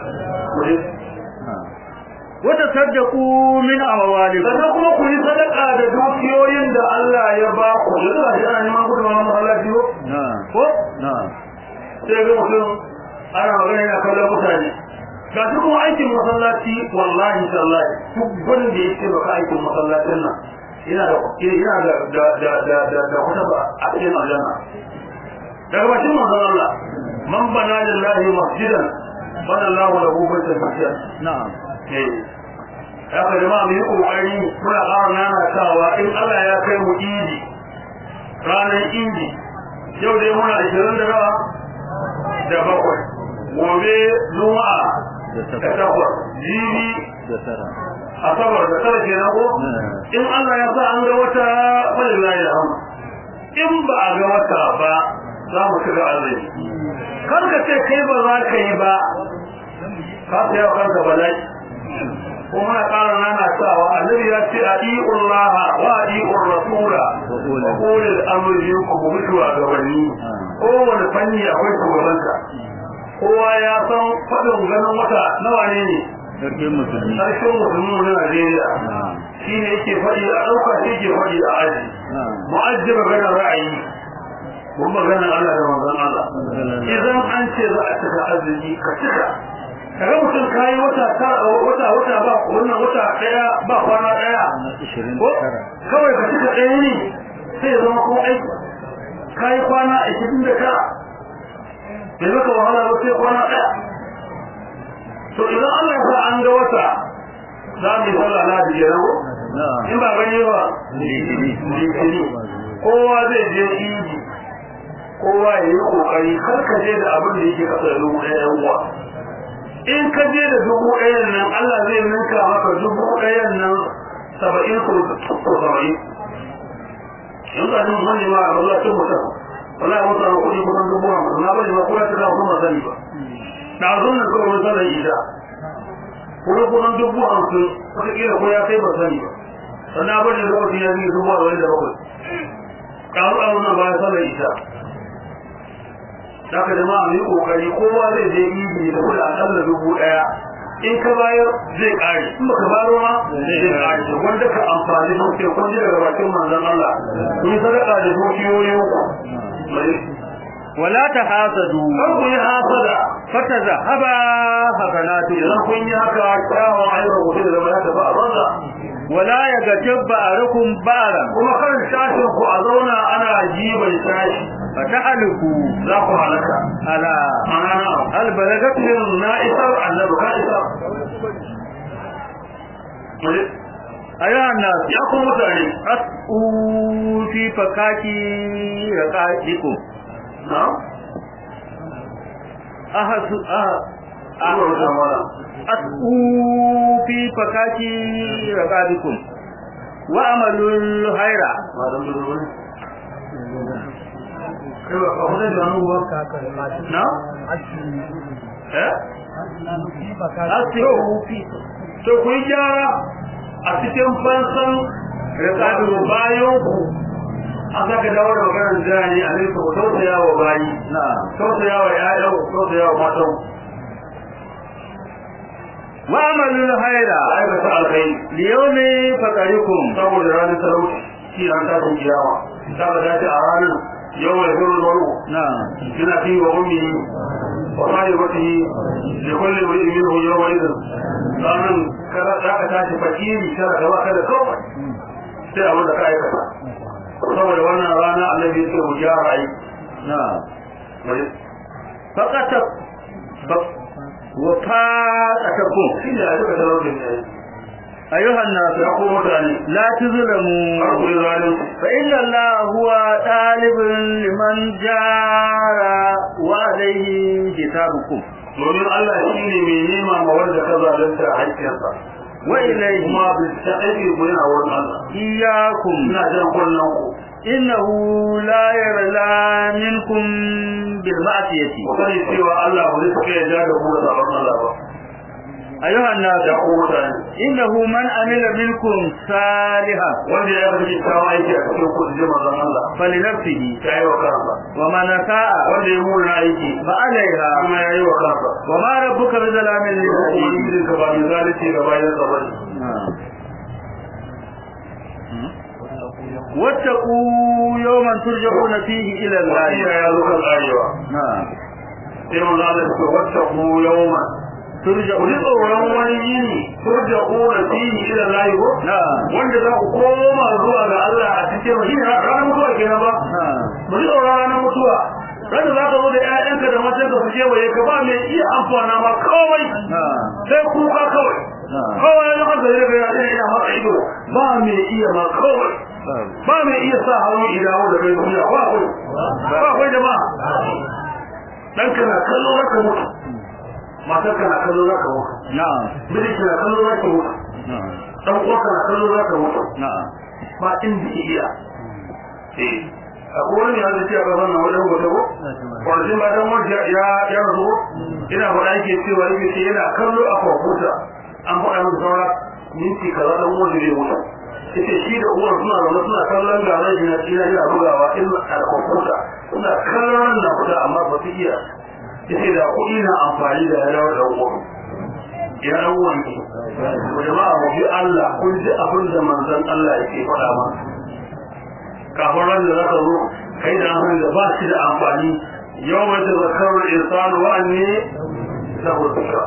wata saddaku min amwalikum sannan kuma ku yi sadaka da dukiyoyin da Allah ya ba ku yanzu ba shi ana neman gudunmawa masallaci ko ko sai ga mutum ana magana yana kallon mutane ga shi kuma aikin masallaci wallahi tallahi duk wanda ya ce baka aikin masallacin nan yana da yana da da da da da da wata ba a cikin aljanna daga bakin manzon Allah man bana lillahi masjidan bana Allahu lahu baitan fil na'am haka jama'a mu yi kokari muna ƙara nanatawa in Allah ya kai mu idi ranar idi yau dai muna ashirin da nawa da bakwai gobe juma'a da takwas jibi da tara asabar da tara kenan ko in Allah ya sa an ga wata wallahi alhamdu in ba a ga wata ba za mu shiga azumi kar ka ce kai ba za ka yi ba ka tsaya kanka bala'i kuma na ƙara nana cewa annabi ya ce adi'ullaha wa adi'ur rasula wa qulil amri ku mutuwa gabanni kowane fanni akwai shugabanta kowa ya san fadin ganin wata nawa ne ne sarkin musulmi sarkin musulmi na Najeriya shi ne yake faɗi a ɗauka shi yake faɗi a aji mu'ajjib magana ra'ayi mun magana Allah da manzon Allah idan an ce za a cika arziki ka cika kaga mutum kai wata wata wata ba wannan wata daya ba kwana daya ko kawai ka cika ɗaya ne sai zama ko aiki kai kwana ashirin da tara bai maka wahala ba sai kwana daya to idan Allah ya sa an ga wata za mu yi sallah na biyar ko in ba gani ba litini kowa zai je idi kowa ya yi kokari kar ka je da abin da yake kasa da dubu ɗaya uwa in ka je da dubu ɗayan nan Allah zai ninka maka dubu ɗayan nan saba'in ko saba'in in ka jin wani ma a Allah cin mutum wala ya mutu a kuɗi kusan dubu hamsin na bari ma kuma ta kawo kuma sani ba da azun nan kawai wani sanar ita kuma kusan dubu hamsin wataƙila ko ya kai ba sani ba sannan bari da lokacin ya zai dubu arba'in da bakwai ƙaru ƙaru nan ba ya sanar ita haka jama'a mu yi kokari kowa zai je idi da kula akalla dubu daya in ka bayar zai kare in baka baro ma zai kare to wanda ka amfani da sai kun ji daga bakin manzon Allah ku yi sadaka da dukiyoyin ku wala tahasadu kar ku yi hasada fatazahaba hasanatu idan kun yi haka kyawun ayyuka ku da ya tafi a banza wala yagatib ba'rukum ba'ran kuma kan tashin ku a zauna ana jiban tashi fatahaliku za ku halaka ala ana hal balagatin na'isar annabi ka isa ayyuhan nas ya ku mutane asu fi fakaki raqaikum na ahasu abu zamana asu fi fakaki raqaikum wa amalul khaira malam dole kai ba ka hudu da nuwa na eh asu fi to ku gyara a cikin fansan raqaikum bayan ku an saka dawo da maganar jirani a nesa ku tausaya wa bayi tausaya wa ƴaƴan ku tausaya wa matan wa amalul khaira aikata alkhairi liyawmi faqarikum saboda ranar talauci shi ran tashin kiyama ta ga dace a ranar yau mai zuru maru na yana fi wa ummi wa sahibatihi li kulli imrin minhu yawma idin ranar kada ka tashi fakiri kada ka baka da kawai sai abin da ka aikata saboda wannan rana annabi ya ce mu gyara ai na faqata wa faqatakum shine a duka talaucin ne ayyuhan nas ya ku mutane la tuzlamu har ku yi zalunci fa inna allaha huwa talibun liman jara wa alayhi kitabukum domin Allah shine mai nema ma wanda ka zalunta haƙƙinsa wa ilayhi kuma bi ta'abi ku yana wurin Allah iyyakum ina jan kullun ku innahu la yarla minkum bil ma'siyati ku sani cewa Allah ba zai saka ya ja da ku da sabon Allah ba ayyuhan nas ya ku mutane innahu man amila minkum salihan wanda ya yi kyawun aiki a cikin ku da manzon Allah falinafsihi ya yi wa kansa wa man sa'a wanda ya muna aiki fa alaiha kuma ya yi wa kansa wa ma rabbuka bizalamin lil kuma abid idan ka ba ni zalunci ga bayan sa bane wattaqu yawman turja'una fihi ila Allah ya ya zuka arewa na'am sai mun Allah ya wattaqu yawman turja'una tsoron wani yini turja'una fihi ila Allah ko na'am wanda za ku koma zuwa ga Allah a cikin shi ranar mutuwa kenan ba na'am mu ji tsoron ranar mutuwa randa za ka zo da ƴaƴanka da matanka su je waye ka ba mai iya amfana ma kawai na'am sai kuka kawai kowa ya haka zai ga yana ina maka ido ba mai iya ma kawai ba mai iya sa hannu idawo da kai duniya ba kai ba kai jama'a dan kana kallo zaka mutu matar kana kallo zaka mutu na'am miji kana kallo zaka mutu na'am dan uwa kana kallo zaka mutu na'am ba inda iya eh akwai wani ya ce a gaban nan wajen gobe ko kwanci ba dan wanda ya ya rabu ina faɗa yake cewa yake ce yana kallo a kwamfuta an faɗa min saura minti kaza dan wanda zai mutu yace shi da uwar suna zaune suna kallon garan shi na tsira yana bugawa in a kwamfuta suna kallon na fita amma ba su iya yace da kuɗi na amfani da yawa da uwar ya dan wani jama'a mu bi Allah kun ji abin da manzon Allah yake faɗa mana kafin ran da zaka zo kai da abin da ba shi da amfani yau mai da zakarar insanu wa anni lahu dhikra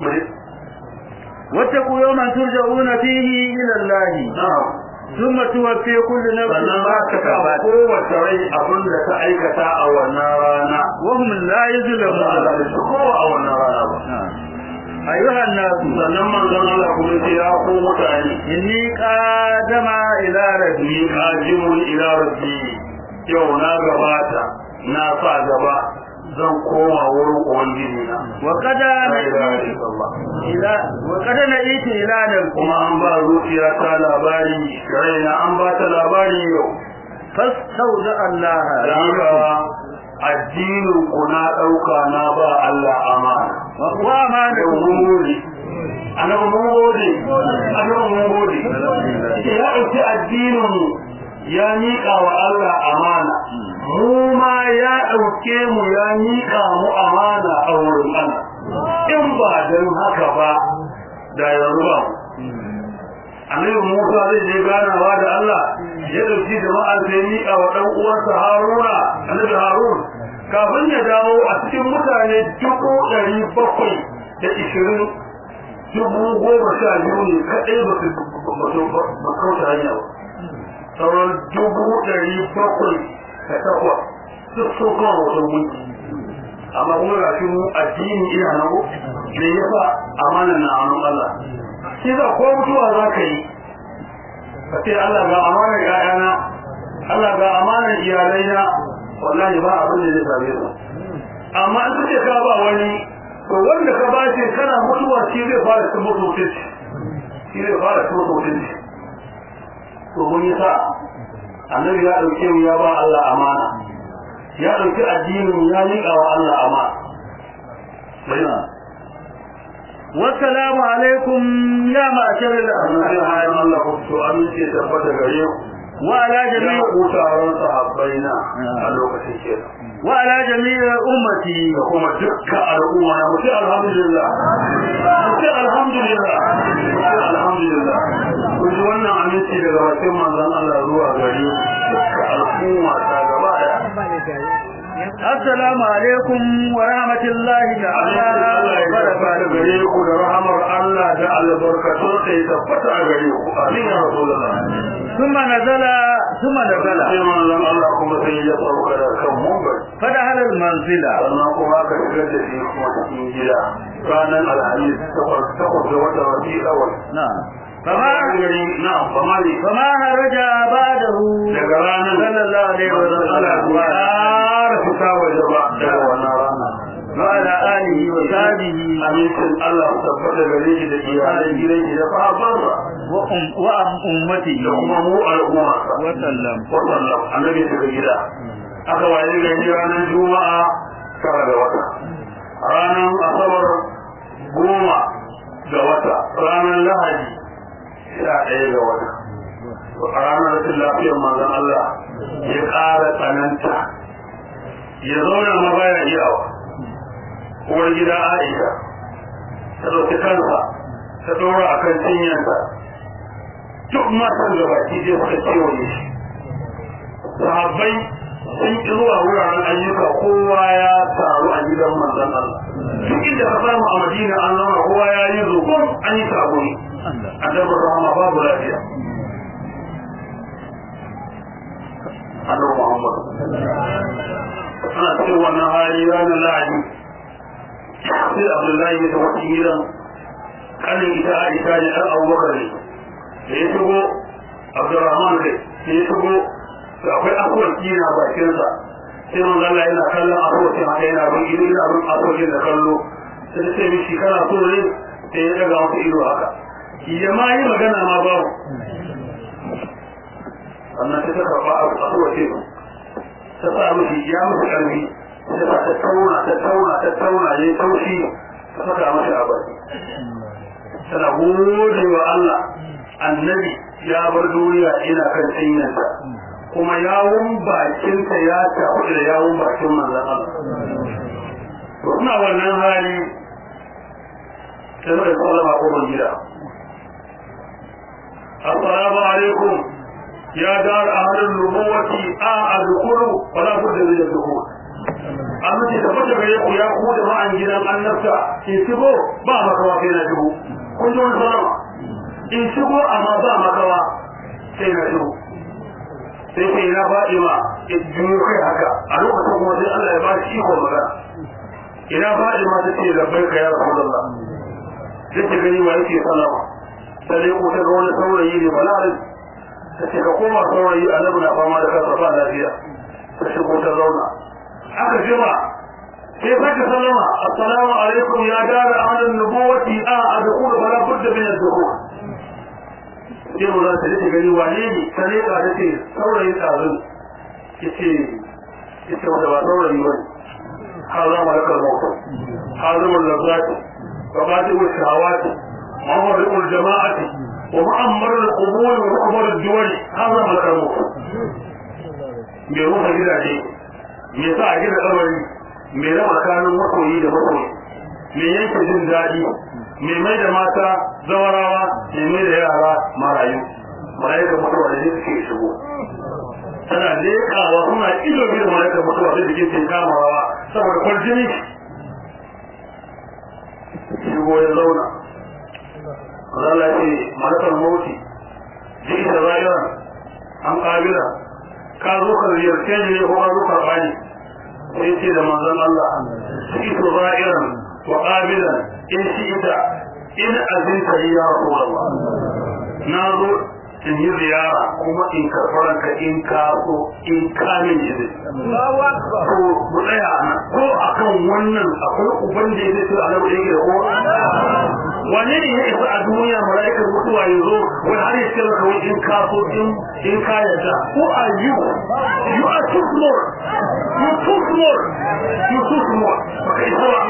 واتقوا يوما ترجعون فيه إلى الله na'am ثم توفي كل نفس sannan ما za ka kawo كسبت kowace rai abin da ta aikata a wannan rana وهم لا ba za a يظلمون zalunci kowa a wannan rana ba أيها الناس sannan manzon Allah kuma ce ya ku mutane إني قادم إلى ربي ni qajimun ila rabbi yau na gabata na sa gaba zan koma wurin ubangiji na وقد la ilaha نئت illallah إلى وقد نئت إلى نفسي kuma an ba zuciya ta labari raina an ba ta labari yau فاستودع الله da haka addinin ku na ɗauka na ba Allah amana yau وأمانته mun gode annabi mun gode annabi mun gode ya ɗauki addinin mu ya miƙa wa Allah amana mu ma ya ɗauke mu ya miƙa mu amana a wurin Allah in ba don haka ba da yanzu ba annabi Musa zai je ganawa da Allah ya dauki jama'ar da ya miƙa wa dan uwansa Haruna annabi Harun kafin ya dawo a cikin mutane dubu ɗari bakwai da ishirin dubu goma sha biyu ne kaɗai ba su ba kauta hanya ba sauran dubu ɗari bakwai da takwas duk sun kawo wajen mulki amma kuma ga shi mu addini ina nago me yasa amana na hannun Allah shi za ko mutuwa za ka yi ka ce Allah ga amanar ƴaƴana Allah ga amanar iyalaina wallahi ba abin da zai same su amma in kace ka ba wani to wanda ka ba shi kana mutuwa shi zai fara cin mutunci shi zai fara cin mutunci to mun yi sa annabi ya dauke mu ya ba Allah amana ya dauki addinin ya miƙa wa Allah amana bayyana والسلام عليكم يا معشر annabi الأنصار ya Allah ku to amince tabbata gare ku وعلى ya جميع ku taron sahabbaina a lokacin kenan وعلى جميع أمتي da kuma dukkan al'umma na mutu alhamdulillah mutu alhamdulillah mutu alhamdulillah ku ji wannan aminci daga bakin manzon Allah zuwa gare dukkan al'umma ta gaba daya السلام عليكم ورحمة الله تعالى Allah ya tabbata وبركاته gare ku da rahamar Allah da albarkatun sai tabbata a gare ku amin ya rasulullah ثم نزل ثم نزل sai manzon Allah kuma sai ya sauka da kan mumbar فدخل المنزل sannan kuma aka shigar da shi kuma cikin gida ranar alhamis takwas takwas da wata rabi awal نعم fama فما gari na fama ne فما هرج بعده daga ranar صلى الله عليه manzon Allah وسلم ya ƙara fita waje ba daga wannan rana وعلى آله وصحبه amincin Allah su tabbata gare shi da iyalan gidan shi da sahabbansa وأم وأمته da kuma mu al'umma وسلم wasallam annabi daga gida aka waye gari ranar juma'a tara ga wata ranar asabar goma ga wata ranar lahadi sha ɗaya ga wata a ranar rashin lafiyar manzon Allah ya ƙara tsananta ya zauna ma baya iyawa uwar gida Aisha ta ɗauki kansa ta ɗora a kan cinyarsa duk matan da baki zai suka kewaye shi sahabbai sun ƙi zuwa wuraren ayyuka kowa ya taru a gidan manzon Allah duk inda ka samu a Madina an zama kowa ya yi zogon an yi tagumi annabi rahama babu lafiya annabi Muhammad ana cikin wannan hali ranar lahadi sai Abdullahi ya tafi gidan kanin ita Aisha ne ɗan Abubakar ne da ya shigo Abdurrahman kai da ya shigo da akwai akwai na bakinsa sai manzo Allah yana kallon akwai haka yana bin ido yana bin akwai da kallo sai sai mishi kana so ne sai ya daga masa ido haka ya ma yi magana ma babu sannan sai ta karɓa akwai ce ta sa mishi ya musu ƙarfi sai ta tauna ta tauna ta tauna ya yi taushi ta saka mashi a baki tana gode wa Allah annabi ya bar duniya ina kan tsinyarsa kuma yawon bakinta ya tafi da yawon bakin manzan Allah to suna wannan hali sai da sallama ko ban gida assalamu alaikum ya dar ahlul nubuwati a adkhulu wala budda min adkhul amma ce tabbata gare ku ya ku da ma'an gidan annabta in shigo ba makawa kai na shigo kun ji wani sallama in shigo amma ba makawa sai na shigo sai sai na faɗi ma jini kai haka a lokacin kuma sai Allah ya ba shi ikon magana ina faɗi ma ta ce labbai ka ya rasulullah sai ta gani wa yake sallama sai ko ta ga wani saurayi ne bala'in ta ce ka koma saurayi annabi na fama da kansa ba lafiya ta shigo ta zauna aka jima sai saka sallama assalamu alaikum ya dara ahlun nubuwati a adkhulu fala budda min ad-dukhul sai mu za ta rike gani wane ne ta leka da ce saurayi tsarin yace yace wanda ba saurayi bane haza malakal maut hazimul lazzati wa qati'u shahawati mawri'ul jama'ati wa mu'ammar al-qubur wa mu'ammar ad-duwal haza malakal maut me ruwa gidaje me sa a gida kabari me raba kanun makoyi da makoyi me yanke jin daɗi me mai da mata zawarawa me mai da yara marayu malaikar mutuwa da suke shigo tana leƙawa suna ido biyu malaikar mutuwa da suke ke kamawa saboda kwarjini shigo ya zauna Allah ce malakar mauti ji ita rayuwa an ƙabila ka zo ka ziyarce ne ko ka zo karɓa ne sai ce da manzon Allah shi to za'iran wa qabilan in shi ita in azinta ya rasulullah na zo in yi ziyara kuma in karɓar ka in ka so in ka min izini to mu tsaya nan ko akan wannan akwai uban da yake so annabi yake da ko wane ne ya isa a duniya malaikar mutuwa ya zo wani har ya ce maka wai in ka so in in ka yarda who are you you are too small you too small you too small baka isa ba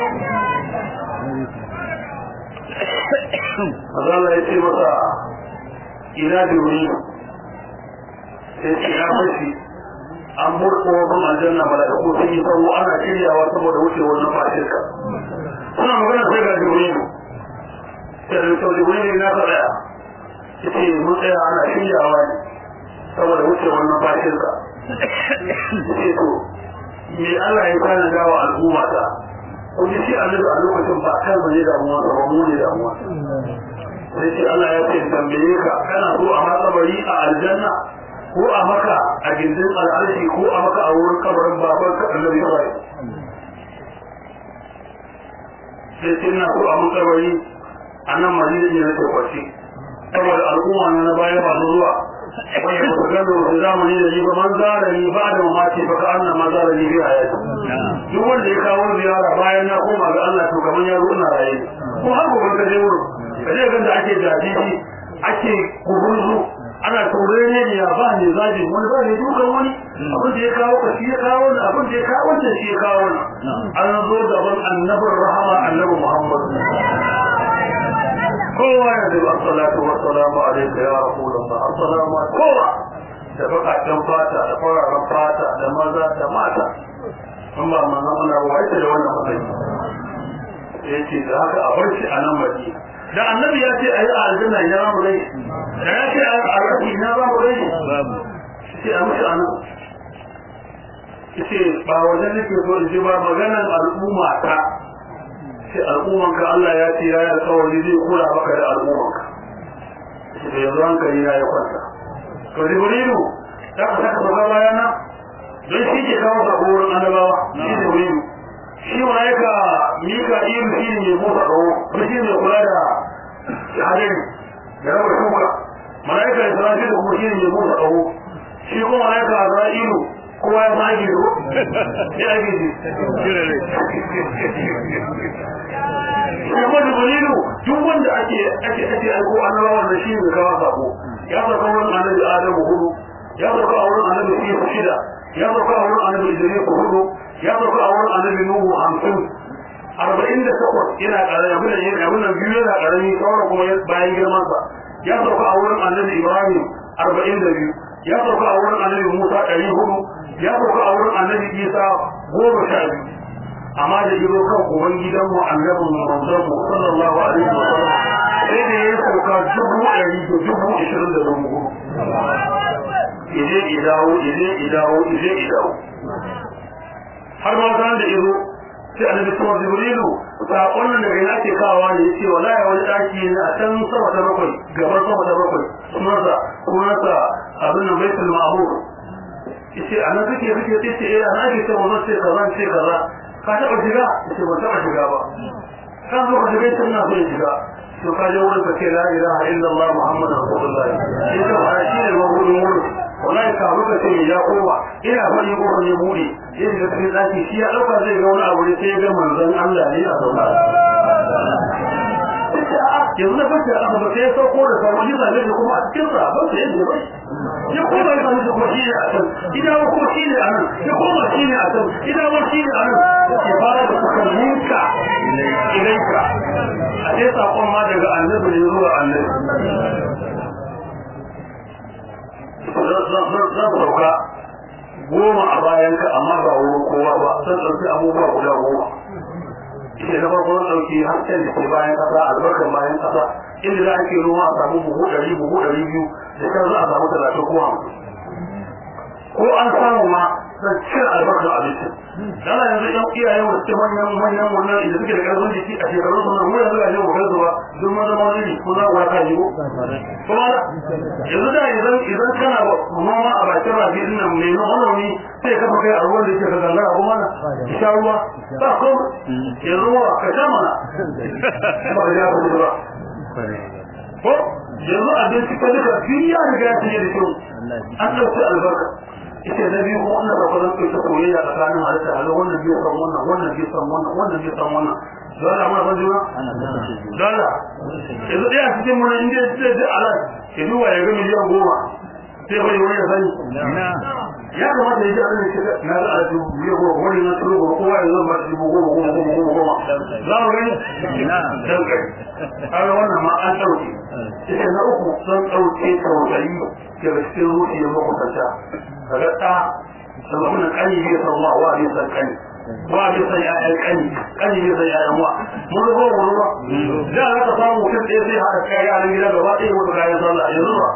Allah ya ce masa ina da wuri sai ce ya fashi an burko wa aljanna malaiku sun yi sauro ana shiryawa saboda wucewar na fashirka suna magana sai ga jibrilu sai da sau jibrilu na tsaya ce mun tsaya ana shiryawa ne saboda wucewar na fashirka ce to me Allah ya kana gawa al'umma ta kuma shi annabi a lokacin ba kan bane damuwa ba mu ne damuwa sai ce Allah ya ce tambaye ka kana so a matsabari a aljanna ko a maka a gindin al'arshi ko a maka a wurin kabarin babanka annabi Ibrahim sai ce na so a matsabari a nan madina ne nake kwace saboda al'umma na baya ba zuwa wanda ba su gano su zamani da ni ba man zara ni ba da mamaci ba ka annan ma zara ni biya ya duk wanda ya kawo ziyara bayan na koma ga Allah to kamar ya zo na raye ko har gobe ka je wurin kaje ganda ake jadidi ake kuburzu ana turene ne ya ba ne zaji wani ba ne dukan wani abin da ya kawo ka shi ya kawo ne abin da ya kawo ne shi ya kawo ne an zo gaban annabin rahama annabi Muhammad kowa ya zai assalatu wassalamu alayka ya rasulullah assalamu kowa da bakakken fata da fararen fata da maza da mata amma manzon Allah ba yake da wannan matsayi yace da haka a bar shi a nan madina da annabi ya ce ayi aljanna ina za mu rai da ya ce ayi aljanna ina za mu rai babu sai a mushi anan yace ba wajen nake so in ji ba maganar al'umma ta sai al'umman ka Allah ya ce ya yi alƙawari zai kula maka da al'umman ka sai yanzu hankali ya yi kwanta to jibrilu da ka saka gaba bayana don shi ke kawo sabo wurin annabawa shi jibrilu shi malaika mika iru shi ne mai motsa kawo shi ne kula da ya hadari ya raba shuka malaika Israfil kuma shi ne Musa kawo shi kuma malaika Azra'ilu kowa ya san ake zo ya ake ji kuma Jibrilu duk wanda ake ake ake aiko annabawa da shi ne kawo sako ya saka wurin annabi Adamu hudu ya saka wurin annabi Isa shida ya saka wurin annabi Idris hudu ya saka wurin annabi Nuhu hamsin arba'in da takwas yana karami abin da yana abin da biyu yana karami sauran kuma bayan girman sa ya saka wurin annabi Ibrahim arba'in da biyu ya saka wurin annabi Musa ɗari hudu ya saka wurin annabi Isa goma sha biyu amma da ido kan uban gidanmu annabin manzon sallallahu alaihi wa sallam sai da ya sauka dubu ɗari da dubu ishirin da dubu hudu ije idawo ije idawo ije idawo har ma san da ido sai annabi kuma Jibrilu sakon nan daga yana ke kawo ne yace wallahi wani daki ne a can sama ta bakwai gaban sama ta bakwai sunansa sunansa abin nan baitul ma'mur yace anan kake kake yace eh ana ke ce wannan sai kaza sai kaza ka taɓa shiga yace ban taɓa shiga ba kan zo ka shiga tun na so shiga to ka je wurin ka ce la ilaha illallah muhammadur rasulullah yace ba shi ne mabudin wurin wallahi ka muka ce ya koma ina fadi ko ne bude yace da cikin zaki shi ya dauka zai ga wani abu ne sai ga manzon Allah ne a zauna yanzu na fata aka ba sai sauko da sauran shi zai da kuma a cikin sa ba sai yadda ba ya koma ya sani da kuma shi ne a can idan ko shi ne a nan ya koma shi ne a can idan ko shi ne a nan ya fara da kusanninka ilaika a sai sakon ma daga annabi ne zuwa annabi zan sauka goma a bayanka amma ba wurin kowa ba zan ɗauki abubuwa guda goma ita na farko zan ɗauki hasken da ke bayan ƙasa albarkar bayan ƙasa inda za a ke noma a samu buhu ɗari buhu ɗari biyu da kan za a samu talatin ko hamsin ko an samu ma zan cire albarkar abincin dala yanzu yan iyayen wasu ce manyan manyan wannan inda suke da ƙarfin jiki a shekarun su nan mu yanzu ga yau kai su ba duk ma zama wani ko za ku wata yi ko kuma yanzu da idan idan kana noma a bakin rafi din nan mai manomi sai ka kai a ruwan da yake ka gangara ko mana ki sha ruwa ba ko yanzu wa ka sha mana ba ya ku ba ko yanzu abinci ka duka biya riga ya tsaye da kyau an ɗauki albarka ita da biyu kuma wannan da kwazon kai ta koyayya tsakanin halitta a wannan biyu san wannan wannan biyu san wannan wannan biyu san wannan dole ma san juna dole yanzu ɗaya cikin mun inda ya ce ala ya duba ya ga miliyan goma sai bai wani ya sani ya kamata ya ji abin da ke na za a ji miliyan goma wani na turu goma kowa ya zama shi goma goma goma goma goma za mu gani dan kai kaga wannan ma an ɗauke ita na uku zan ɗauke tausayi daga cikin zuciyar makwatanta kaga ɗa da wannan ƙani bai san wa wa bai san ƙani wa bai san ƴaƴan ƙani ƙani bai san ƴaƴan wa mun zo mun ruwa da za ka samu mutum ɗaya zai haɗa kayan yaran gida gaba ɗaya mutu kayan sallah yanzu ba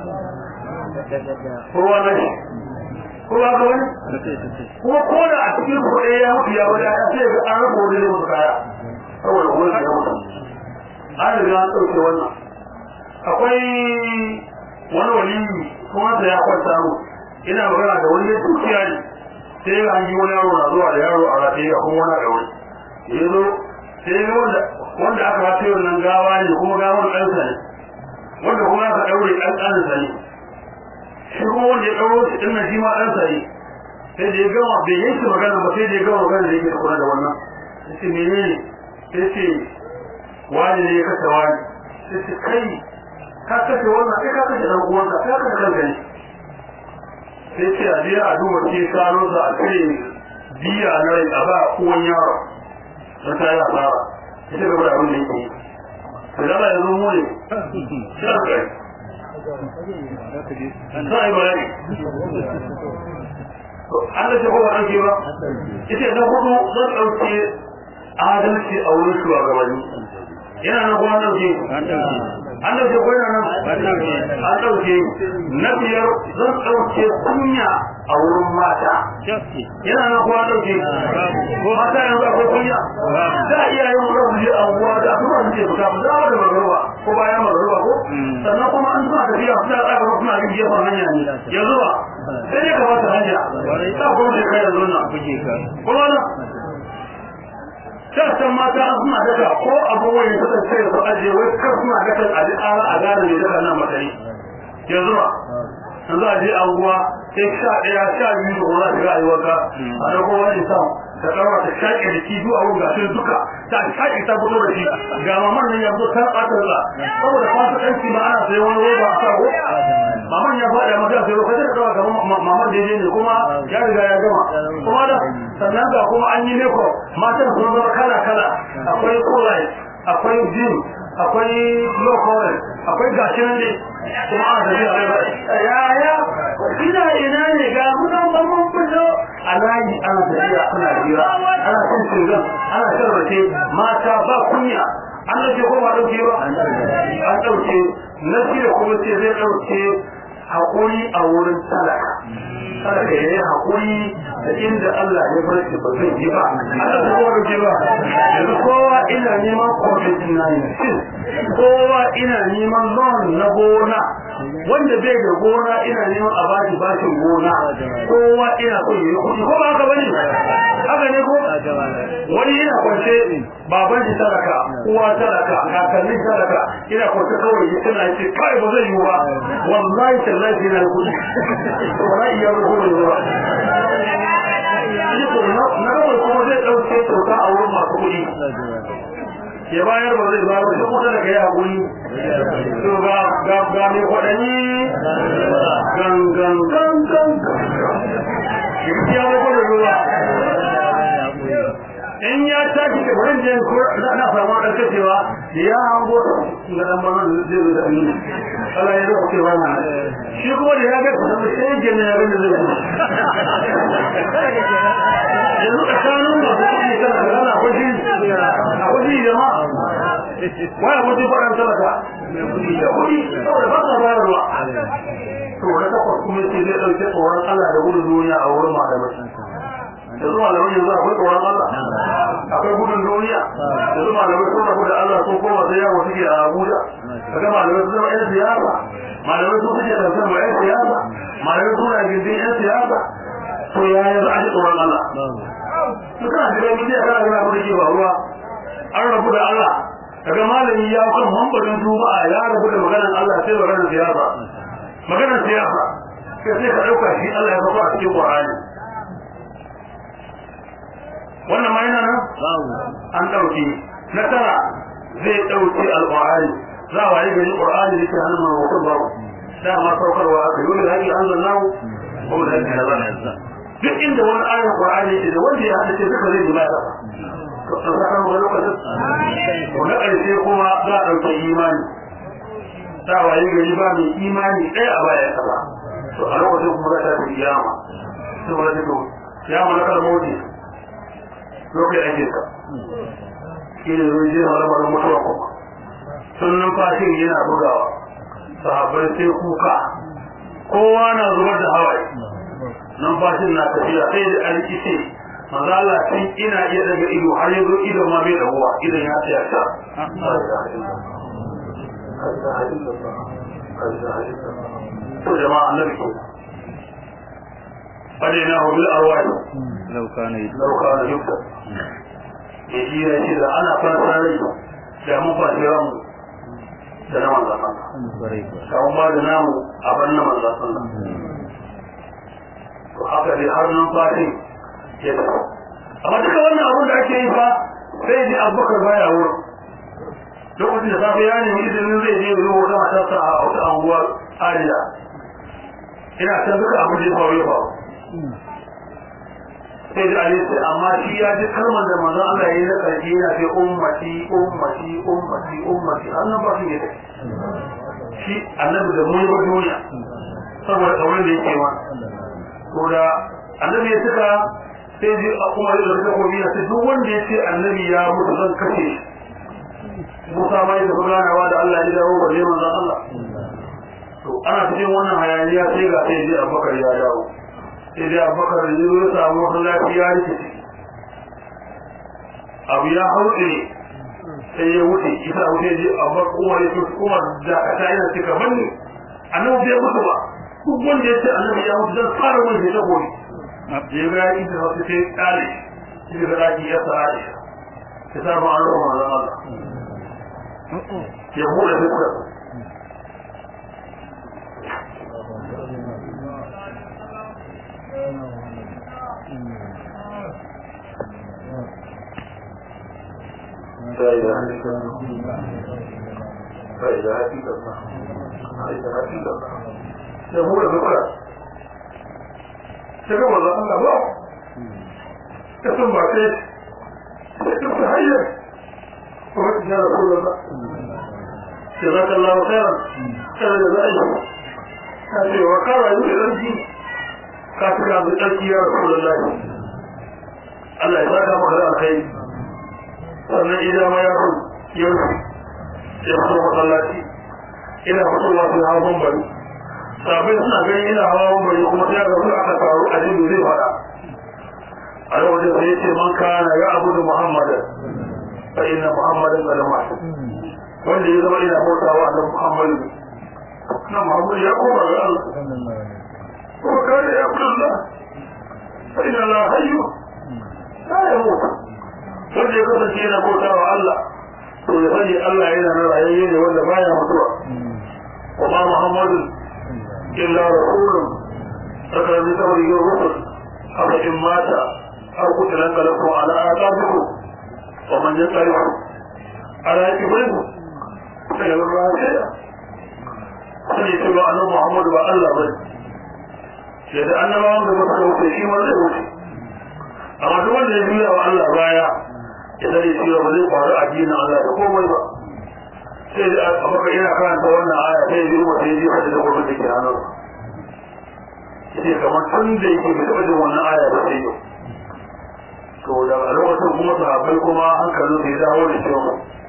kowa na shi kowa ga wani kuma ko da a cikin kuɗe ya mutu ya wani ƴaƴa sai ga an rasa wani zai mutu kaya saboda kuma ya mutu an riga an ɗauke wannan akwai wani waliyi kuma da ya kwanta mu ina magana da wani dukiya ne sai ga an yi wani yaro na zuwa da yaro a rataye a kuma wani ɗaure ya zo sai ga wanda wanda aka rataye wannan gawa ne kuma gawar ɗansa ne wanda kuma aka ɗaure ɗan ɗansa ne shi kuma wanda ya ɗauro shi ɗin nan shi ma ɗansa ne sai da ya gama bai yi shi magana ba sai da ya gama magana da yake da kula da wannan sai ce menene sai ce wani ne ya kashe wani sai ce kai ka kashe wannan kai ka kashe ɗan uwanka ka kashe kanka ne sai ce a je a duba ke karo sa a cire biya na rai a ba uwan yaro don ta yi asara ya ce gaba da abin da yake yi sai dala ya zo mu ne shi a kai za a yi bayani an da ce kowa ɗauke ba ita na hudu zan ɗauke adalci a wurin shugabanni yana nan kuma ɗauke an ɗauke ko yana nan an ɗauke na biyar zan ɗauke kunya a wurin mata yana nan kuma ɗauke mata yanzu akwai kunya za a iya yin rabu je a unguwa da kuma su ce fita za a da magaruwa ko bayan magaruwa ko sannan kuma an suna tafiya suna tsaka kuma suna yin gefen hanya ne yanzu ba sai dai ka bata hanya ta kuma sai kai yanzu na kuma na sai san mata suna daga ko abubuwan da suka sai su aje wai kar suna daga a ji ara a gane ne daga nan matsayi yanzu ba yanzu a je anguwa sai sha ɗaya sha biyu da wani shiga ayi waka a ɗauko wani sam ta ɗaura ta shaƙe da ki zuwa wuga sai duka ta shaƙe ta fito da shi ga maman nan yanzu ta ɓata da saboda fasa ɗanki ma ana sai wani roba a sako maman ya faɗa maka sai lokacin da ɗaura kamar maman daidai ne kuma ya riga ya gama kuma da sannan ga kuma an yi neko matan sun zama kala kala akwai kolai akwai jin akwai low current akwai gashin ne kuma a zabi a ya ya ina ina ne ga mutan babban kullo alaji ana tafiya ana jira ana cin shingan ana sharbace mata ba kunya an dauke ko ba dauke ba an dauke nasi da kuma ce zai dauke hakuri a wurin talaka talaka yayi hakuri da inda Allah ya bar shi ba zai yi ba Allah ko ba dauke ba yanzu kowa ina neman covid nineteen kowa ina neman loan na gona wanda bai da gona ina neman a bashi bashin gona kowa ina so yi kudi ko ba haka bane haka ne ko wani yana kwance baban shi talaka uwa talaka kakanni talaka ina kwance kawai yi tana ce kai ba zai yi ba wallahi tallahi na kudi to wala iya rubuta ba na kawai kuma zai dauke kyauta a wurin masu kudi ya bayar ba zai ba shi kuma daga ya guri to ga ga ga ne kwadani gan gan gan gan ya ba ko ruwa in ya tashi da wurin da ko na fama da kacewa ya hango ga dan bana zai da ni Allah ya roƙe wa na shi kuma da ya ga kuma sai gene ya ga zai yanzu tsakanin da kuma kana kana kwaji a kwaji jama'a waya kwaji faɗan talaka da kuɗi saboda ba sa bayarwa to da takwas kuma sai zai ɗauke tsoron Allah da gudun duniya a wurin malamai da zuwa malamai yanzu akwai tsoron Allah akwai gudun duniya da zuwa malamai sun rabu da Allah sun koma sai yawo suke a Abuja kaga malamai sun zama 'yan siyasa malamai sun suke tantar ma 'yan siyasa malamai suna gindin 'yan siyasa to ya yanzu a ji tsoron Allah su kana shiga midiya kana gana abin da ke faruwa an rabu da Allah daga malami ya kan mambarin juma'a ya rabu da maganar Allah sai maganar siyasa maganar siyasa sai sai ka ɗauka shi Allah ya faɗa a cikin Qur'ani wannan ma yana nan an ɗauki na tara zai ɗauki alƙur'ani za a waye gari ƙur'ani da ke hannun mawakon babu dama saukarwa aka yi wani haƙi an zanna ko da haƙi na zana duk inda wani ayar ƙur'ani ke da wanda ya haɗa ce duka zai jima ya to an saka wani lokacin to na ƙarshe kuma za a ɗauki imani za a waye gari ba mai imani ɗaya a bayan ƙasa to a lokacin kuma za ta fi kiyama sai wani to kiyama na kalmoti lokacin ake sa shi ne zai je malamarin mutuwa kuma sun numfashin yana bugawa sahabbai sai kuka kowa na zubar da hawaye numfashin na tafiya sai da alƙice maza Allah tun ina iya daga ido har yanzu ido ma bai dagowa idan ya tsaya ta to jama'a annabi ko fadina hu bil arwah law kana law kana yukta yaji ya ce da ana fara rai da mun fasira mu da na manzan Allah kawon ba da namu a banna manzan Allah to haka dai har nan fashin ya tafi amma duka wannan abin da ake yi fa sai ji abubakar baya wurin lokacin da safe ya nemi izinin zai je zuwa wata matarsa a wata anguwa ariya ina can duka abin da ya faru ya faru sai da ali sai amma shi ya ji kalmar da manzon Allah ya yi na karshe yana ce ummati ummati ummati ummati annan ba shi ne shi annabi da mun ba duniya saboda kaurin da yake wa to da annabi ya tuka sai ji a kuma da da ko biya sai duk wanda ya ce annabi ya mutu zan kace Musa mai da ganawa da Allah ya dawo ba manzon Allah to ana cikin wannan hayaniya sai ga sai ji Abubakar ya dawo sai dai Abubakar ya zo ya samu lafiya rikici abu ya hauɗe sai ya wuce isa wuce ji Abubakar Umar ya tuka Umar da ta yana cika banni annabi bai mutu ba duk wanda ya ce annabi ya mutu zan fara wani da gobe ya ga yi da wasu sai tsare shi da zaki ya tsare kitabun an ruwa manzon Allah ya buɗe fuskar فإذا هديك فإذا هديك الله فإذا هديك الله يقول بكرة تقول الله الله الله اسم بعثيك اسم تحيّر وقلت يا رسول الله جزاك الله خيرا كان جزائي هذه وقال يقول الأنجي كافر عبد الأنجي يا رسول الله الله يساك مخلاء الخير sannan idan ma yaro yau ya fito masallaci ina fitowa su hawa bambari sabai suna gani ina hawa bambari kuma sai ga wani aka faru a jini zai fada a lokacin sai ya ce man kana ya abudu muhammadan fa inna muhammadan qad mat wanda ya zama ina bautawa annabi muhammadu na muhammadu ya koma ga Allah ko kana ya abdullah fa inna la hayyu la yamut wanda ya kasance yana bauta wa Allah to ya sani Allah yana na rayayye ne wanda baya mutuwa wa ma muhammadu illa rasulun sakar bi sabri ga rusul haka in mata aw kutilan kalakum ala aqabikum wa man yaqulu ala ibrihi sai ya rawaye sai ce wa annabi muhammadu ba Allah ba sai da annabawan da suka wuce shi ma zai wuce amma duk wanda ya juya wa Allah baya idan ya cewa ba zai faru addinin Allah da komai ba sai da abaka yana karanta wannan aya sai ya rubuta sai ya jefa da gurbin da ke hannun sai kamar tun da yake bai taɓa jin wannan aya ba sai yau to da a lokacin kuma sahabbai kuma hankalin sai dawo da cewa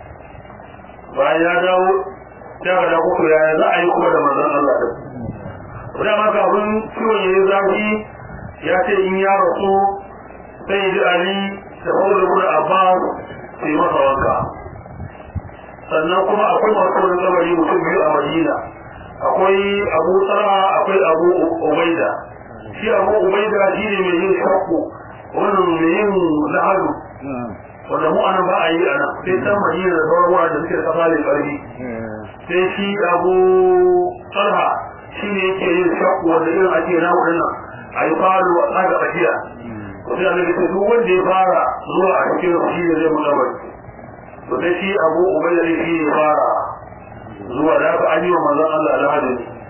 bayan ya dawo ya ga da kuku yaya za a yi kuma da manzon Allah da da ma kafin ciwon ya yi zafi ya ce in ya rasu sai ji Ali da Umar ibn Abbas sai masa wanka sannan kuma akwai masu wani kabari mutum biyu a Madina akwai Abu Talha akwai Abu Ubaida shi Abu Ubaida shi ne mai yin shakku wannan mai yin lahadu wanda mu anan ba a yi anan sai ta Madina da sauran wurare da suke tsafalin ƙarfi sai shi Abu Talha shi ne yake yin shakku wanda irin ake na waɗannan a yi falo a tsaga tsakiya sai annabi ce duk wanda ya fara zuwa a cikin shi ne zai mutu bai to sai shi Abu Ubayda shi ne fara zuwa da aka aji wa manzon Allah alhadi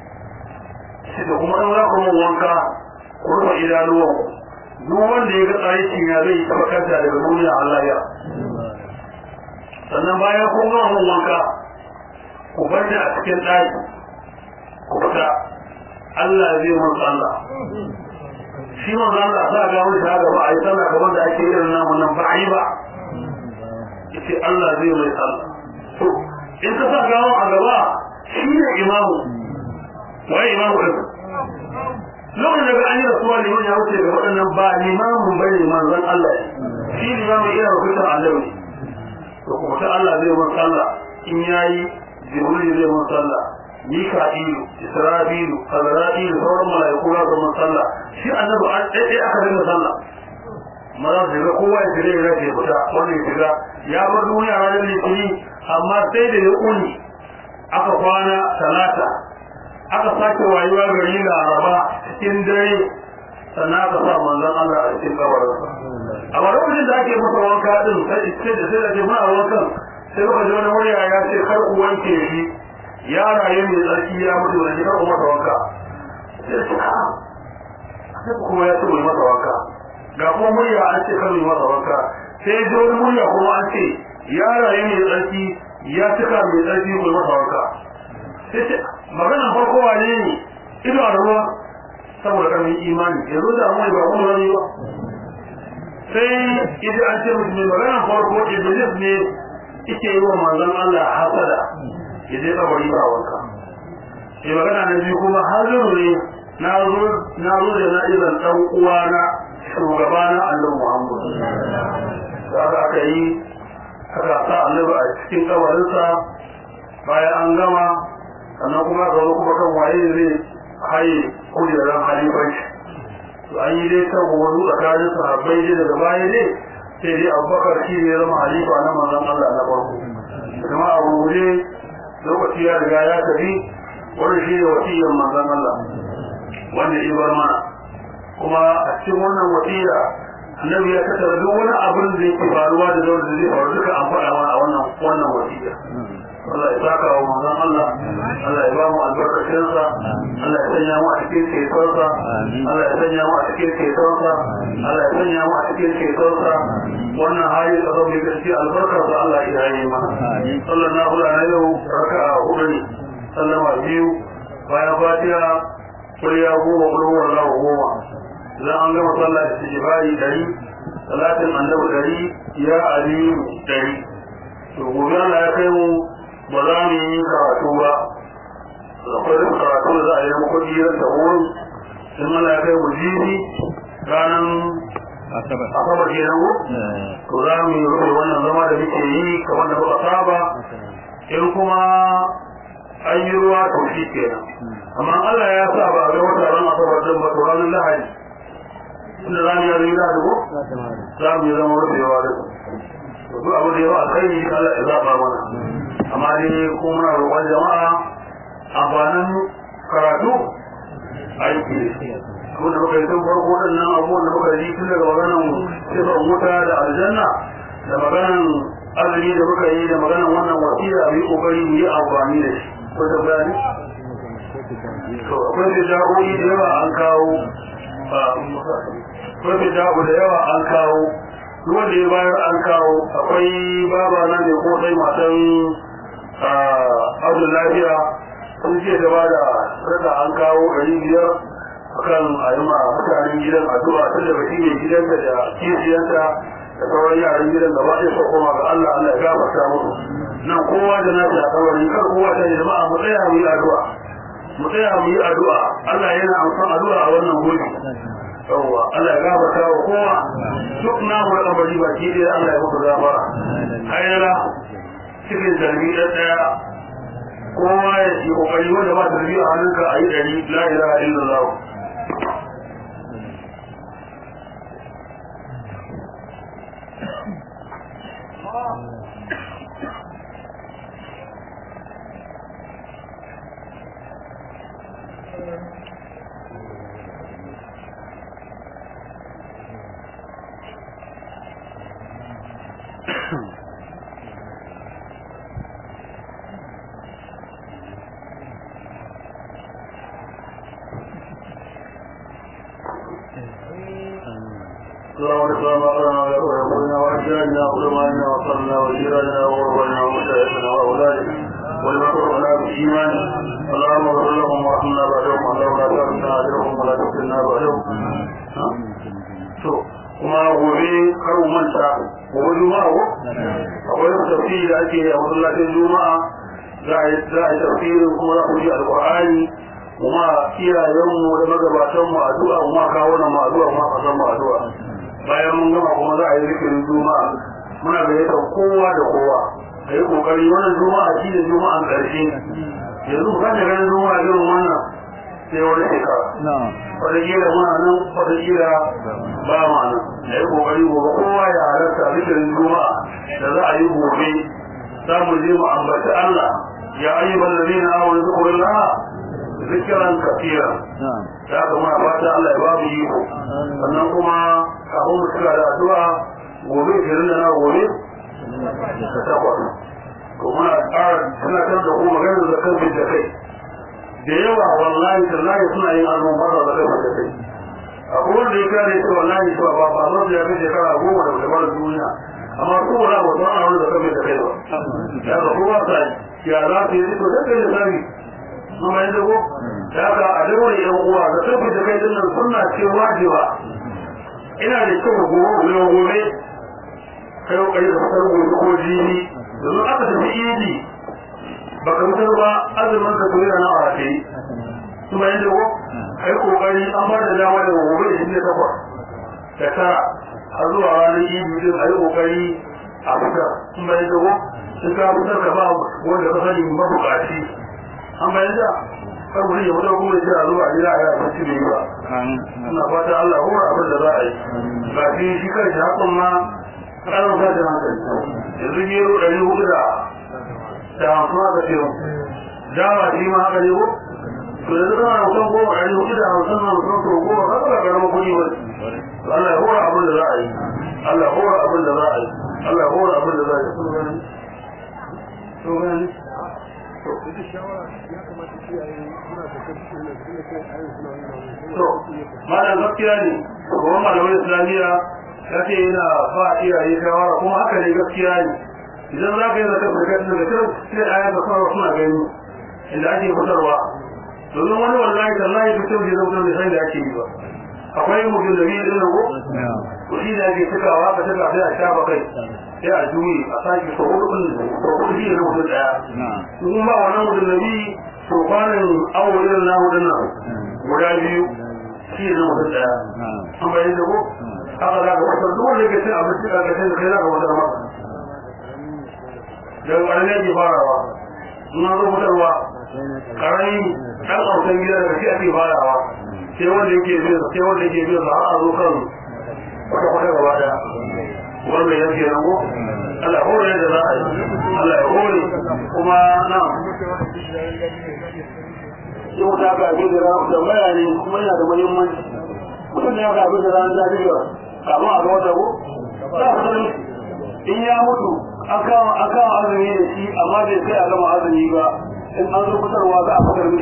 shi da kuma an zaka mun wanka ku rufe idanuwan duk wanda ya ga tsariki ya zai tabbatar daga duniya Allah ya sannan bayan kun ga mun wanka ku bar da a cikin ɗaki ku fita Allah zai mun sallah shi ma za a sa ga wani shaga ba a yi sallah gaban da ake irin namu nan ba a yi ba yace Allah zai mai sallah to in ka sa gawo a gaba shi ne imamu wai imamu ɗin lokacin da an yi rasuwa liman ya wuce ga waɗannan ba limamun bane manzon Allah shi limamun ina rukunin annabi to kuma ta Allah zai mun sallah in yayi jibril zai mun sallah Mika'ilu, Isra'ilu, Azra'ilu, sauran mala'iku za su sallah. Shi annabi an ɗaiɗai aka dinga sallah. Maza su ga kowa ya shiga ya ke fita, wanda ya shiga. Ya bar duniya ranar litini, amma sai da ya ƙuni aka kwana talata. Aka sake wayuwa gari Laraba cikin dare, sannan aka sa manzon Allah a cikin kabarinsa. Amma lokacin da ake masa wanka ɗin, sai da sai da ke muna wankan, sai muka ji wani murya ya ce kar ku wanke shi. Ya rayu mai tsarki ya mutu da jikar umar da wanka sai su ka sai kuma ya ce mai masa wanka ga kuma murya an ce kan mai masa wanka sai ji wani murya kuma an ce ya rayu mai tsarki ya cika mai tsarki mai masa wanka sai ce maganan farko wane ne ido a ruwa saboda karfin imani yanzu da mai ba kuma rani ba sai idan an ce mutum maganan farko iblis ne yake yi wa manzon Allah hasada ya je kabari ba wanka sai magana na biyu kuma haziru ne na zo na zo da na izan dan uwana shugabana Annabi Muhammad sai aka yi aka sa Annabi a cikin kabarinsa bayan an gama sannan kuma ga kuma kan waye zai haye kujeran halifanci to an yi dai kan wani tsakanin sahabbai dai daga baya ne sai dai Abubakar shi ne ya zama halifa na manzon Allah na farko kuma Abu Hurairah lokaci ya riga ya tafi wannan shi ne wasiyar manzon Allah wanda ya bar mana kuma a cikin wannan wasiya annabi ya tattara duk wani abin da yake faruwa da zai zai faru duka an faɗa mana a wannan wannan wasiya Allah ya saka wa manzon Allah Allah ya ba mu albarkacin sa Allah ya sanya mu a cikin ceton sa Allah ya sanya mu a cikin ceton sa Allah ya sanya mu a cikin ceton sa wannan hali da zai gaci albarkar sa Allah ya yi mana sallallahu alaihi wa sallam raka'a hudu ne sallama biyu bayan fatiha kuriya goma kullu wallahu goma idan an gama sallah da tijibari dari salatin annabi dari ya aliyu dari to gobe Allah ya kai mu ba za mu yi karatu ba akwai da karatu da za a yi na makwadiyar da wurin in Allah ya kai mu jibi ranar asabar ke nan to za mu yi rufe wannan zama da muke yi kamar da muka saba in kuma an yi ruwa to shi kenan amma Allah ya sa ba ga wata ran asabar din ba to ranar lahadi inda za mu yi lahadi ko za mu yi zama rufewa da to duk abu da yawa alkhairi Allah ya zaba mana amma dai ko muna roƙon jama'a amfanin karatu aiki ko da muka yi tun farko waɗannan abubuwan da muka yi tun daga maganan sifar wuta da aljanna da maganan azumi da muka yi da maganan wannan wasiya mu yi ƙoƙari mu yi amfani da shi ko da bayani to akwai da da'o'i da yawa an kawo akwai da da'o da yawa an kawo wanda ya bayar an kawo akwai baba nan ne ko sai matan abdul lafiya sun ce da bada raka an kawo ɗari biyar akan ayyuma mutanen gidan addu'a tun da baki ne gidanta da kishiyanta da sauran yaran gidan gaba ɗaya su koma ga Allah Allah ya gafarta musu nan kowa da nashi a kawari kar kowa ta yi jama'a mu tsaya mu yi addu'a mu tsaya mu yi addu'a Allah yana amsan addu'a a wannan guri yawwa Allah ya gafarta wa kowa duk namu da kabari baki ɗaya Allah ya muku gafara hayara cikin zargi ɗan ɗaya kowa ya yi kokari wanda ba zargi a hannunka a yi ɗari la ilaha illallah iyayenmu da magabatanmu addu'a kuma kawo na mu addu'a kuma kasan mu addu'a bayan mun gama kuma za a yi zikirin juma'a muna gayyatar kowa da kowa a yi kokari wannan juma'a shi ne juma'an ƙarshe yanzu kan da ganin juma'a irin wannan sai wani shekara wataƙila muna nan wataƙila ba ma nan a yi kokari gobe kowa ya halarta zikirin juma'a da za a yi gobe za mu je mu ambaci Allah ya ayyuban ladina amanu zikrullaha zikiran kafira da aka muna fata Allah ya babu iko sannan kuma kafin mu cika da addu'a gobe shirin da na gobe da takwas ko muna ƙara tunatar da kuma maganar da kan da kai da yawa wallahi tallahi suna yin annobar da kan da kai akwai wanda ya kare shi wallahi shi ba ba zo da ya kai shekara goma da gabar duniya amma ko wala ba san annobar da kan da kai ba ya ga kowa sai ya za ta yi to da kai da sani kuma yanzu ko daga a dawo da yan uwa da tafi da kai dinnan sunna ce wajiba ina da kyau gobe gobe kai ko kai da fitar gobe ko jini don aka tafi idi baka fitar ba azumin ka tura na arafi kuma yanzu ko kai kokari an ba da dama da gobe da shi takwas da tara har zuwa ranar idi din ayi kokari a fitar kuma yanzu ko in ka fitar ka ba wanda ka sani mabukaci an bayan da karburi ya wuce kuma ya zuwa gida ya fice ne ba ina fata Allah ko abin da za a yi ba shi shi kai hakun ma ƙarar ta da hankali yanzu gero ɗari hudu da da hamsin aka ce dawa shi ma haka ne ko to yanzu kana da kusan goma ɗari hudu da hamsin hamsin to goma haka da ƙaramin kuɗi ba Allah ya hora abin da za a yi Allah ya hora abin da za a yi Allah ya hora abin da za a yi sun gani sun gani to malam gaskiya ne kuma malamai islamiyya ya ce yana ba iyaye shawara kuma haka ne gaskiya ne idan za ka yi zaka furka daga kan sai ayar da sauran suna gani inda ake fitarwa domin wani wallahi tallahi fitar da zautar da sai da ake yi ba akwai mujallabi din nan ko ko shi da ake tukawa ka tuka sai a shafa kai sai a juyi a sake so hudu din ko hudu shi ne mutum daya in ba wannan mujallabi to kwanan awo irin namu din nan guda biyu shi ne mutum daya an bayyana ko haka za ka wata duk wanda ke cin abinci a ƙarshen da kai za ka wata maka daga ƙarni ake farawa suna zo fitarwa ƙarni ɗan ƙautan gida daga shi ake farawa sai wanda yake biyu sai wanda yake biyu har a zo kan kwata-kwata gaba ɗaya wanda yake nan ko Allah ya hore da za a yi Allah ya hore kuma na yau ta ga abin da da bayani kuma yana da muhimmanci mutum ya ga abin da ran da biyu kafin a ga wata ko in ya mutu an kawo azumi da shi amma bai sai a gama azumi ba in an zo fitarwa za a fitar